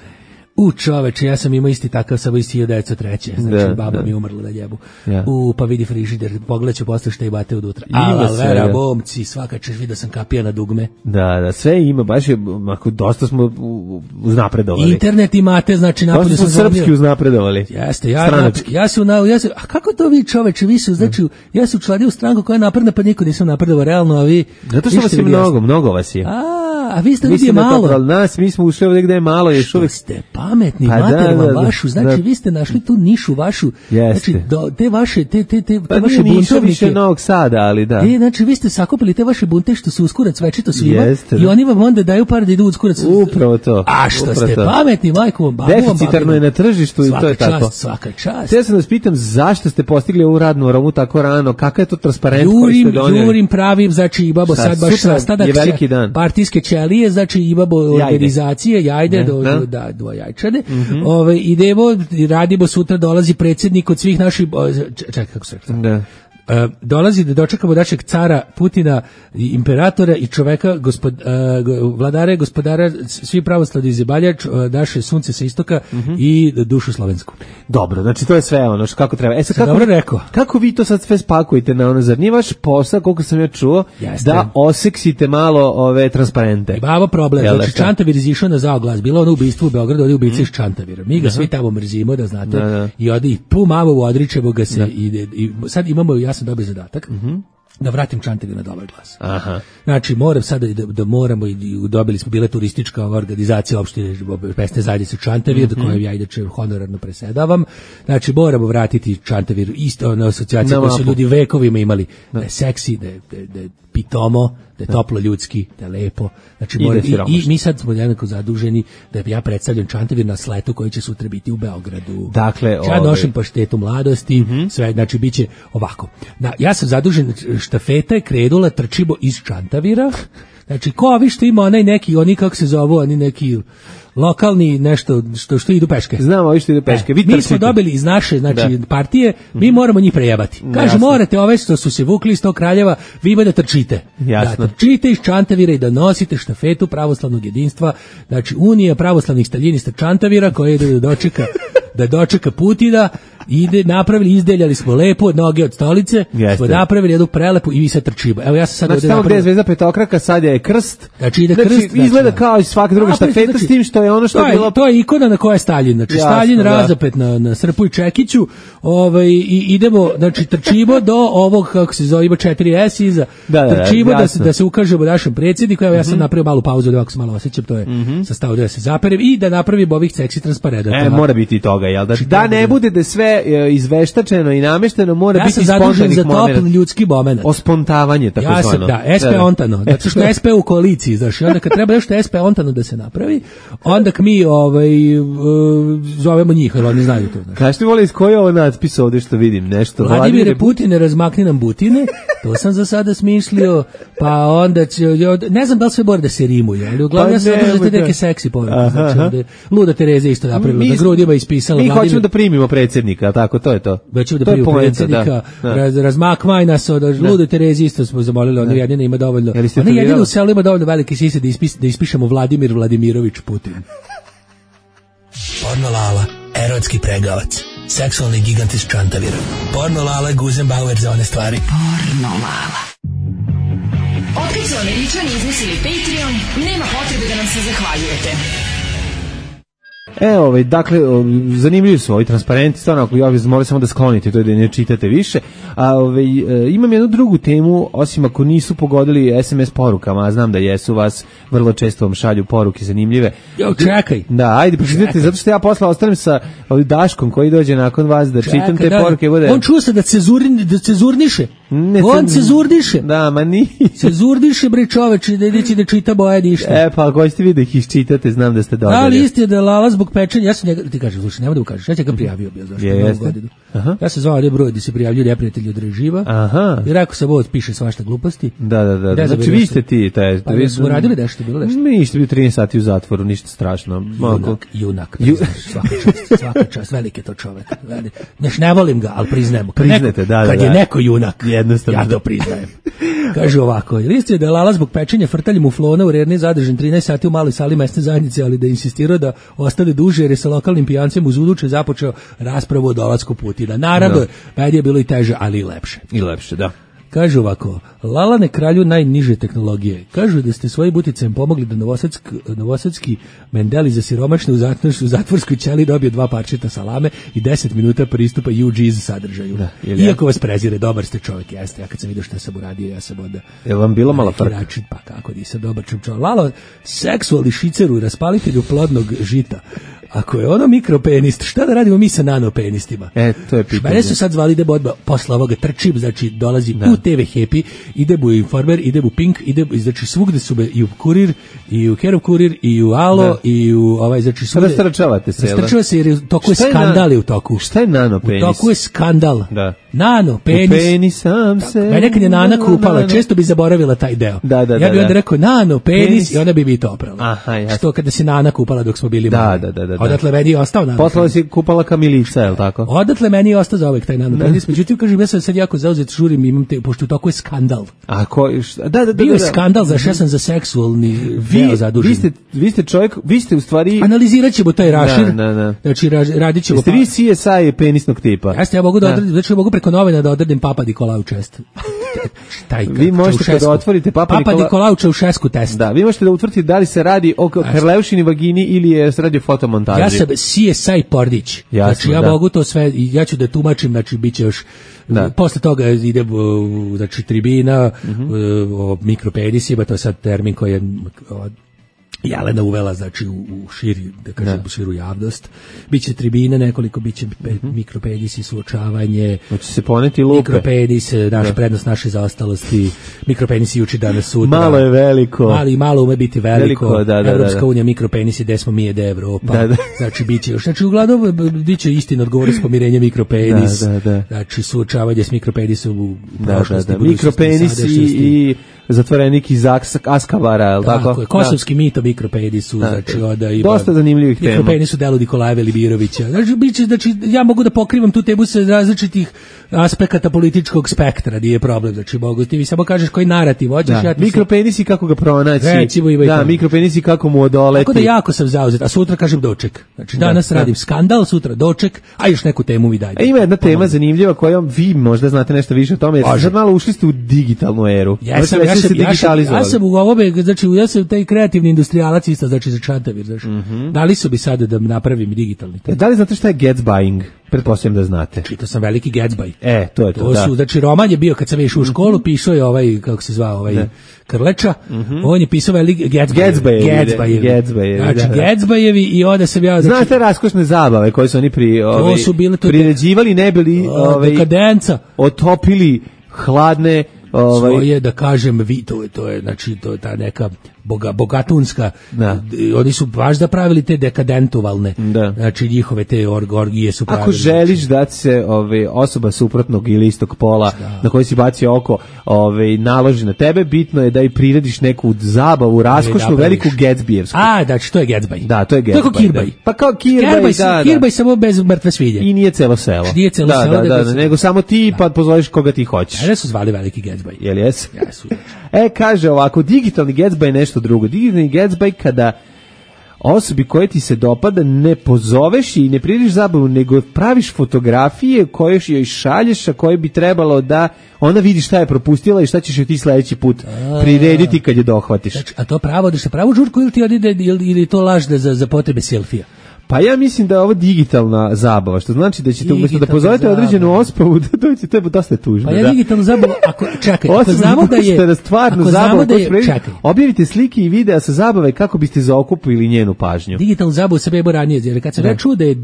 Čoveče, ja sam imao isti takav, samo iz 1903. Znači, baba mi umrla na ljebu. Pa vidi frižider, pogledat ću posle šta imate od utra. Alvera, bomci, svaka češ, vidio sam kapija na dugme. Da, sve ima, baš je, dosta smo uznapredovali. Internet imate, znači napolju sam zvonio. Srpski uznapredovali. Jeste, ja se a kako to vi, čoveče, vi se, znači, ja se učlanio u stranku koja je napredna, pa niko nisam napredovao, realno, a vi... Zato što vas je mnogo vas je. A vi ste ljudi malo. Mi smo ušli ovdje gde je malo, još uvijek... Ste pametni, materijalno vašu, znači vi ste našli tu nišu vašu, znači te vaše buntovnike. Više Novog Sada, ali da. Znači vi ste sakupili te vaše bunte što se uskurac večito svima i oni vam onda daju par da idu uskurac. Upravo to. A što ste pametni, majko vam, babu vam. Deficitarno je na tržištu i to je tako. Svaka čast. Ja sam vas pitam zašto ste postigli ovu radnu aromu tako rano, kakva je to transparent koji ste donijeli? Jurim pravim, znači imamo sad baš sastanak partijske ćelije, znači imamo organizacije, jajde do jajčane. Idemo, radimo, sutra dolazi predsjednik od svih naših, čekaj kako se rekao, dolazi da dočekamo našeg cara Putina, imperatora i čoveka, vladare, gospodara, svi pravoslavni zemaljač, naše sunce sa istoka i dušu slovensku. Dobro, znači to je sve ono što kako treba. Sad dobro rekao. Kako vi to sad sve spakujete na ono, zar nije vaš posao, koliko sam ja čuo, da oseksite malo ove transparente? Imamo problem, znači Čantavir izišao na zaoglas, bilo ono ubistvo u Beogradu, ovdje ubice iz Čantavira. Mi ga svi tamo mrzimo, da znate, i pu malo odričemo ga se i sad imamo, ja sam dobio zadatak, da vratim Čantavir na dobar glas. Aha. Znači, moram sada da moramo, i dobili smo bile turistička organizacija opštine mesne zajednice Čantavir, do koje ja inače honorarno presedavam. Znači, moramo vratiti Čantavir, isto ona asocijacija koju su ljudi vekovima imali, da je seksi, da je pitomo, da je toplo ljudski, da je lepo. Znači, i mi sad smo jednako zaduženi da ja predstavljam Čantavir na sletu koji će sutra biti u Beogradu. Dakle, ja nošim paštetu mladosti, sve, znači, bit će ovako. Ja sam zadužen, štafeta je krenula, trčimo iz Čantavira, znači, ko vi što ima onaj neki, oni kako se zovu, oni neki lokalni nešto što idu peške. Znamo ovi što idu peške. Mi smo dobili iz naše, znači, partije, mi moramo njih prejebati. Kaže, morate ove što su se vukli iz tog Kraljeva, vi da trčite. Jasno. Da trčite iz Čantavira i da nosite štafetu pravoslavnog jedinstva, znači Unija pravoslavnih staljinista Čantavira koja ide da dočeka Putina, izdeljali smo lepo od noge od stolice, smo napravili jednu prelepu i vi sad trčimo. Evo ja sam sad ovdje napravio. Znači tamo gdje je zvezda petokraka, sad je krst. Znači ide krst. Izgleda kao i svaka druga štafeta, s tim što je ono što je bilo... To je ikona na koja je Staljin. Znači Staljin razapet na srpu i čekiću, i idemo, znači trčimo do ovog, kako se zove, ima 4S iza. Trčimo da se ukažemo našem predsjedniku. Evo ja sam napravio malu pauzu, da ako se malo osjećam, to je sastav da se zaperem i da napravim ovih seksi transparenta. Mora biti i toga, jel? Da ne bude da sve izveštačeno i namešteno, mora biti spontanih momenata. Ja sam zadužen za topli ljudski moment. Ospontavanje, tako zvano. SP ontano. Zato što SP u koaliciji, znaš, i onda kad treba nešto SP ontano da se napravi, onda mi zovemo njih, jer oni znaju to. Kaži ti voli, iz koji je ovo natpis ovdje što vidim? Nešto. Vladimire Putine, razmakni nam butine, to sam za sada smislio, pa onda ne znam da li sve mora da se rimuje, ali uglavnom ja sam zadužen neke seksi povrede. Znači, Luda Tereza isto napravila, na grudima ispisala. Mi hoćemo da primimo predsjednika, tako, to je to. Već da primimo predsjednika, razmakvaj nas od Luda Tereza isto smo zamolili, ona jedina ima dovoljno, ona jedina u selu ima dovoljno velike sise da ispišemo Vladimir Vladimirović Putin. Porno Lala, erotski pregavac, seksualni gigant iz Čantavira. Porno Lala, Guzenbauer za one stvari. Porno Lala. Otkad su Američani izmislili Patreon, nema potrebe da nam se zahvaljujete. Dakle, zanimljivi su ovi transparenti, stvarno, ako ja moram samo da sklonite to da ne čitate više, imam jednu drugu temu, osim ako nisu pogodili SMS porukama, a znam da jesu, vas vrlo često vam šalju poruke zanimljive. Čekaj. Da, ajde, pročitajte, zato što ja posle ostanem sa ovim Daškom koji dođe nakon vas da čitam te poruke. On čuo se da cezurniše. On cezurniše. Da, ma nije. Cezurniše, bre čoveče, da idete da čita boje ništa. Pa ako ćete vi da ih iščitate, znam da ste dobili. Ali isti je da Lala zbog pečenja, ja sam njega, ti kažeš, slušaj, nema da mu kažeš, ja će ga prijavio bio zašto novu godinu. Ja sam zvao ovdje broj gdje se prijavljuju neprijatelji od režima i rekao sam ovo piše svašta gluposti. Da. Znači vi ste ti. Pa vi smo radili nešto, bilo nešto. Mi ste bili 13 sati u zatvoru, ništa strašno. Junak, svaka čast, veliki to čovek. Ne volim ga, ali priznajemo. Priznajte, da. Kad je neko junak, jednostavno. Ja to priznajem. Kaže ovako, list je da je Lala zbog pečenja frtaljem muflona u Rerni zadržan 13 sati u maloj sali mesne zajednice, ali da je insistirao da ostane duže jer je sa lokalnim pijancem uz Uduče započeo raspravu o dolasku Putina. Naravno, meni je bilo i teže, ali i lepše. I lepše, da. Kaže ovako, Lalane kralju najniže tehnologije. Kažu da ste svojim uticajem pomogli da novosadski Mendeli za siromašne u zatvorskoj ćeli dobio 2 parčeta salame i 10 minuta pristupa UG's sadržaju. Da, iako vas prezire, dobar ste čovjek, jeste. Ja kad sam vidio šta sam uradio, ja sam onda... Je vam bilo malo frka? Pa kako, nisam dobar čovjek. Lalo, seksualni šiceru i raspalitelju plodnog žita. Ako je ono mikropenist, šta da radimo mi sa nanopenistima? To je pitanje. Mene su sad zvali da odba posle ovoga trčim, znači dolazi u TV Happy, idem u Informer, idem u Pink, znači svugde su me i u Kurir, i u Kerov Kurir, i u Alo, i u znači svugde. Sada rastrčavate se, rastrčava se jer je u toku je skandal u toku. Šta je nanopenis? U toku je skandal. Da. Nanopenis. Penisam se. Mene kad je Nana kupala, često bi zaboravila taj deo. Ja bi onda rekao nanopenis i onda bi mi to oprala. Što kada se Nana kupala dok smo bili mali. Odatle meni je ostao nanopenis. Posle si kupala kamilica, je li tako? Odatle meni je ostao za uvek taj nanopenis. Međutim, kažem, ja sam sad jako zauzet, žurim, imam te, pošto to je skandal. Bio je skandal, ja sam za seksualni deo zadužen. Vi ste čovjek, vi ste u stvari... Analizirat ćemo taj rašir. Znači, radit ćemo... Jeste vi CSI penisnog tipa? Jeste, ja mogu da odredim, znači mogu preko novina da odredim Papa Nikolaju čest. Vi možete kada otvorite Papa Nikolau Čaušesku test. Da, vi možete da utvrdite da li se radi o Karleušini vagini ili se radi o fotomontaži. Ja sam CSI Pordić. Znači ja mogu to sve, ja ću da tumačim, znači bit će još posle toga ide znači tribina o mikropedisima, to je sad termin koji je Jelena uvela, znači u širi, da kažem, širu javnost. Biće tribine nekoliko, biće mikropedisi, suočavanje. Hoće se poneti lupe. Mikropedis, prednost naše zaostalosti. Mikropenisi juči danas sutra. Malo je veliko. Malo ume biti veliko. Evropska unija, mikropenisi, gde smo mi je Evropa. Znači biće još. Znači uglavnom biće istina, odgovornost, pomirenje mikropedis. Znači suočavanje s mikropedisom u prošlosti. Mikropenisi i zatvorenik iz Askabara, je li tako? Kosovski mito mikropedisu, znači onda i dosta zanimljivih tema. Mikropenisu delu Nikolajeva Libirovića. Znači ja mogu da pokrivam tu temu sa različitih aspekata političkog spektra, nije problem. Znači mogu ti samo kažeš koji narativ hoćeš. Mikropenisi kako ga pronaći. Mikropenisi kako mu odoleti. Tako da jako sam zauzet, a sutra kažem doček. Znači danas radim skandal, sutra doček, a još neku temu mi dajte. Ima jedna tema zanimljiva kojom vi možda znate nešto više o tome, jer sad malo ušli ste u digitalnu eru. Ja sam u ovome, znači ja sam taj kreativni industrijalac isto, znači za čantavir, znači. Da li su bi sada da napravim digitalni? Da li znate šta je Gets Buying? Pretpostavljam da znate. Čitao sam veliki Gatsby. To je to, da. Su, znači, roman je bio, kad sam išao u školu, pisao je ovaj, kako se zvao, ovaj Krleča, on je pisao veliki Gatsby. Znači, Gatsbyevi i onda sam ja... Znači, znate raskošne zabave koje su oni priređivali, ne bili dekadenca, otopili hladne svoje, da kažem, to je, znači, to je ta neka bogatunska, oni su baš da pravili te dekadentovalne, znači njihove te orgije su pravili. Ako želiš da se osoba suprotnog ili istog pola na koji si bacio oko naloži na tebe, bitno je da i prirediš neku zabavu, raskošnu, veliku Gatsbyjevsku. Znači to je Gatsby. Da, to je Gatsby. To je kao Kirbaj. Pa kao Kirbaj, Kirbaj samo bez mrtve svinje. I nije celo selo. Nije celo selo. Nego samo ti pa pozoveš koga ti hoćeš. Ajde su zvali veliki Gatsby. Jel jesu? Jesu. Kaže ovako, digitalni Gatsby je nešto drugo. Digitalni Gatsby kada osobi koje ti se dopada ne pozoveš i ne prirediš zabavu, nego praviš fotografije koje joj šalješ, a koje bi trebalo da ona vidi šta je propustila i šta ćeš joj ti sledeći put prirediti kad je dohvatiš. Znači, a to pravo, da se pravu žurku ili ti odide, ili to lažne za potrebe selfija? Pa ja mislim da je ovo digitalna zabava, što znači da ćete umjesto da pozovete određenu ospavu, da doći, to je dosta tužno. Pa ja digitalnu zabavu, ako znamo da je... stvarnu zabavu, objavite slike i videa sa zabave kako biste zaokupili njenu pažnju. Digitalnu zabavu sam jebo ranije, jer kad sam ja čuo da je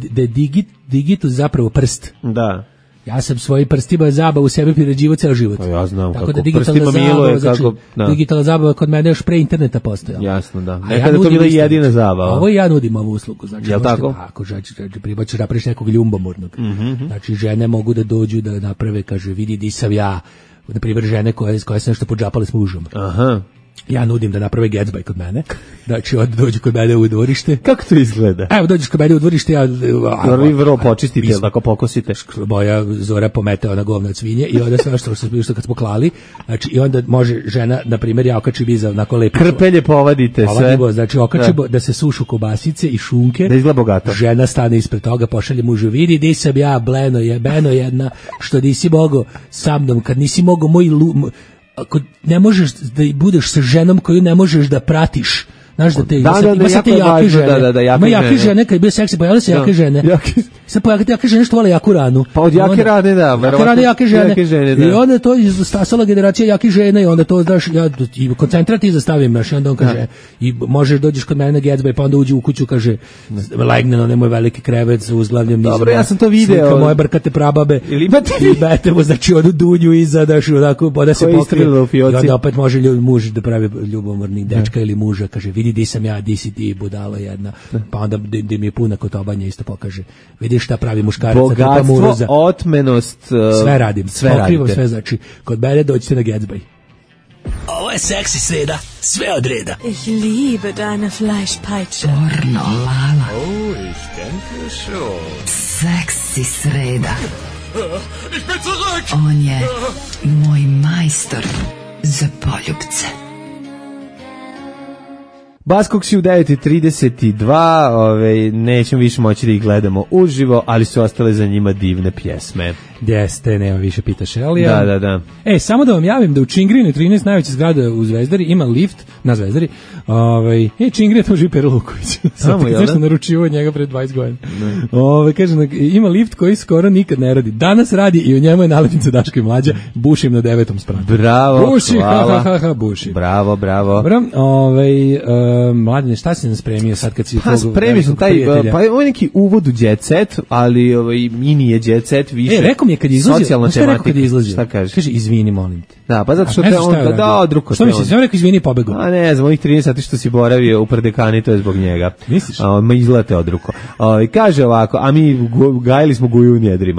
digitu zapravo prst. Da. Ja sam svojim prstima zabavu u sebi priređivao ceo život. Pa ja znam tako kako da digitalna zabava, znači, digitalna zabava kod mene još pre interneta postojala. Jasno, da. Nekada to bila jedina zabava. Ovo ja nudim ovu uslugu. Znači, jel tako? Ako pribaćeš napraviš nekog ljubomornog. Znači, žene mogu da dođu da naprave, kaže, vidi di sam ja, na primjer žene koje se nešto podžapale s mužom. Aha. Ja nudim da naprave Gatsby kod mene. Znači, dođu kod mene u dvorište. Kako to izgleda? Evo, dođeš kod mene u dvorište, vi vrlo počistite, ili tako pokosite? Moja Zora pomete ona govna od svinje i onda sve što kad smo klali, znači, i onda može žena, na primjer, ja okačim iza onako lepo. Krpelje povadite sve. Znači, okačimo da se sušu kobasice i šunke. Da izgleda bogato. Žena stane ispred toga, pošalje mužu, vidi, di sam ja, beno jedna, što nisi mogao sa mnom, kad nisi mogao ako ne možeš da budeš sa ženom koju ne možeš da pratiš, znaš da te ima sad te jake žene, ima jake žene, kad je bio seksi, pojavile se jake žene, sad pojavile jake žene što vole jaku ranu, pa od jake rane, da, jake žene, i onda to stasala generacija jakih žena i onda to, znaš, ja koncentrati zastavim, znaš, i onda on kaže, i možeš dođeš kod mene na Gatsby, pa onda uđe u kuću, kaže, legne na nemoj veliki krevet sa uzglavljem, dobro, ja sam to video, moje brkate prababe, i betemo, znači, onu dunju iza, daš, onako, da se pokrije, i onda opet može muž da pravi ljubomorni dečka ili muža, kaže, vidi di sam ja, di si ti, budala jedna, pa onda di mi je puna kotobanja isto pokaže, vidiš šta pravi muškarac, bogatstvo, otmenost, sve radim, pokrivam sve, znači, kod mene dođite na Gatsby. Ovo je seksi sreda, sve od reda. Ich liebe deine Fleischpeitsche. Pornolala. Oh, ich denke schon. Seksi sreda. Ich bin zurück! On je moj majstor za poljubce. Baskoksi u 9:32, nećemo više moći da ih gledamo uživo, ali su ostale za njima divne pjesme. Jeste, nema više pitaše, ali Da. samo da vam javim da u Čingrinu 13 najveća zgrada u Zvezdari ima lift na Zvezdari. Čingrin to živi Pero Luković. Samo je nešto naručio od njega pred 20 godina. Kaže ima lift koji skoro nikad ne radi. Danas radi i u njemu je nalepnica Daško i Mlađa. Bušim na 9. spratu. Bravo. Buši, ha, buši. Bravo. Dobro, Mladine, šta si nam spremio sad kad si spremio sam taj ovo je neki uvod u Jet Set, ali mini je Jet Set više. Rekao mi je kad je izlazio, socijalna tematika. Šta kažeš? Kaže, izvini, molim te. Da, pa zato što te on da drugo. Što misliš? Ja rekao izvini, pobegao. A ne znam, ovih 13 sati što si boravio u Prdekani, to je zbog njega. Misliš? Ma izlete odruko. Kaže ovako, a mi gajili smo guju u njedrima.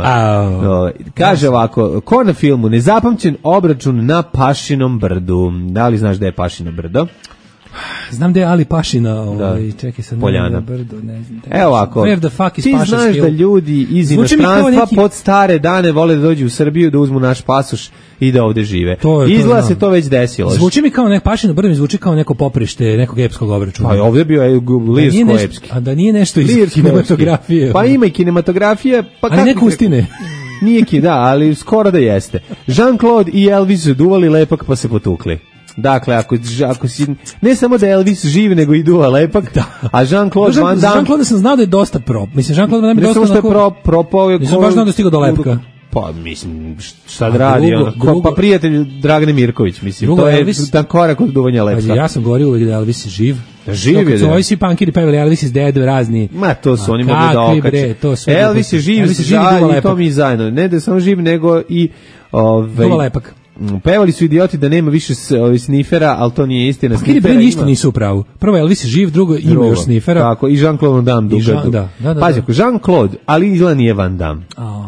Kaže ovako, ko na filmu nezapamćen obračun na Pašinom brdu. Da li znaš da je Pašino brdo? Znam da je Ali Pašina, čekaj sad Poljana. Brdo, ne znam. Evo ovako, ti znaš da ljudi iz inostranstva pod stare dane vole da dođu u Srbiju, da uzmu naš pasoš i da ovde žive. Izgleda se to već desilo. Zvuči mi kao Pašino brdo, mi zvuči kao neko poprište nekog epskog obračuna. Pa ovde je bio lirsko-epski. A da nije nešto iz kinematografije. Pa ima i kinematografije. Ali ne Kustine. Nije ali skoro da jeste. Jean-Claude i Elvis duvali lepak pa se potukli. Dakle, ako si, ne samo da Elvis živi, nego i duva lepak, a Jean-Claude Van Damme... Jean-Claude sam znao da je dosta Mislim, Jean-Claude Van Damme je dosta... Ne samo što je propao... Nisam baš znao da stigao do lepka. Pa, mislim, šta da radi? Pa prijatelj Dragane Mirković, mislim, to je dan korak od duvanja lepka. Ja sam govorio uvijek da Elvis je živ. Živ je, da. Ovi svi punkiri pevali Elvis is dead, razni. Ma, to su oni mogli da okače. Elvis je živ i to mi zajedno. Ne da je samo živ, nego i... Duva lepak. Pevali su idioti da nema više snifera, ali to nije istina. Snifera ništa nisu u pravu. Prvo Elvis je živ, drugo ima još snifera. Tako, i Jean-Claude Van Damme. Pazi, ako Jean-Claude, ali izgleda nije Van Damme.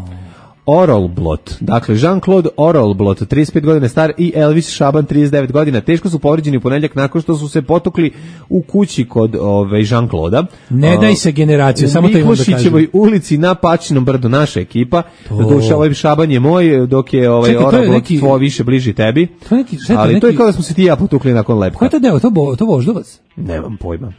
Orolblot. Dakle, Jean-Claude Orolblot, 35 godina star, i Elvis Šaban, 39 godina. Teško su povređeni u ponedjeljak nakon što su se potukli u kući kod Jean-Claude-a. Ne daj se generaciju, samo to imam da kažem. U Miklošićevoj ulici na Pačinom brdu, naša ekipa. Doduše, ovaj Šaban je moj, dok je Orolblot tvoj više bliži tebi. Ali to je kao da smo se ti ja potukli nakon lepka. Ko je to deo? To Voždovac? Nemam pojma.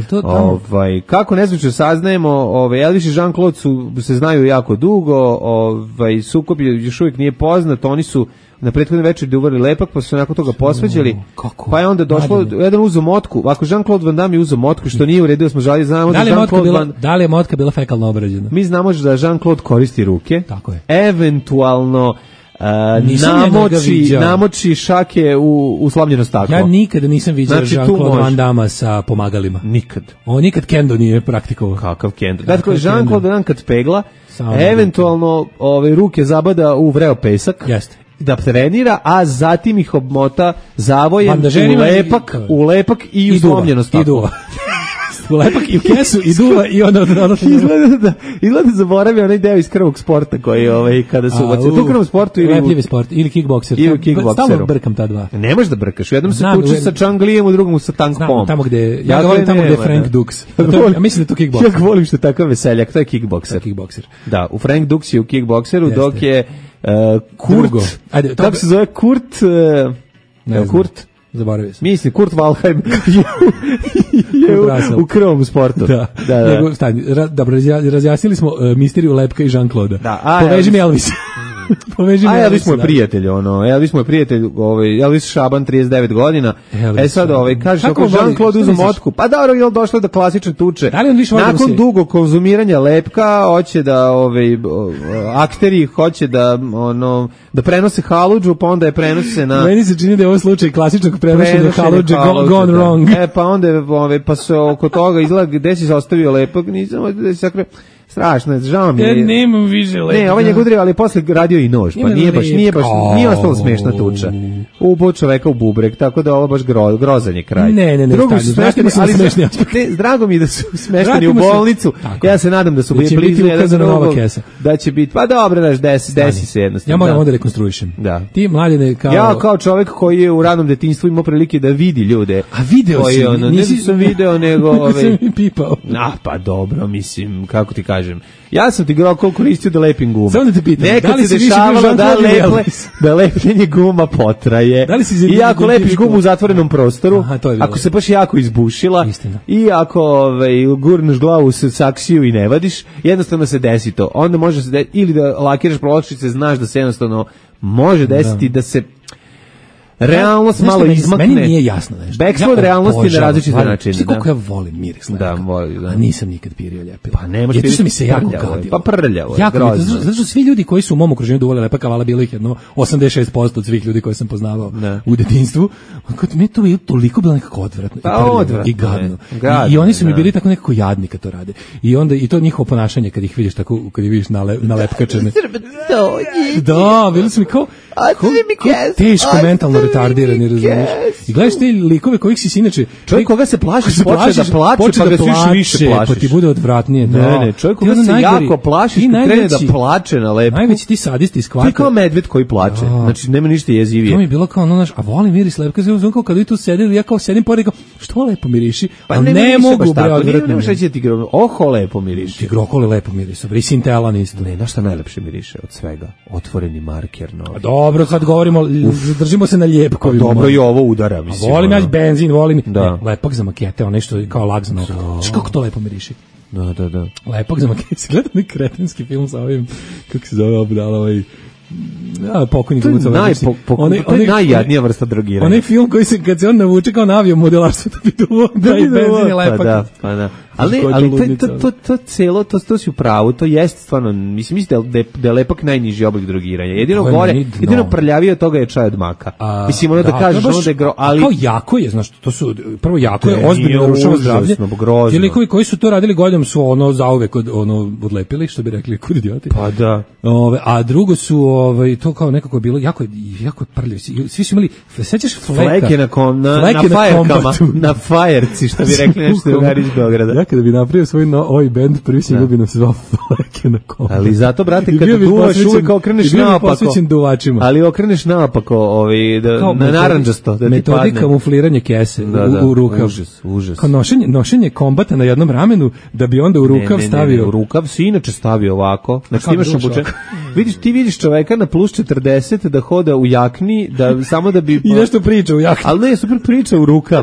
Kako nezvučno saznajemo, Elvis i Jean-Claude se znaju jako dugo, sukob još uvijek nije poznat, oni su na prethodnoj večeri duvali lepak, pa su se nakon toga posvađali, pa je onda došlo, jedan uzo motku, ako Jean-Claude Van Damme je uzo motku, što nije u redu, smo žali, znamo da li je motka bila fekalno obrađena? Mi znamo da Jean-Claude koristi ruke, tako je. Eventualno namoči šake u slomljeno staklo. Ja nikada nisam vidio Jean-Claude Van Damme sa pomagalima. Nikad. On nikad kendo nije praktikovao. Kakav kendo? Dakle, Jean-Claude Van Damme kad pegla, eventualno ruke zabada u vreo pesak. Jeste. Da trenira, a zatim ih obmota zavojem u lepak i u slomljeno staklo. U lepak i u kesu i duva i onda izgleda da zaboravio onaj deo iz krvog sporta koji kada su u krvnom sportu lepljivi sport ili kickbokser. Stalno brkam ta dva. Ne možeš da brkaš. U jednom se tuče sa Čanglijem, u drugom sa Tank Pom. Tamo gde je Frank Dux. Ja mislim da je to kickbokser. Ja volim što je takav veseljak, to je kickbokser. Da, u Frank Dux je u kickbokseru, dok je Kurt, kako se zove Kurt? Kurt? Zaboravio sam. Mislim, Kurt Valheim je u krvom sportu. Da. Dobro, razjasnili smo misteriju lepka i Jean-Claude-a. Poveži mi Elvis. Elvis mu je prijatelj, Elvis mu je prijatelj, Elvis Šaban, 39 godina. Sad, kažeš, ako Jean-Claude uzem motku, pa dobro, je došlo do klasične tuče. Nakon dugo konzumiranja lepka, hoće da, akteri hoće da prenose haludžu, pa onda je prenose na... Meni se čini da je ovo slučaj klasičnog prenošenja haludže gone wrong. Pa onda, pa se oko toga izgleda gde si se ostavio lepak, nisam da si sakre... Strašno, žao mi je. Ja nemam više lepka. Ne, ovaj njegov ali posle radio i nož, pa nije ostalo smešna tuča. Ubo čoveka u bubrek, tako da ovo baš grozan je kraj. Ne, drago mi je da su smešteni u bolnicu. Ja se nadam da su bili blizu jedan drugog. Da će biti, pa dobro, desi se jednostavno. Ja moram onda rekonstruišem. Da. Ti Mladine kao... Ja kao čovek koji je u ranom detinjstvu imao prilike da vidi ljude. A video si? Nisi sam video, nego... Sam mi pipao. Pa dobro, mislim, kako ti kažem. kažem. Ja sam ti grokol koristio da lepim gumu. Samo da te pitam, nekad da li se si dešavalo da lepljenje guma potraje. Da li si i ako lepiš gumu u zatvorenom prostoru, aha, ako se baš jako izbušila, istina. I ako gurneš glavu u saksiju i ne vadiš, jednostavno se desi to. Onda može se ili da lakiraš pločice, znaš da se jednostavno može desiti da se realnost malo izmakne. Meni nije jasno nešto. Backslide realnosti na različite načine. Ti koliko ja volim miris lepka. Da, volim. A nisam nikad pirio ljepilo. Pa nemaš jer što mi se jako gadilo. Pa prljavo. Jako, zato što svi ljudi koji su u mom okruženju duvali lepaka, vala bilo ih jedno 86% od svih ljudi koje sam poznavao u detinjstvu. Kod me to je toliko bilo nekako odvratno i gadno. I oni su mi bili tako nekako jadni kad to rade. I onda i to njihovo ponašanje kad ih vidiš tako, kad ih vidiš nalepkačene. Da, bili su mi kao teško mentalno retardirani, razumiješ? I gledaš te likove kojih si inače... Čovjek koga se plašiš, počne da plače, pa ga više plašiš. Pa ti bude odvratnije. Ne, čovjek koga se jako plašiš, kad krene da plače na lepku. Najveći ti sadisti iz kvata. Ti kao medved koji plače. Znači, nema ništa jezivije. To mi je bilo kao ono, znaš, a volim miris lepka, kao kad vi tu sedeli, ja kao sedim pored, kao, što lepo miriši? Pa ne mogu, bre, odvratno. Ne možeš reći da ti oho lepo miriši. Ti grokole lepo miriši, bre, sintelan isto. Ne, na šta najlepše miriše od svega? Otvoreni marker novi. Dobro, kad govorimo, držimo se na ljepkovima. Dobro i ovo udara, mislim. Volim ja benzin, volim lepak za makete, ono nešto kao lag za nogu. Kako to lepo miriši? Da. Lepak za makete. Gledam neki kretenski film sa ovim, kako se zove obdala ovaj... pokojnik to je najjadnija vrsta drogiranja. Onaj film koji se, kad se on navuče kao na avio modelarstvo, to bi duvo, da i benzin je lepak. Pa da. Ali to celo, to si u pravu, to jeste stvarno, mislim da je lepak najniži oblik drogiranja. Jedino gore, jedino prljavije od toga je čaj od maka. Mislim, ono da kažeš, ono da je ali... Kao jako je, znaš, to su, prvo jako je, ozbiljno narušava zdravlje. Ti likovi koji su to radili godinama su ono zauvek odlepili, što bi rekli, kud idioti. Pa da. A drugo su, to kao nekako je bilo jako prljavi. Svi su imali, sećaš fleke na fajerkama, na fajerci, što bi rekli nešto drugari iz Beograda. Ja kada bi napravio svoj ovaj band, prvi single bi nam se zvao Fleke na komatu. Ali zato, brate, kada duvaš uvijek okreneš naopako. Ali okreneš naopako, na naranđasto. Metodi kamufliranja kese u rukav. Užas. Kao nošenje kombata na jednom ramenu, da bi onda u rukav stavio. U rukav si inače stavio ovako. Znači ti imaš obučen. Ti vidiš čoveka na plus 40 da hoda u jakni, samo da bi... I nešto priča u jakni. Ali ne, super priča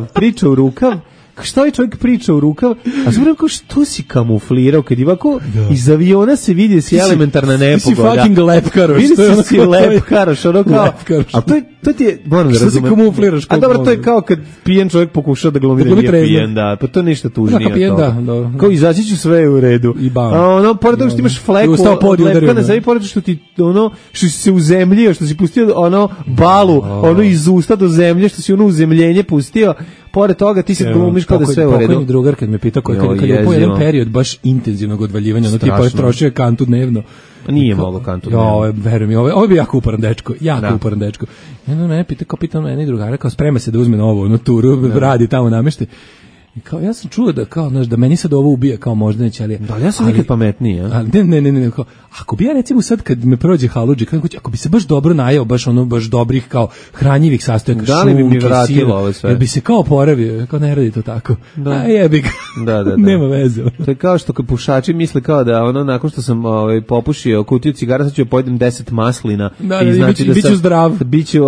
u rukav. Što je čovjek priča u rukav, a zapravo kao što si kamuflirao, kad ovako iz aviona se vidi si elementarna nepogoda. Ti si fucking lepkaroš. Vidi si lepkaroš, ono kao, a to ti je, moram da razumem. Što si kamufliraš? A dobro, to je kao kad pijen čovjek pokuša da glumi da nije pijen, da, pa to je ništa tužnije. Kao izaći ću sve u redu. A ono, pored toga što imaš fleku od lepka na sebi, pored što ti, ono, što si se uzemljio, što si pustio, ono, balu, ono iz usta do zemlje, što si ono uzemljenje pustio, pored toga ti se glumiš kao da sve u redu. Pokojni drugar kad me pitao kad je po jedan period baš intenzivnog odvaljivanja, ono tipa je trošio kantu dnevno. Nije mogo kantu dnevno. Veruj mi, ovo je jako uporan dečko, uporan dečko. I onda mene pitao mene i drugara, kao sprema se da uzme novu, ono turu, radi tamo namešti. I kao, ja sam čuo da kao, znaš, da meni sad ovo ubija kao možda neće, ali... Da, ja sam nikad pametniji, ja? Ali ne, kao, ako bi ja recimo sad kad me prođe haludži, ako bi se baš dobro najeo, baš dobrih kao hranjivih sastojaka, da li bi mi vratilo ovo sve? Jer bi se kao oporavio, kao ne radi to tako. Da. A jebi ga. Da. Nema veze. To je kao što kad pušači misle kao da ono, nakon što sam popušio kutiju cigara, sad ću pojedem 10 maslina. Da, i znači da biću zdrav. Biću,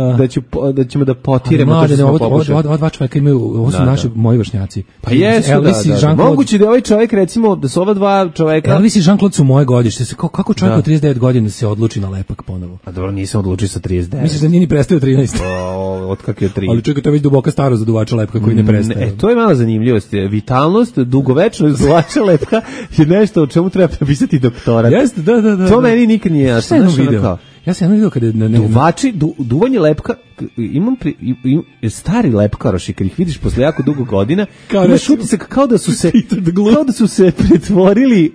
da ćemo da potiremo to što smo popušili. Ova dva čovjeka imaju, ovo su naši moji vršnjaci. Pa jesu, da. Moguće da je ovaj čovjek, recimo, da su ova dva čovjeka... Elvis i Jean-Claude su moje godište. Kako čovjek od 39 godina se odluči na lepak ponovo? A dobro, nisam odlučio sa 39. Misliš da nije ni prestao 13? Od kak je 3. Ali čekaj, to je već duboka staro za duvača lepka koji ne prestaje. To je mala zanimljivost. Vitalnost, dugovečnost duvača lepka je nešto o čemu treba napisati doktorat. Jeste, da. To meni nikad nije jasno. Ja sam jedno vidio kada... Duvači, duvanje lepka, imam stari lepkaroši, kad ih vidiš posle jako dugo godina, imaš utisak kao da su se pretvorili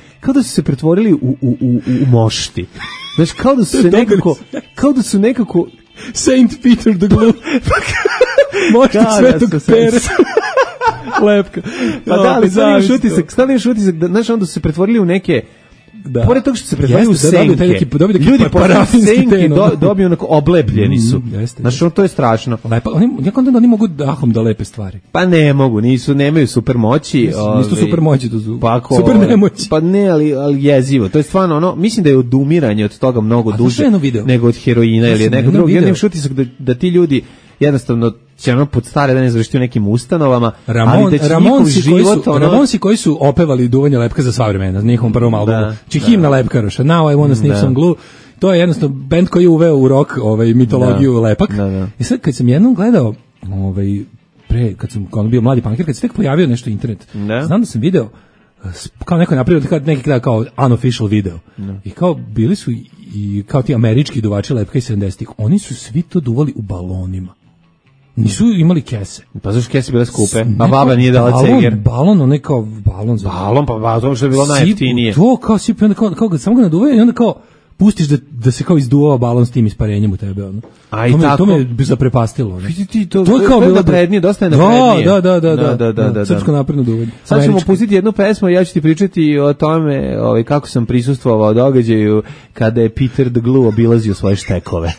u mošti. Znaš, kao da su nekako Saint Peter the Glue. Mošti Svetog Pere. Lepka. Pa da, ali stavljaš utisak, znaš, onda su se pretvorili u neke pored toga što se pretvaraju u senke, ljudi postaju senke dobiju onako oblepljeni su. Znači, to je strašno. Oni mogu dahom da lepe stvari. Pa ne mogu, nemaju super moći. Nisu super moći, to su super nemoći. Pa ne, ali jezivo. To je stvarno ono, mislim da je odumiranje od toga mnogo duže nego od heroina ili nekog drugog. Ja nemam utisak da ti ljudi jednostavno će ono pod stare dane završiti u nekim ustanovama, ali da će njihov život... Ramonsi koji su opevali duvanje lepka za sva vremena, na njihovom prvom albumu. Himna lepkaroša, Now I Wanna Sniff Some Glue, to je jednostavno bend koji je uveo u rock mitologiju lepak. I sad kad sam jednom gledao, kad sam bio mladi punkir, kad se tek pojavio nešto internet, znam da sam video kao neko je napravio neki kao unofficial video. I kao bili su i kao ti američki duvači lepka iz 70-ih, oni su svi to duvali u balonima. Nisu imali kese. Pa zašto kese bile skupe? A baba nije dala ceger. Balon, onaj kao balon. Balon, pa to što je bilo najjeftinije. To kao sipi, onda kao samo ga naduvaju i onda kao pustiš da se kao izduvava balon s tim isparenjem u tebe. Ono. To me zaprepastilo. To je kao bilo naprednije, dosta je naprednije. Da. Srpsko napredno duvanje. Sad ćemo pustiti jednu pesmu, ja ću ti pričati o tome kako sam prisustvovao događaju kada je Peter the Glue obilazio svoje štekove.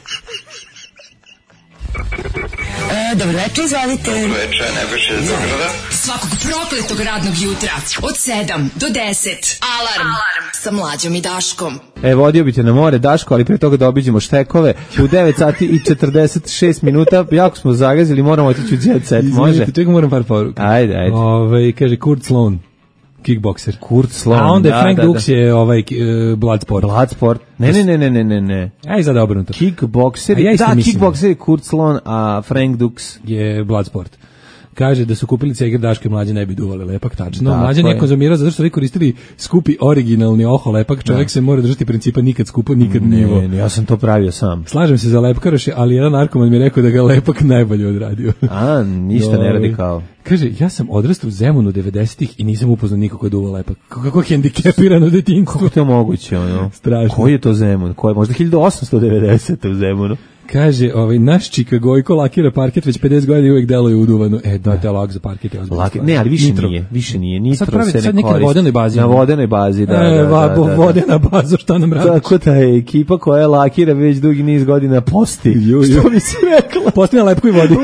Dobro večer, izvolite. Dobro večer, najbrže iz Zagrada. Svakog prokletog radnog jutra od 7 do 10. Alarm sa Mlađom i Daškom. Vodio bi te na more, Daško, ali prije toga da obiđemo štekove. U 9 sati i 46 minuta, jako smo zagazili, moramo otići u jet set, može? Čekaj, moram par poruka. Ajde. Kaže Kurt Sloan. Kickbokser. Kurt Sloan. A onda je Frank Dux je Bloodsport. Bloodsport. Ne. Aj sad obrnuto. Kickbokser. Kickbokser je Kurt Sloan, a Frank Dux je Bloodsport. Kaže da su kupili ceger, Daško i Mlađe ne bi duvali lepak, tačno. Mlađe nije konzumirao zato što vi koristili skupi originalni oho lepak, čovjek se mora držati principa nikad skupo, nikad nivo. Ne, ja sam to pravio sam. Slažem se za lepkaroše, ali jedan narkoman mi je rekao da ga lepak najbolje odradio. Ništa ne radi kao. Kaže, ja sam odrastao u Zemunu 90-ih i nisam upoznao nikog ko je duvao lepak. Kako hendikepirano detinjstvo. Kako to je moguće, ono? Strašno. Koji je to Zemun? Možda 1890 u Zemunu? Kaže, naš Čikagojko lakira parket već 50 godina i uvijek deluje uduvano. Dajte lak za parket. Ne, ali više nije. Nitro se ne koristi. Sad neki na vodenoj bazi. Na vodenoj bazi, da. Vodena baza, šta nam radiš? Tako ta ekipa koja lakira već dugi niz godina posti. Što bi si rekla? Posti na lepku i vodi.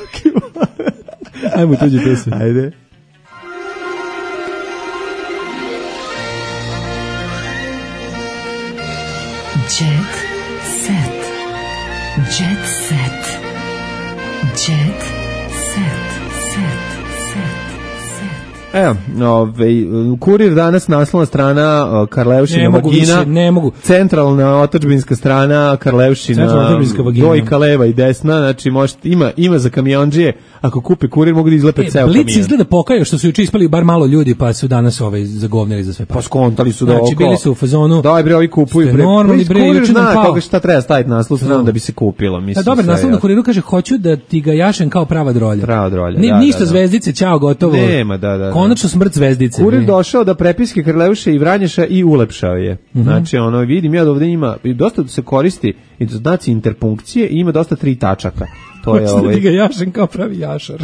Ajmo tuđi pesme. Ajde. Jet set. Jet set. Jet set. Evo, Kurir danas naslovna strana Karleušina vagina. Ne mogu. Centralna otadžbinska strana Karleušina, dojka leva i desna, znači ima za kamionđije, ako kupe Kurir mogu da izlepe ceo kamion. Blic izgleda pokajao što su juče ispali bar malo ljudi, pa su danas zagovnili za sve. Pa skontali su da oko. Znači bili su u fazonu. Daj bre, ovi kupuju bre. Normalni bre, Kurir zna kako šta treba staviti naslov da bi se kupilo, mislim. Dobar naslov na Kuriru kaže hoću da ti ga jašem kao prava drolja. Prava drolja. Ništa zvezdice, ćao, gotovo. Nema, da. Konačno smrt zvezdice. Kurir došao da prepiske Karleuše i Vranješa i ulepšao je. Znači, vidim ja da ovdje ima, dosta se koristi i znaci interpunkcije i ima dosta 3 tačaka. To je da ga jašem kao pravi jašar.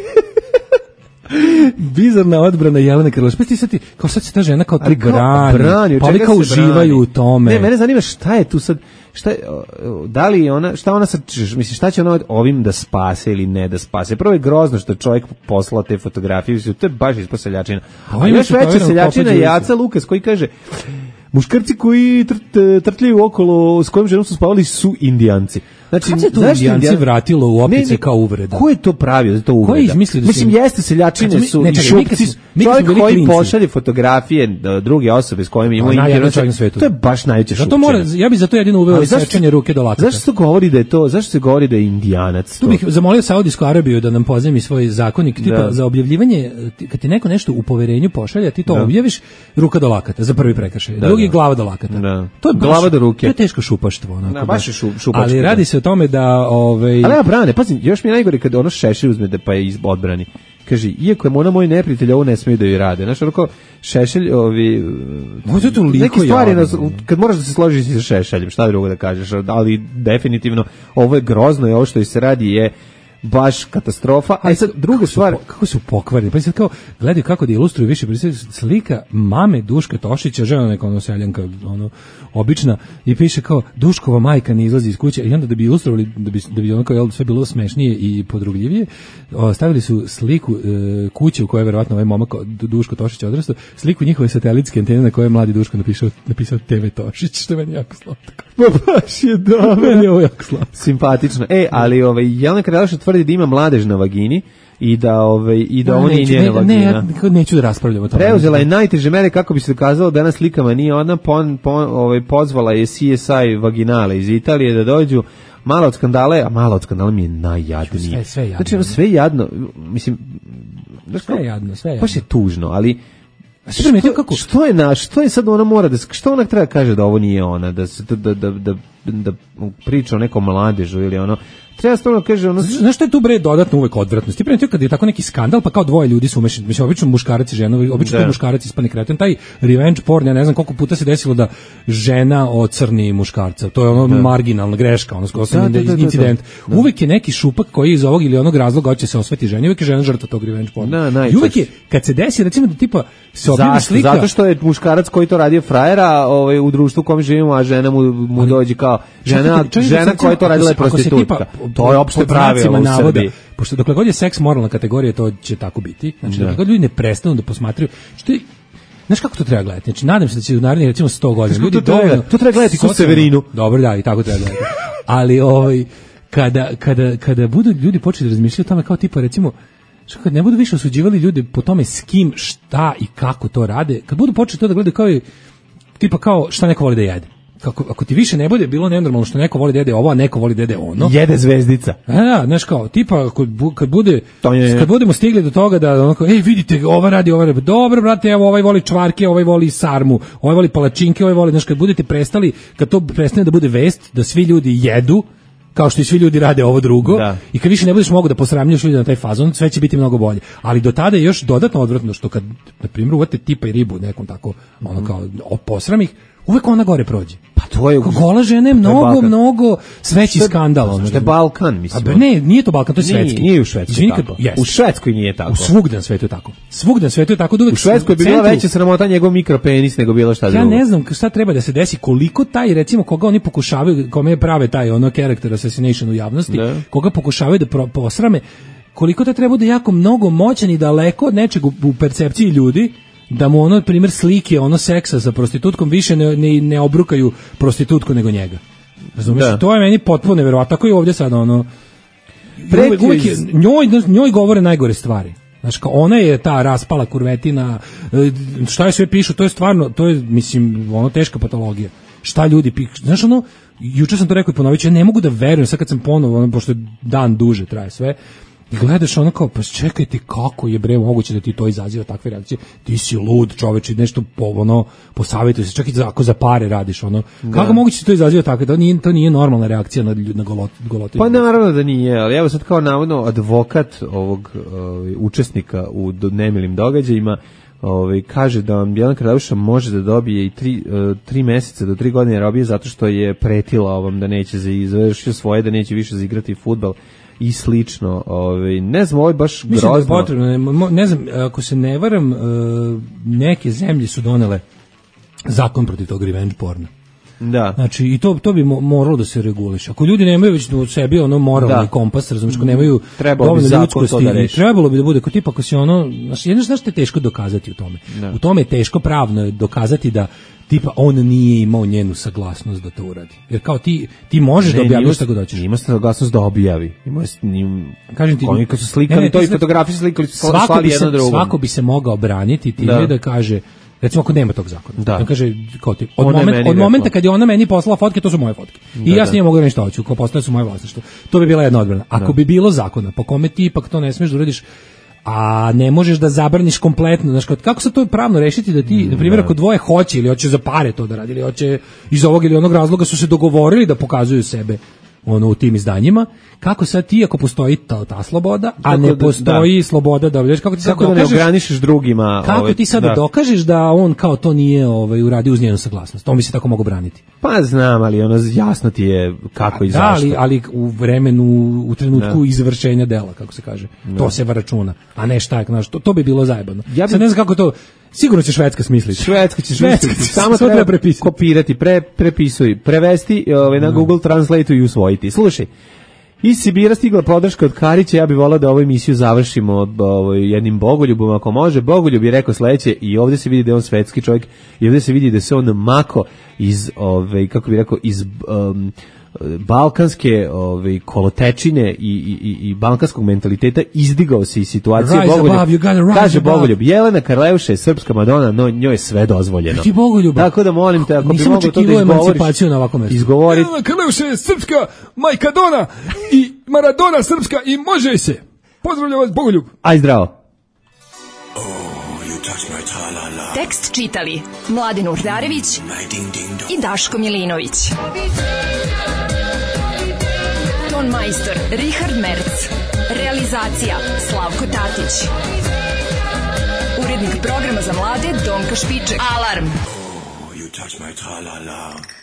Bizarna odbrana Jelene Karleuše. Pa ti sad kao sad se ta žena kao tu brani. Pa oni kao uživaju u tome. Ne, mene zanima šta je tu sad, da li ona, šta će ona ovim da spase ili ne da spase. Prvo je grozno što čovjek poslao te fotografije, to je baš ispod seljačina. A još veća seljačina je Aca Lukas koji kaže, muškarci koji trtljaju okolo s kojim ženom su spavali su Indijanci. Znači, kad se to Indijanci vratilo u optice kao uvreda? Ko je to pravio za to uvreda? Ko je izmislio? Mislim, jeste seljačine su i šupci. Čovjek koji pošalje fotografije druge osobe s kojima imaju internet, to je baš najveće šupčenje. Ja bih za to jedino uveo sečanje ruke do lakata. Zašto se govori da je Indijanac? Tu bih zamolio Saudijsku Arabiju da nam pozajmi svoj zakonik tipa za objavljivanje, kad ti neko nešto u poverenju pošalje, ti to objaviš, ruka do lakata za prvi prekršaj. Drugi glava do lakata. To je glava do ruke. To je teško šupaštvo, onako. Baš je šupaštvo. Ali radi se o tome da ali ja brane, pazi, još mi je najgore kad ono Šešelj uzme da pa je odbrani. Kaže, iako je ona moj neprijatelj, ovo ne smije da joj rade. Znaš, onako, Šešelj, neke stvari, kad moraš da se složiš sa Šešeljem, šta drugo da kažeš, ali definitivno ovo je grozno i ovo što se radi je baš katastrofa. A sad druga stvar, kako su pokvareni. Pa sad kao gledaju kako da ilustruju više slika mame Duška Tošića, žena neka ono seljanka, ono obična, i piše kao Duškova majka ne izlazi iz kuće, i onda da bi ilustrovali, da bi ono kao sve bilo smešnije i podrugljivije, stavili su sliku kuće u kojoj je verovatno ovaj momak Duško Tošić odrastao, sliku njihove satelitske antene na kojoj je mladi Duško napisao TV Tošić, što je meni jako slatko. Baš je dobro. Meni je ovo jako slatko. Simpatično. Jelena Kardelša tvrdi da ima mladež na vagini i da ovo nije njena vagina. Ne, neću da raspravljam o tome. Preuzela je najteže mere kako bi se dokazalo da na slikama nije ona, pozvala je CSI vaginale iz Italije da dođu. Malo od skandala mi je najjadnije. Sve jadno. Znači, sve jadno, mislim, sve jadno. Baš je tužno, ali što je sad ona mora da, što ona treba kaže da ovo nije ona, da priča o nekom mladežu ili ono, treba stvarno kaže ono. Znaš što je tu bre dodatno uvek odvratnost? Ti primetio kad je tako neki skandal, pa kao dvoje ljudi su umešani, mislim obično muškarac i žena, obično to muškarac ispadne kreten, taj revenge porn, ja ne znam koliko puta se desilo da žena ocrni muškarca. To je ono marginalna greška, ono incident. Uvek je neki šupak koji iz ovog ili onog razloga hoće se osveti ženi, uvek je žena žrtva tog revenge porna. I uvek je kad se desi recimo da tipa se objavi slika, zato što je muškarac koji to radio frajera, u društvu u kojem živimo, a žena mu dođe kao žena koja je to radila je prostitutka. To je opšte pravilo u Srbiji. Pošto dokle god je seks moralna kategorija, to će tako biti. Znači, dokle god ljudi ne prestanu da posmatraju, znaš kako to treba gledati? Znači, nadam se da će u narednih recimo 100 godina ljudi to treba gledati kod Severinu. Dobro, da, i tako treba gledati. Ali kada budu ljudi počeli da razmišljati o tome kao tipa recimo, kad ne budu više osuđivali ljude po tome s kim, šta i kako to rade, kad budu počeli to da gledaju kao tipa kao šta neko voli da jede. Ako ti više ne bude bilo nenormalno što neko voli dede ovo, a neko voli dede ono. Jede zvezdica. Da, znaš kao, tipa kad budemo stigli do toga da onako, vidite, ova radi, dobro brate, evo ovaj voli čvarke, ovaj voli sarmu, ovaj voli palačinke, ovaj voli, znaš, kad budete prestali, kad to prestane da bude vest, da svi ljudi jedu, kao što i svi ljudi rade ovo drugo, i kad više ne budeš mogu da posramljaš ljudi na taj fazon, sve će biti mnogo bolje. Ali do tada je još dodatno odvratno što kad, na primjer, uvate tipa i ribu nekom tako, ono kao, posram ih, uvek ona gore prođe. Pa to je gola žena je mnogo sveći skandal. Što je Balkan, mislim. A ne, nije to Balkan, to je svetski. Nije u Švedskoj tako. U Švedskoj nije tako. U svugde svetu je tako. Svugde svetu je tako. U Švedskoj bi bila veća sramota njegov mikropenis nego bilo šta drugo. Ja ne znam šta treba da se desi, koliko taj, recimo, koga oni pokušavaju, kome prave taj ono character assassination u javnosti, koga pokušavaju da posrame, koliko to treba da jako mnogo moćan i daleko od nečeg u percepciji ljudi, da mu ono, primjer, slike, ono seksa sa prostitutkom više ne obrukaju prostitutku nego njega. Razumiješ? To je meni potpuno neverovatno. Tako i ovdje sada, ono, njoj govore najgore stvari. Znaš, kao ona je ta raspala kurvetina, šta je sve pišu, to je stvarno, to je, mislim, ono, teška patologija. Šta ljudi pišu, znaš, ono, juče sam to rekao i ponovit ću, ja ne mogu da verujem, sad kad sam ponovo, ono, pošto dan duže traje sve, i gledaš ono kao, pa čekaj ti, kako je bre moguće da ti to izaziva takve reakcije, ti si lud čoveče, nešto posavjetuj se, čak i ako za pare radiš, ono, kako moguće da to izaziva takve, to nije normalna reakcija na golotu. Pa naravno da nije, ali evo sad kao navodno advokat ovog učesnika u nemilim događajima, kaže da Jelena Kardelša može da dobije i 3 meseca do 3 godine robije zato što je pretila ovom da neće izvršiti svoje, da neće više zaigrati fudbal i slično. Ne znam, ovo je baš grozno. Mislim da je potrebno, ne znam, ako se ne varam, neke zemlje su donele zakon protiv tog revenge porna. Da. Znači, i to bi moralo da se reguliše. Ako ljudi nemaju već u sebi ono moralni kompas, razumiješ, ako nemaju dovoljno ljudskosti, trebalo bi da bude, kao tipa, ako se ono, znaš što je teško dokazati u tome? U tome je teško pravno dokazati da tipa on nije imao njenu saglasnost da to uradi. Jer kao ti možeš da objaviš šta god hoćeš. Ima saglasnost da objavi. Kažem ti, oni kad su slikali to i fotografije slikali slali jedno drugo. Svako bi se mogao braniti time da kaže, recimo ako nema tog zakona. Da kaže kao ti, od momenta kad je ona meni poslala fotke, to su moje fotke. I ja s njima mogu reći šta hoću, kao postale su moje vlasništvo. To bi bila jedna odbrana. Ako bi bilo zakona po kome ti ipak to ne smiješ da uradiš, a ne možeš da zabraniš kompletno, znaš, kako se to pravno rešiti da ti, na primjer, ako dvoje hoće ili hoće za pare to da radi, ili hoće iz ovog ili onog razloga su se dogovorili da pokazuju sebe u tim izdanjima, kako sad ti ako postoji ta sloboda, a ne postoji sloboda da kako ti sad kako dokažeš, da ne ograničiš drugima, kako ti sad dokažeš da on kao to nije uradio uz njenu saglasnost. To mi se tako mogu braniti. Pa znam, ali ono jasno ti je kako i zašto. Ali u vremenu, u trenutku izvršenja dela, kako se kaže. To se računa, a ne šta, to bi bilo zajebano. Sad ne znam kako to. Sigurno će Švedska smisliti. Švedska će smisliti. Samo treba kopirati, prepisuj, prevesti na Google Translate i usvojiti. Slušaj, iz Sibira stigla podrška od Karića, ja bih volao da ovu emisiju završimo jednim Bogoljubom, ako može. Bogoljub je rekao sledeće, i ovdje se vidi da je on svetski čovjek, i ovdje se vidi da se on mako iz, kako bih rekao, iz balkanske kolotečine i balkanskog mentaliteta izdigao se iz situacije. Kaže Bogoljub, Jelena Karleuša je srpska Madonna, no njoj je sve dozvoljeno. Tako da molim te, ako bi mogo to da izgovoriš, izgovori. Jelena Karleuša je srpska majka Dona i Maradona srpska i može se. Pozdravljam vas, Bogoljub. Aj zdravo. Tekst čitali Mladin Urdarević i Daško Milinović. Ton majstor Richard Merc. Realizacija Slavko Tatić. Urednik programa za mlade Donka Špiček. Alarm. Oh, you touch my tra-la-la.